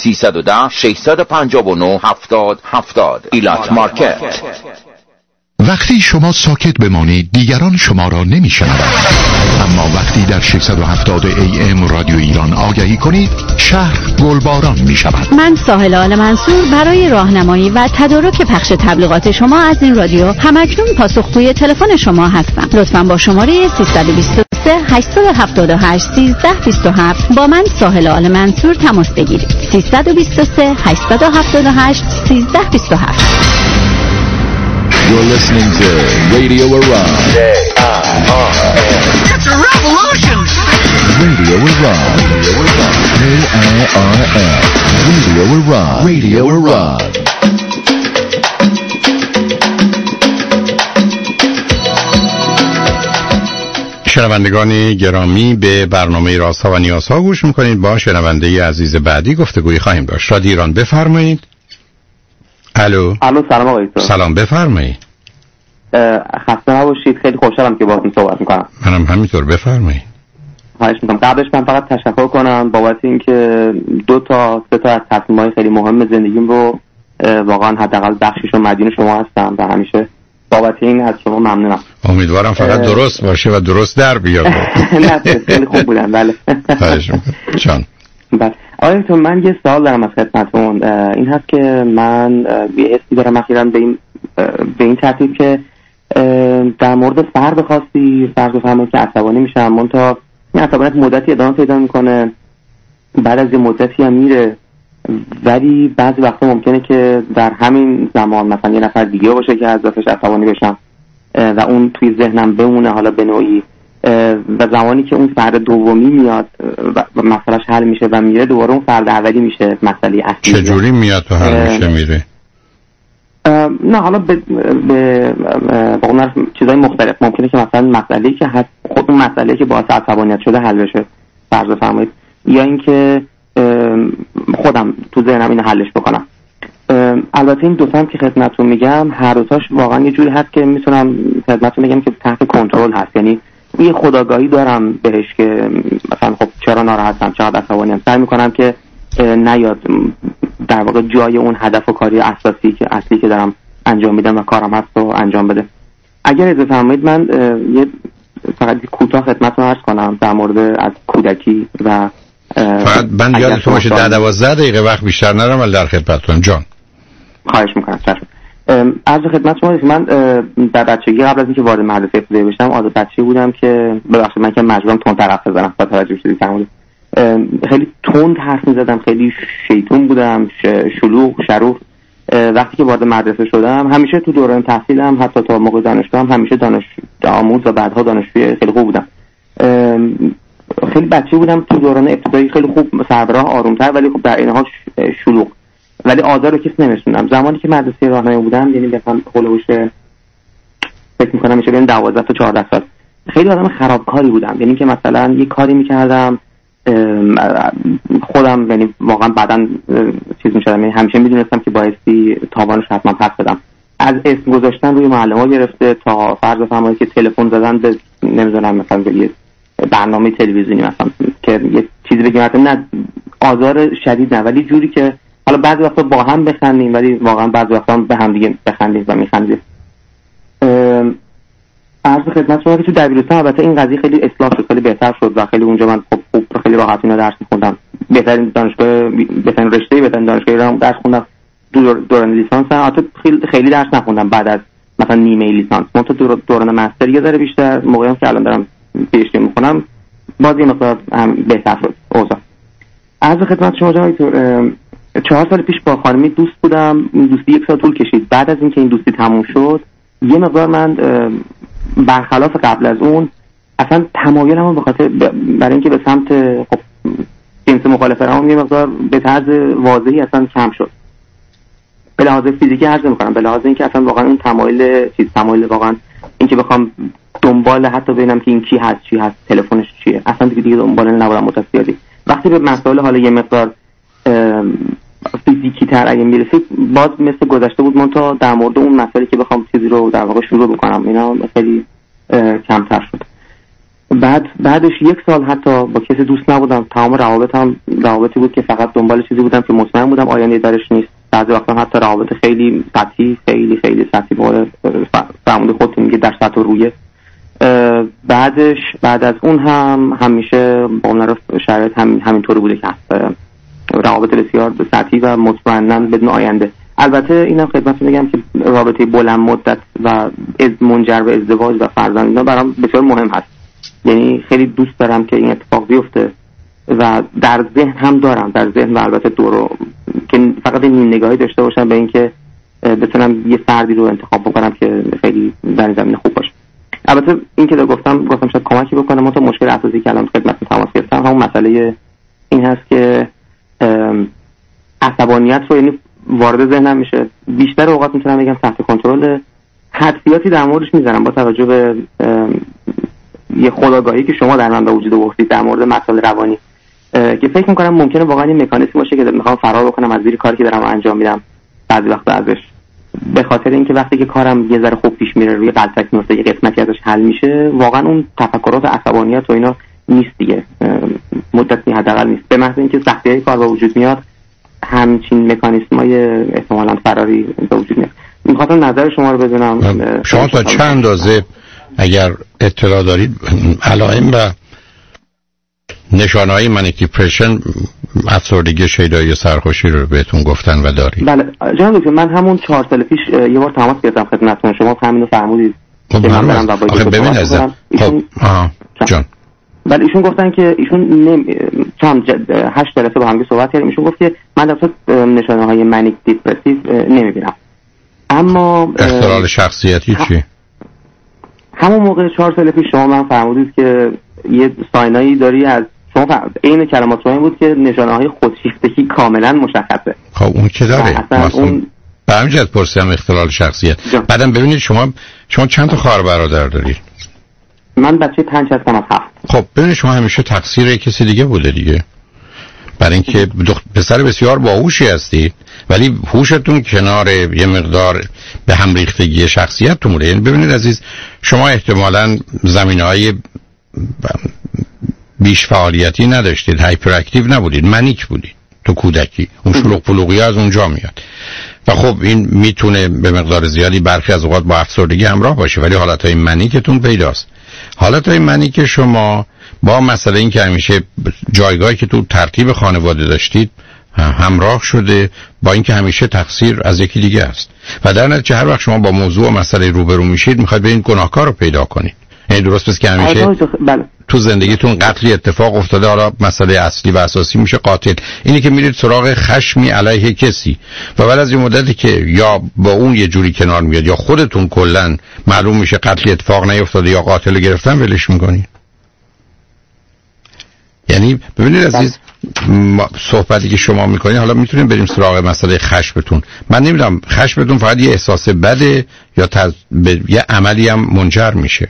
310-659-70-70. ایلات مارکت. وقتی شما ساکت بمانید دیگران شما را نمی‌شنوند، اما وقتی در 670 AM رادیو ایران آگهی کنید شهر گلباران می‌شود. من ساحل آل منصور برای راهنمایی و تدارک پخش تبلیغات شما از این رادیو همکنون پاسخگوی تلفن شما هستم. لطفاً با شماره 323-878-1327 با من ساحل آل منصور تماس بگیرید. 323-878-1327. You're listening to Radio Iran. It's a revolution. Radio Iran. KIRN. Radio Iran. Radio Iran. شنوندگان گرامی، به برنامه رازها و نیازها گوش میکنید. با شنونده عزیز بعدی گفتگویی خواهیم داشت. رادیو ایران، بفرمایید. الو. سلام آقای دکتر. سلام، بفرمایید. خسته نباشید، خیلی خوشحالم که باهاتون صحبت میکنم. منم همینطور، بفرمایید. خواهش میکنم. قبلش من فقط تشکر کنم بابت اینکه 2 تا 3 تا از تصمیم‌های خیلی مهم زندگیم رو واقعا حداقل بخشش رو مدیون شما هستم و همیشه بابت این از شما ممنونم. امیدوارم فقط درست باشه و درست در بیاد. نه خیلی خوب بودن. بله. خواهش میکنم. جان. بله. آقای تو، من یه سوال دارم از خدمتتون. این هست که من یه حسی دارم اخیراً به این ترتیب که در مورد فرد خاصی فرض بفرمایید که عصبانی میشم، منتها این عصبانیت مدتی ادامه پیدا میکنه، بعد از یه مدتی هم میره، ولی بعضی وقتا ممکنه که در همین زمان مثلا یه نفر دیگه باشه که ازش عصبانی بشم و اون توی ذهنم بمونه حالا به نوعی، و زمانی که اون فرد دومی میاد و مسئلهش حل میشه و میره، دوباره اون فرد اولی میشه مسئله اصلی. چجوری میاد و حل میشه میره؟ نه حالا به قول چیزای مختلف ممکنه که مثلا مسئله‌ای که هست خود اون مسئله‌ای که باعث عصبانیت شده حل بشه فرض بفرمایید، یا اینکه خودم تو ذهنم اینو حلش بکنم. البته این دو تا که خدمتتون میگم هر دوتاش واقعا یه جوری هست که میتونم خدمتتون بگم که تحت کنترل هست، یعنی یه خودآگاهی دارم بهش که مثلا خب چرا ناراحتم، چقدر عصبانیم، سعی میکنم که نیاد در واقع جای اون هدف و کاری اصلی که دارم انجام میدم و کارم هست رو انجام بده. اگر اجازه فرمایید من یه فقط کوتاه خدمتتون عرض کنم در مورد از کودکی و فقط من یادتون باشه 10-12 دقیقه وقت بیشتر ندارم، ولی در خدمتتونم. جان. خواهش میکنم. عرض خدمت شما من در بچگی قبل از اینکه وارد مدرسه ابتدایی بشم عادت بچه‌ای بودم که ببخشید من که مجبورم تند حرف بزنم با توجه شدید فرمودید، خیلی تند حرف می‌زدم، خیلی شیطون بودم، شلوغ شروع وقتی که وارد مدرسه شدم همیشه تو دوران تحصیلم حتی تا موقع دانشگاه هم همیشه دانش آموز و بعدها دانشجوی خیلی خوب بودم. خیلی بچه بودم تو دوران ابتدایی، خیلی خوب سربراه، آرومتر، ولی خب در این حال شلوغ، ولی آزار رو کسی نمی‌رسوندم. زمانی که مدرسه راهنمایی بودم، یعنی مثلا هولوش فکر می‌کنم میشه بین 12 تا 14 سال، خیلی آدم خرابکاری بودم. یعنی که مثلا یه کاری می‌کردم خودم، یعنی واقعا بعداً چیز می‌شدم، یعنی همیشه می‌دونستم که بایستی تاوانش حتما پس بدم. از اسم گذاشتن روی معلم‌ها گرفته تا فرض بفرمایید که تلفن زدن به نمی‌دونم مثلا به یه برنامه تلویزیونی مثلا که یه چیزی بگیم، نه آزار شدید نه، ولی جوری که حالا بعضی وقتا با هم بخندیم ولی واقعا بعضی وقتا به هم دیگه بخندیم و میخندیم. عرض خدمت شما که تو دبیرستان البته این قضیه خیلی اصلاح شد، خیلی بهتر شد و خیلی اونجا من خوب خیلی راحت اینا درس می‌خوندم. بهترین دانشگاه، بهترین رشته، بهترین دانشگاهی رو درس خوندم. دوران لیسانس البته خیلی درس نخوندم بعد از مثلا نیمه لیسانس. من تو دوران مستر یه ذره بیشتر، موقعی که الان دارم پی اچ دی می‌خونم باز یه مقدار بهتر شد اوضاع. عرض خدمت شما جناب دکتر، 4 سال پیش با خانمی دوست بودم. این دوستی 1 سال طول کشید. بعد از اینکه این دوستی تموم شد یه مقدار من برخلاف قبل از اون اصلا تمایلم به خاطر برای اینکه به سمت خب جنس مخالفم یه مقدار به طرز واضحی اصلا کم شد. به لحاظ فیزیکی عرض می‌کنم، به لحاظ اینکه اصلا واقعا اون تمایل واقعا اینکه بخوام دنبال حتی ببینم که این کی هست تلفنش چیه، اصلا دیگه دنبال نبودم متأسفانه. وقتی به مسائل حالا یه مقدار فیزیکی تر اگه میرسید باز مثل گذشته بود، من تا در مورد اون مسئله که بخوام چیزی رو در واقع شروع بکنم اینا خیلی کمتر شد. بعدش 1 سال حتی با کسی دوست نبودم. تمام روابطی بود که فقط دنبال چیزی بودم که مطمئن بودم آینده درش نیست. بعضی وقتا حتی روابط خیلی سطحی به قول فرموده خودتون میگه در سطح رویه. بعد از اون هم همیشه با اون شرایط همینطوری بوده که روابط بسیار سطحی و مطمئناً بدون آینده. البته اینم خدمتتون بگم که رابطه بلند مدت و منجر به ازدواج و فرزند اینا برام بسیار مهم هست. یعنی خیلی دوست دارم که این اتفاق بیفته و در ذهن هم دارم، در ذهن و البته دورو که فقط این نگاهی داشته باشم به اینکه بتونم یه فردی رو انتخاب بکنم که خیلی در زمین خوب باشه. البته این که گفتم شاید کمکی بکنه. من تا مشکل اساسی که الان خدمتتون تماس گرفتم همون مسئله این هست که عصبانیت رو یعنی وارد ذهنم میشه. بیشتر اوقات میتونم بگم تحت کنترل، حدسیاتی در موردش میذارم با توجه به یه خودآگاهی که شما در من به وجود آوردید در مورد مسائل روانی که فکر میکنم ممکنه واقعا این مکانیزم باشه که میخوام فرار بکنم از زیر کاری که دارم انجام میدم بعضی وقتا ازش، به خاطر اینکه وقتی که کارم یه ذره خوب پیش میره روی غلطک میفته یه قسمتی ازش حل میشه، واقعا اون تفکرات عصبانیت و اینا نیست دیگه، مدتی حداقل نیست. به محض اینکه سختی‌های کار به وجود میاد همچین مکانیزم‌های احتمالاً فراری به وجود میاد. می‌خواستم نظر شما رو بدونم. شما تا چند اندازه اگر اطلاع دارید علائم و نشانه‌های منیک دیپرشن، افسردگی شیدایی سرخوشی رو بهتون گفتن و دارید؟ بله جناب دکتر، من همون 4 سال پیش یه بار تماس گرفتم خدمتتون، شما همین فرمودید که من برم و آخه ببین ازم جان ولی ایشون گفتن که ایشون 8 جلسه با هم صحبت کردیم. ایشون گفت که من در نشانه‌های منیک دیپرسیو نمی‌بینم. اما اختلال شخصیتی چی؟ همون موقع 4 سال پیش شما من فرمودید که یه ساینایی داری از شما عین کلمات شما بود که نشانه‌های خودشیفتگی کاملا مشخصه. خب اون که داره. اون به همین جهت پرسیدم اختلال شخصیت. بعدم ببینید شما چند تا خواهر برادر دارید؟ من بچه 5 هستم از 7. خب ببینید شما همیشه تقصیر کسی دیگه بوده دیگه، برای اینکه پسر بسیار باهوشی هستی ولی هوشتون کنار یه مقدار به هم ریختگی شخصیتتون بوده. یعنی ببینید عزیز، شما احتمالاً زمینه‌های بیش فعالیتی نداشتید، هایپر اکتیو نبودید، منیک بودید تو کودکی. اون شلوغ پلوغی از اونجا میاد و خب این میتونه به مقدار زیادی برخی از اوقات با افسردگی همراه باشه، ولی حالتهای منیکتون پیداست. حالتهای منیک شما با مسئله این که همیشه جایگاهی که تو ترتیب خانواده داشتید همراه شده با اینکه همیشه تقصیر از یکی دیگه است و در نتیجه هر وقت شما با موضوع و مسئله روبرو میشید میخواید به این گناهکار رو پیدا کنید. یعنی درست است که همیشه تو زندگیتون قتلی اتفاق افتاده، حالا مسئله اصلی و اساسی میشه قاتل، اینی که میرید سراغ خشمی علیه کسی و بعد از این مدتی که یا با اون یه جوری کنار میاد یا خودتون کلا معلوم میشه قتلی اتفاق نیفتاده یا قاتل گرفتن، ولش میکنید. یعنی ببینید عزیز، صحبتی که شما میکنید، حالا میتونیم بریم سراغ مسئله خشمتون. من نمیدونم خشمتون فقط یه احساس بده یا به یه عملی هم منجر میشه؟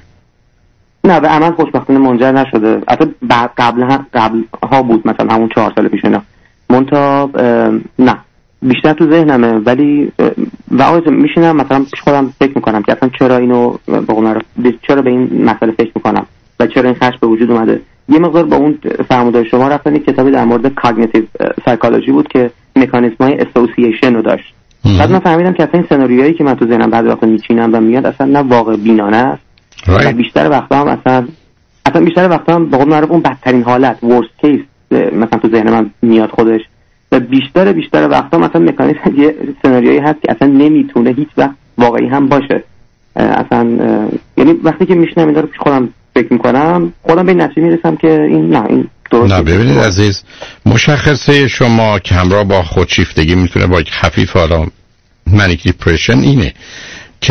نه، به عمل خوشبختانه منجر نشده. البته قبل ها بود، مثلا همون 4 سال پیش اینا. منتها نه، بیشتر تو ذهنمه. ولی و آخه میشینم مثلا پیش خودم فکر میکنم که اصلا چرا اینو چرا به این مسئله فکر میکنم و چرا این خشم به وجود اومده. یه مقدار با اون فرمودار شما رفتن یک کتابی در مورد کاگنیتیو سایکولوژی بود که مکانیزم‌های اسوسییشن رو داشت. بعد من فهمیدم که اصلا این سناریویی که من تو ذهنم بعضی وقتا میچینم و میاد اصلا نه واقع بینانه است. و بیشتر وقتا هم اصلا بیشتر وقتا هم به قول معروف اون بدترین حالت worst case مثلا تو ذهن من میاد خودش. و بیشتر وقتا مثلا مکانیزم یه سناریویی هست که اصلا نمیتونه هیچ وقت واقعی هم باشه. اصلا یعنی وقتی که میشنم اینا رو پیش خودم فکر میکنم، خودم به نتیجه میرسم که این درست. نه ببینید عزیز، مشخصه شما که همراه با خودشیفتگی میتونه با خفیف حالا منیک دیپرشن اینه که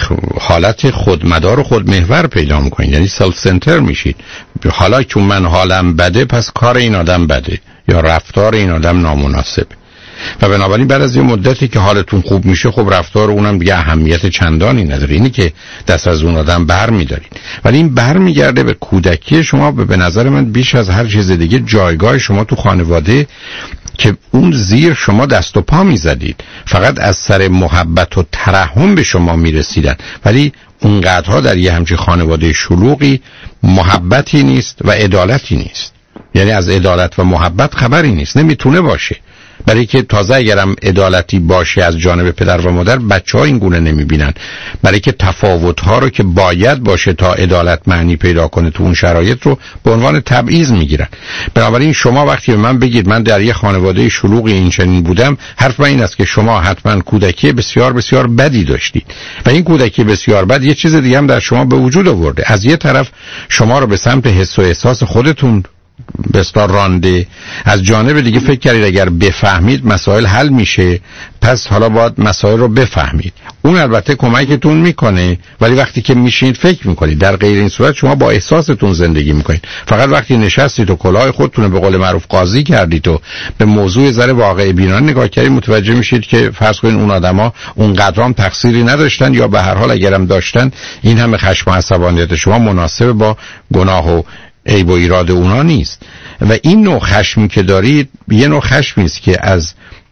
حالت خودمدار و خودمحور پیدا میکنید، یعنی سلف سنتر میشید. حالا که من حالم بده پس کار این آدم بده یا رفتار این آدم نامناسب و بنابراین بعد از یه مدتی که حالتون خوب میشه، خب رفتار اونم دیگه اهمیت چندانی نداره. اینی که دست از اون آدم بر میدارید، ولی این بر میگرده به کودکی شما. به نظر من بیش از هر چیز دیگه جایگاه شما تو خانواده که اون زیر شما دست و پا میزدید، فقط از سر محبت و ترحم به شما میرسیدن، ولی اونقدرها در یه همچین خانواده شلوغی محبتی نیست و عدالتی نیست. یعنی از عدالت و محبت خبری نیست، نمیتونه باشه. برای که تازه اگرم عدالتی باشه از جانب پدر و مادر، بچه‌ها این گونه نمیبینن. برای که تفاوت‌ها رو که باید باشه تا عدالت معنی پیدا کنه تو اون شرایط رو به عنوان تبعیض میگیرن. بنابراین شما وقتی به من بگید من در یه خانواده شلوغی این چنین بودم، حرف من این است که شما حتما کودکی بسیار بسیار بدی داشتید و این کودکی بسیار بد یه چیز دیگه هم در شما به وجود آورده. از یه طرف شما رو به سمت حس و احساس خودتون بسیار رانده، از جانب دیگه فکر کردید اگر بفهمید مسائل حل میشه، پس حالا باید مسائل رو بفهمید. اون البته کمکتون میکنه، ولی وقتی که میشینید فکر میکنید، در غیر این صورت شما با احساستون زندگی میکنید. فقط وقتی نشستید و کلاه خودتون به قول معروف قاضی کردید و به موضوع ذره واقع بینانه نگاه کردید، متوجه میشید که فرض کنید اون آدما اونقدر هم تقصیری نداشتن، یا به هر حال اگرم داشتن این همه خشم و عصبانیت شما مناسب با گناه و عیب و ایراد اونا نیست. و این نوع خشمی که دارید یه نوع خشمی است که از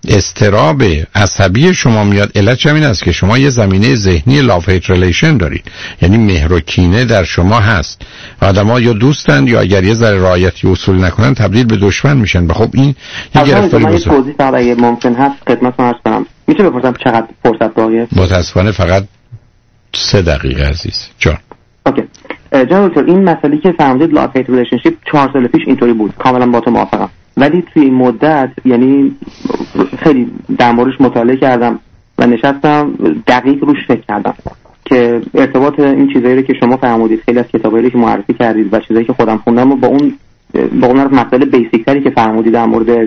اضطراب عصبی شما میاد. علت همین است که شما یه زمینه ذهنی لاف هیت ریلیشن دارید، یعنی مهر و کینه در شما هست. آدم‌ها یا دوستن یا اگر یه ذره رعایتی اصول نکنن تبدیل به دشمن میشن. و خب این یه گرفتاری بزرگ. من توضیح فقط اگه ممکن هست خدمتتون عرض کنم. میشه بپرسم چقدر فرصت باقیه؟ متاسفانه فقط 3 دقیقه عزیز جان. اوکی. جناب دکتر، این مسئله که فرمودید لاف هیت ریلیشنشیپ 4 سال پیش اینطوری بود، کاملا با تو موافقم. ولی توی این مدت یعنی خیلی در موردش مطالعه کردم و نشستم دقیق روش فکر کردم که ارتباط این چیزایی رو که شما فرمودید، خیلی از کتابایی که معرفی کردید و چیزایی که خودم خوندم و با اون مسئله بیسیک تری که فرمودید در مورد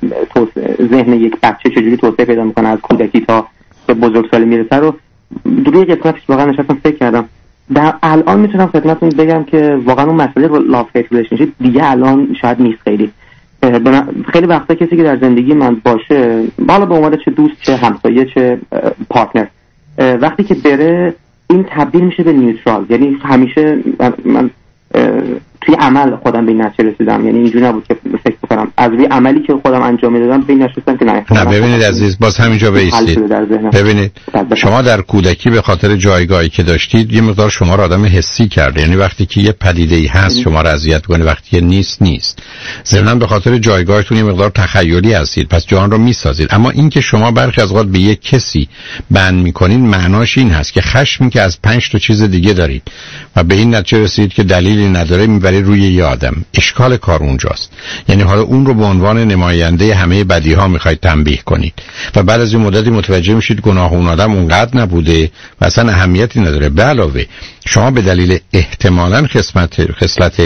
ذهن یک بچه چجوری توسعه پیدا میکنه از کودکی تا به بزرگسالی میرسه رو روی قسمتش واقعا نشستم فکر کردم. در الان میتونم خدمتتون بگم که واقعا اون مسئله لاف هیت ریلیشنشیپ دیگه الان شاید نیست. خیلی وقتا کسی که در زندگی من باشه، بالا به عنوان چه دوست چه همسایه چه پارتنر، وقتی که بره این تبدیل میشه به نیوترال. یعنی همیشه من توی عمل خودم به این نتیجه رسیدم، یعنی اینجوری نبود که فکر بکنم از روی عملی که خودم انجام میدادم به این نشستم که نه. ببینید عزیز، باز همینجا بایستید. ببینید شما در کودکی به خاطر جایگاهی که داشتید یه مقدار شما رو آدم حسی کرده. یعنی وقتی که یه پدیده‌ای هست شما رو اذیت کنه، وقتی نیست. ضمناً به خاطر جایگاهتون یه مقدار تخیلی هستید، پس جهان رو میسازید. اما این که شما برخی از اوقات به یک کسی بند میکنین معناش این هست که خشمی که از 5 تا چیز دیگه دارید و به این نتیجه رسیدید که دلیلی نداره میبرید روی یه آدم. اشکال کار اونجاست. یعنی حالا اون رو به عنوان نماینده همه بدیها میخواید تنبیه کنید و بعد از این مدتی متوجه میشید گناه اون آدم اونقدر نبوده و اصلا اهمیتی نداره. به علاوه شما به دلیل احتمالاً خصلت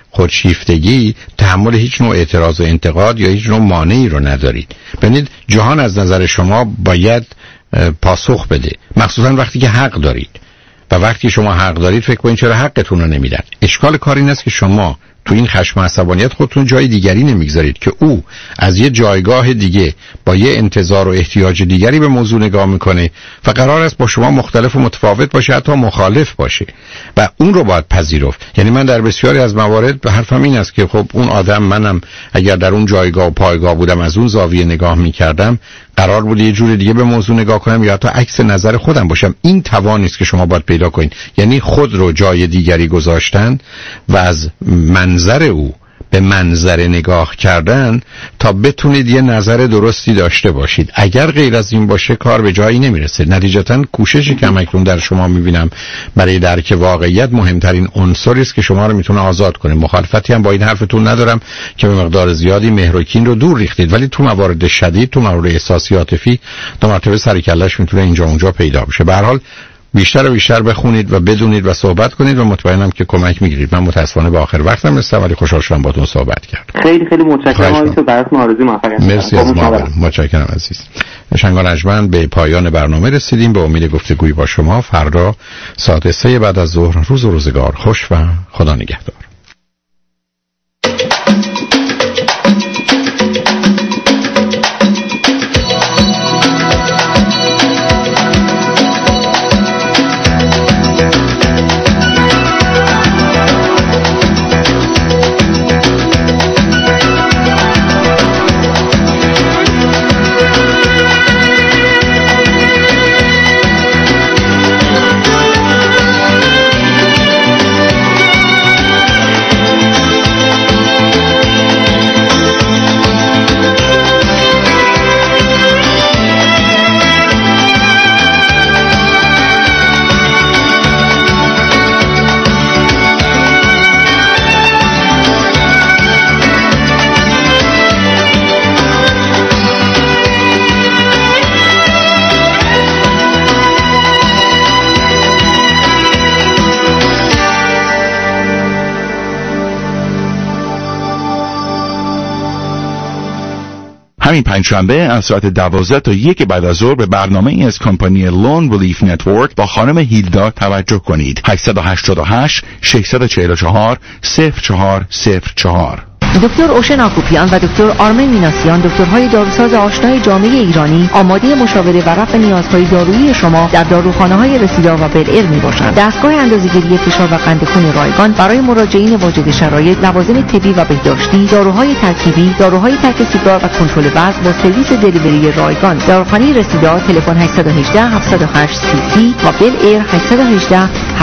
خودشیفتگی تحمل هیچ نوع اعتراض و انتقاد یا هیچ نوع مانعی رو ندارید. ببینید جهان از نظر شما باید پاسخ بده، مخصوصا وقتی که حق دارید. و وقتی شما حق دارید فکر کنید چرا حقتون رو نمیدن. اشکال کار این است که شما تو این خشم و عصبانیت خودتون جای دیگری نمیگذارید که او از یه جایگاه دیگه با یه انتظار و احتیاج دیگری به موضوع نگاه میکنه و قرار است با شما مختلف و متفاوت باشه، حتی مخالف باشه و اون رو باید پذیرفت. یعنی من در بسیاری از موارد به حرفم این است که خب اون آدم، منم اگر در اون جایگاه و پایگاه بودم از اون زاویه نگاه میکردم، قرار بود یه جور دیگه به موضوع نگاه کنم یا حتی عکس نظر خودم باشم. این توانی است که شما باید پیدا کنید، یعنی خود رو جای دیگری گذاشتن و از منظر او به منظر نگاه کردن تا بتونید یه نظر درستی داشته باشید. اگر غیر از این باشه کار به جایی نمیرسه. نتیجتاً کوششی که همکنون در شما میبینم برای درک واقعیت مهمترین عنصری است که شما رو میتونه آزاد کنه. مخالفتی هم با این حرفتون ندارم که به مقدار زیادی مهر و کین رو دور ریختید، ولی تو موارد شدید، تو موارد احساسی عاطفی، دو مرتبه سر کله‌اش میتونه اینجا اونجا پیدا بشه. به هر حال بیشتر و بیشتر بخونید و بدونید و صحبت کنید و مطمئنم که کمک میگیرید. من متاسفانه به آخر وقتم رسیدم ولی خوشحال شدم باهاتون صحبت کردم. خیلی خیلی متشکرم آقای، براتون آرزوی موفقیت. مرسی از ما. متشکرم عزیز. شنگان اجمن به پایان برنامه رسیدیم. به امید گفتگوی با شما فردا ساعت 3 بعد از ظهر. روز و روزگار خوش و خدا نگهدار. همین پنجشنبه از ساعت 12 تا 1 بعد از ظهر به برنامه ای از کمپانی لون ریلیف نتورک با خانم هیلدا توجه کنید. 888 644 0404. دکتر اوشن آکوپیان و دکتر آرمن میناسیان، دکترهای داروساز آشنای جامعه ایرانی، آماده مشاوره و رفع نیازهای دارویی شما در داروخانه‌های رسیدار و بلئر میباشند. دستگاه اندازه‌گیری فشار و قند خون رایگان برای مراجعین واجد شرایط، لوازم طبی و بهداشتی، داروهای ترکیبی، داروهای ترک سیگار و کنترل وزن با سرویس دلیوری رایگان. داروخانه رسیدار تلفن 818 708 30 و بلئر 818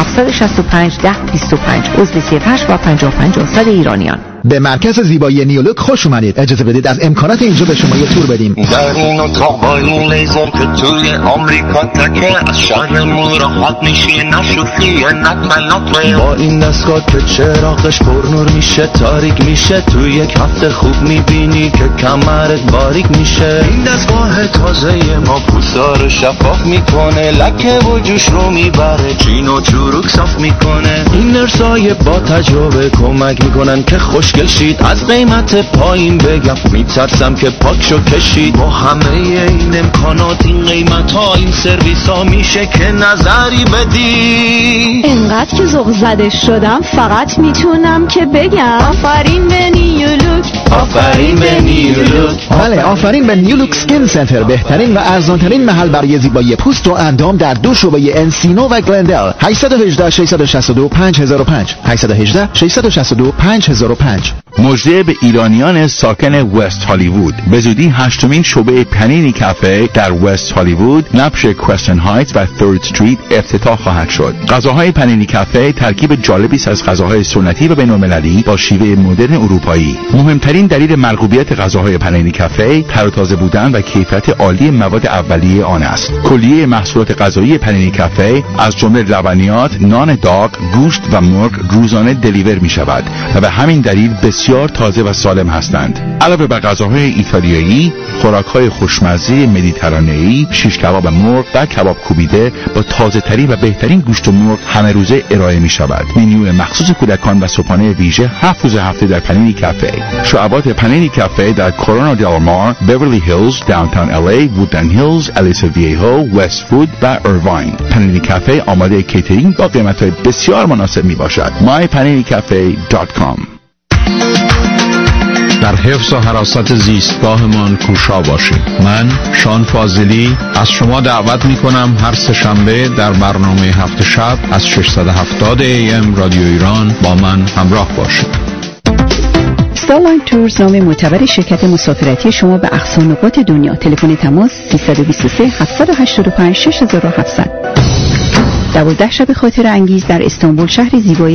765 1025. عضو 38 و 55% ایرانیان. به مرکز زیبایی نیولوک خوش اومدید. اجازه بدید از امکانات اینجا به شما یه تور بدیم. در این اتاق با این لیزر که توی آمریکا تکه، از شهرمون راحت میشی نشوفی نتمناته. با این دستگاه که چراغش پرنور میشه تاریک میشه، توی یک هفته خوب میبینی که کمرت باریک میشه. این دستگاه تازه ما پوستا رو شفاف میکنه، لکه و جوش رو میبره، چین و چروک صاف میکنه. این نرسای با تجربه کمک میکنن که خوشگل شید. از قیمت پایین بگم میترسم که پاکشو کشید. با همه این امکانات، این قیمت ها، این سرویس ها، میشه که نظری بدی. انقدر که ذوق زده شدم فقط میتونم که بگم آفرین به نیولوک، آفرین به نیولوک. بله، آفرین به نیولوک سکین سنتر، بهترین و ارزانترین محل برای زیبایی پوست و اندام در دو شعبه انسینو و گلندل. 818 662 5005 818 662 5005. مژده به ایرانیان ساکن وست هالیوود. به زودی 8مین شعبه پنینی کافه در وست هالیوود، نبش کوستن هایتس و 3rd استریت افتتاح خواهد شد. غذاهای پنینی کافه ترکیب جالبی است از غذاهای سنتی و بین‌المللی با شیوه مدرن اروپایی. مهمترین دلیل مرغوبیت غذاهای پنینی کافه تر و تازه بودن و کیفیت عالی مواد اولیه آن است. کلیه محصولات غذایی پنینی کافه از جمله لبنیات، نان داغ، گوشت و مرغ روزانه دلیور می شود و به همین دلیل بسیار بسیار تازه و سالم هستند. علاوه بر غذاهای ایتالیایی، خوراک‌های خوشمزه مدیترانه‌ای، شیش کباب مرغ و کباب کوبیده با تازه‌ترین و بهترین گوشت مرغ همه روزه ارائه می‌شود. منیو مخصوص کودکان و صبحانه ویژه 7 روز هفته در پنینی کافه. شعبات پنینی کافه در کورونا دل مار، بیورلی هیلز، داونتاون LA، وودلند هیلز، الیسا ویهو، وست فود و ایرواین. پنینی کافه آماده کیترینگ با قیمت‌های بسیار مناسب میباشد. mypaninicafe.com. در حفظ و حراست زیستگاهمان کوشا باشید. من شان فاضلی از شما دعوت میکنم هر سه‌شنبه در برنامه هفت شب از 670 AM رادیو ایران با من همراه باشید. ستارلاین تورز نام معتبر شرکت مسافرتی شما به اقصا نقاط دنیا. تلفن تماس 323 785 6700. 12 شب خاطر انگیز در استانبول، شهر زیبای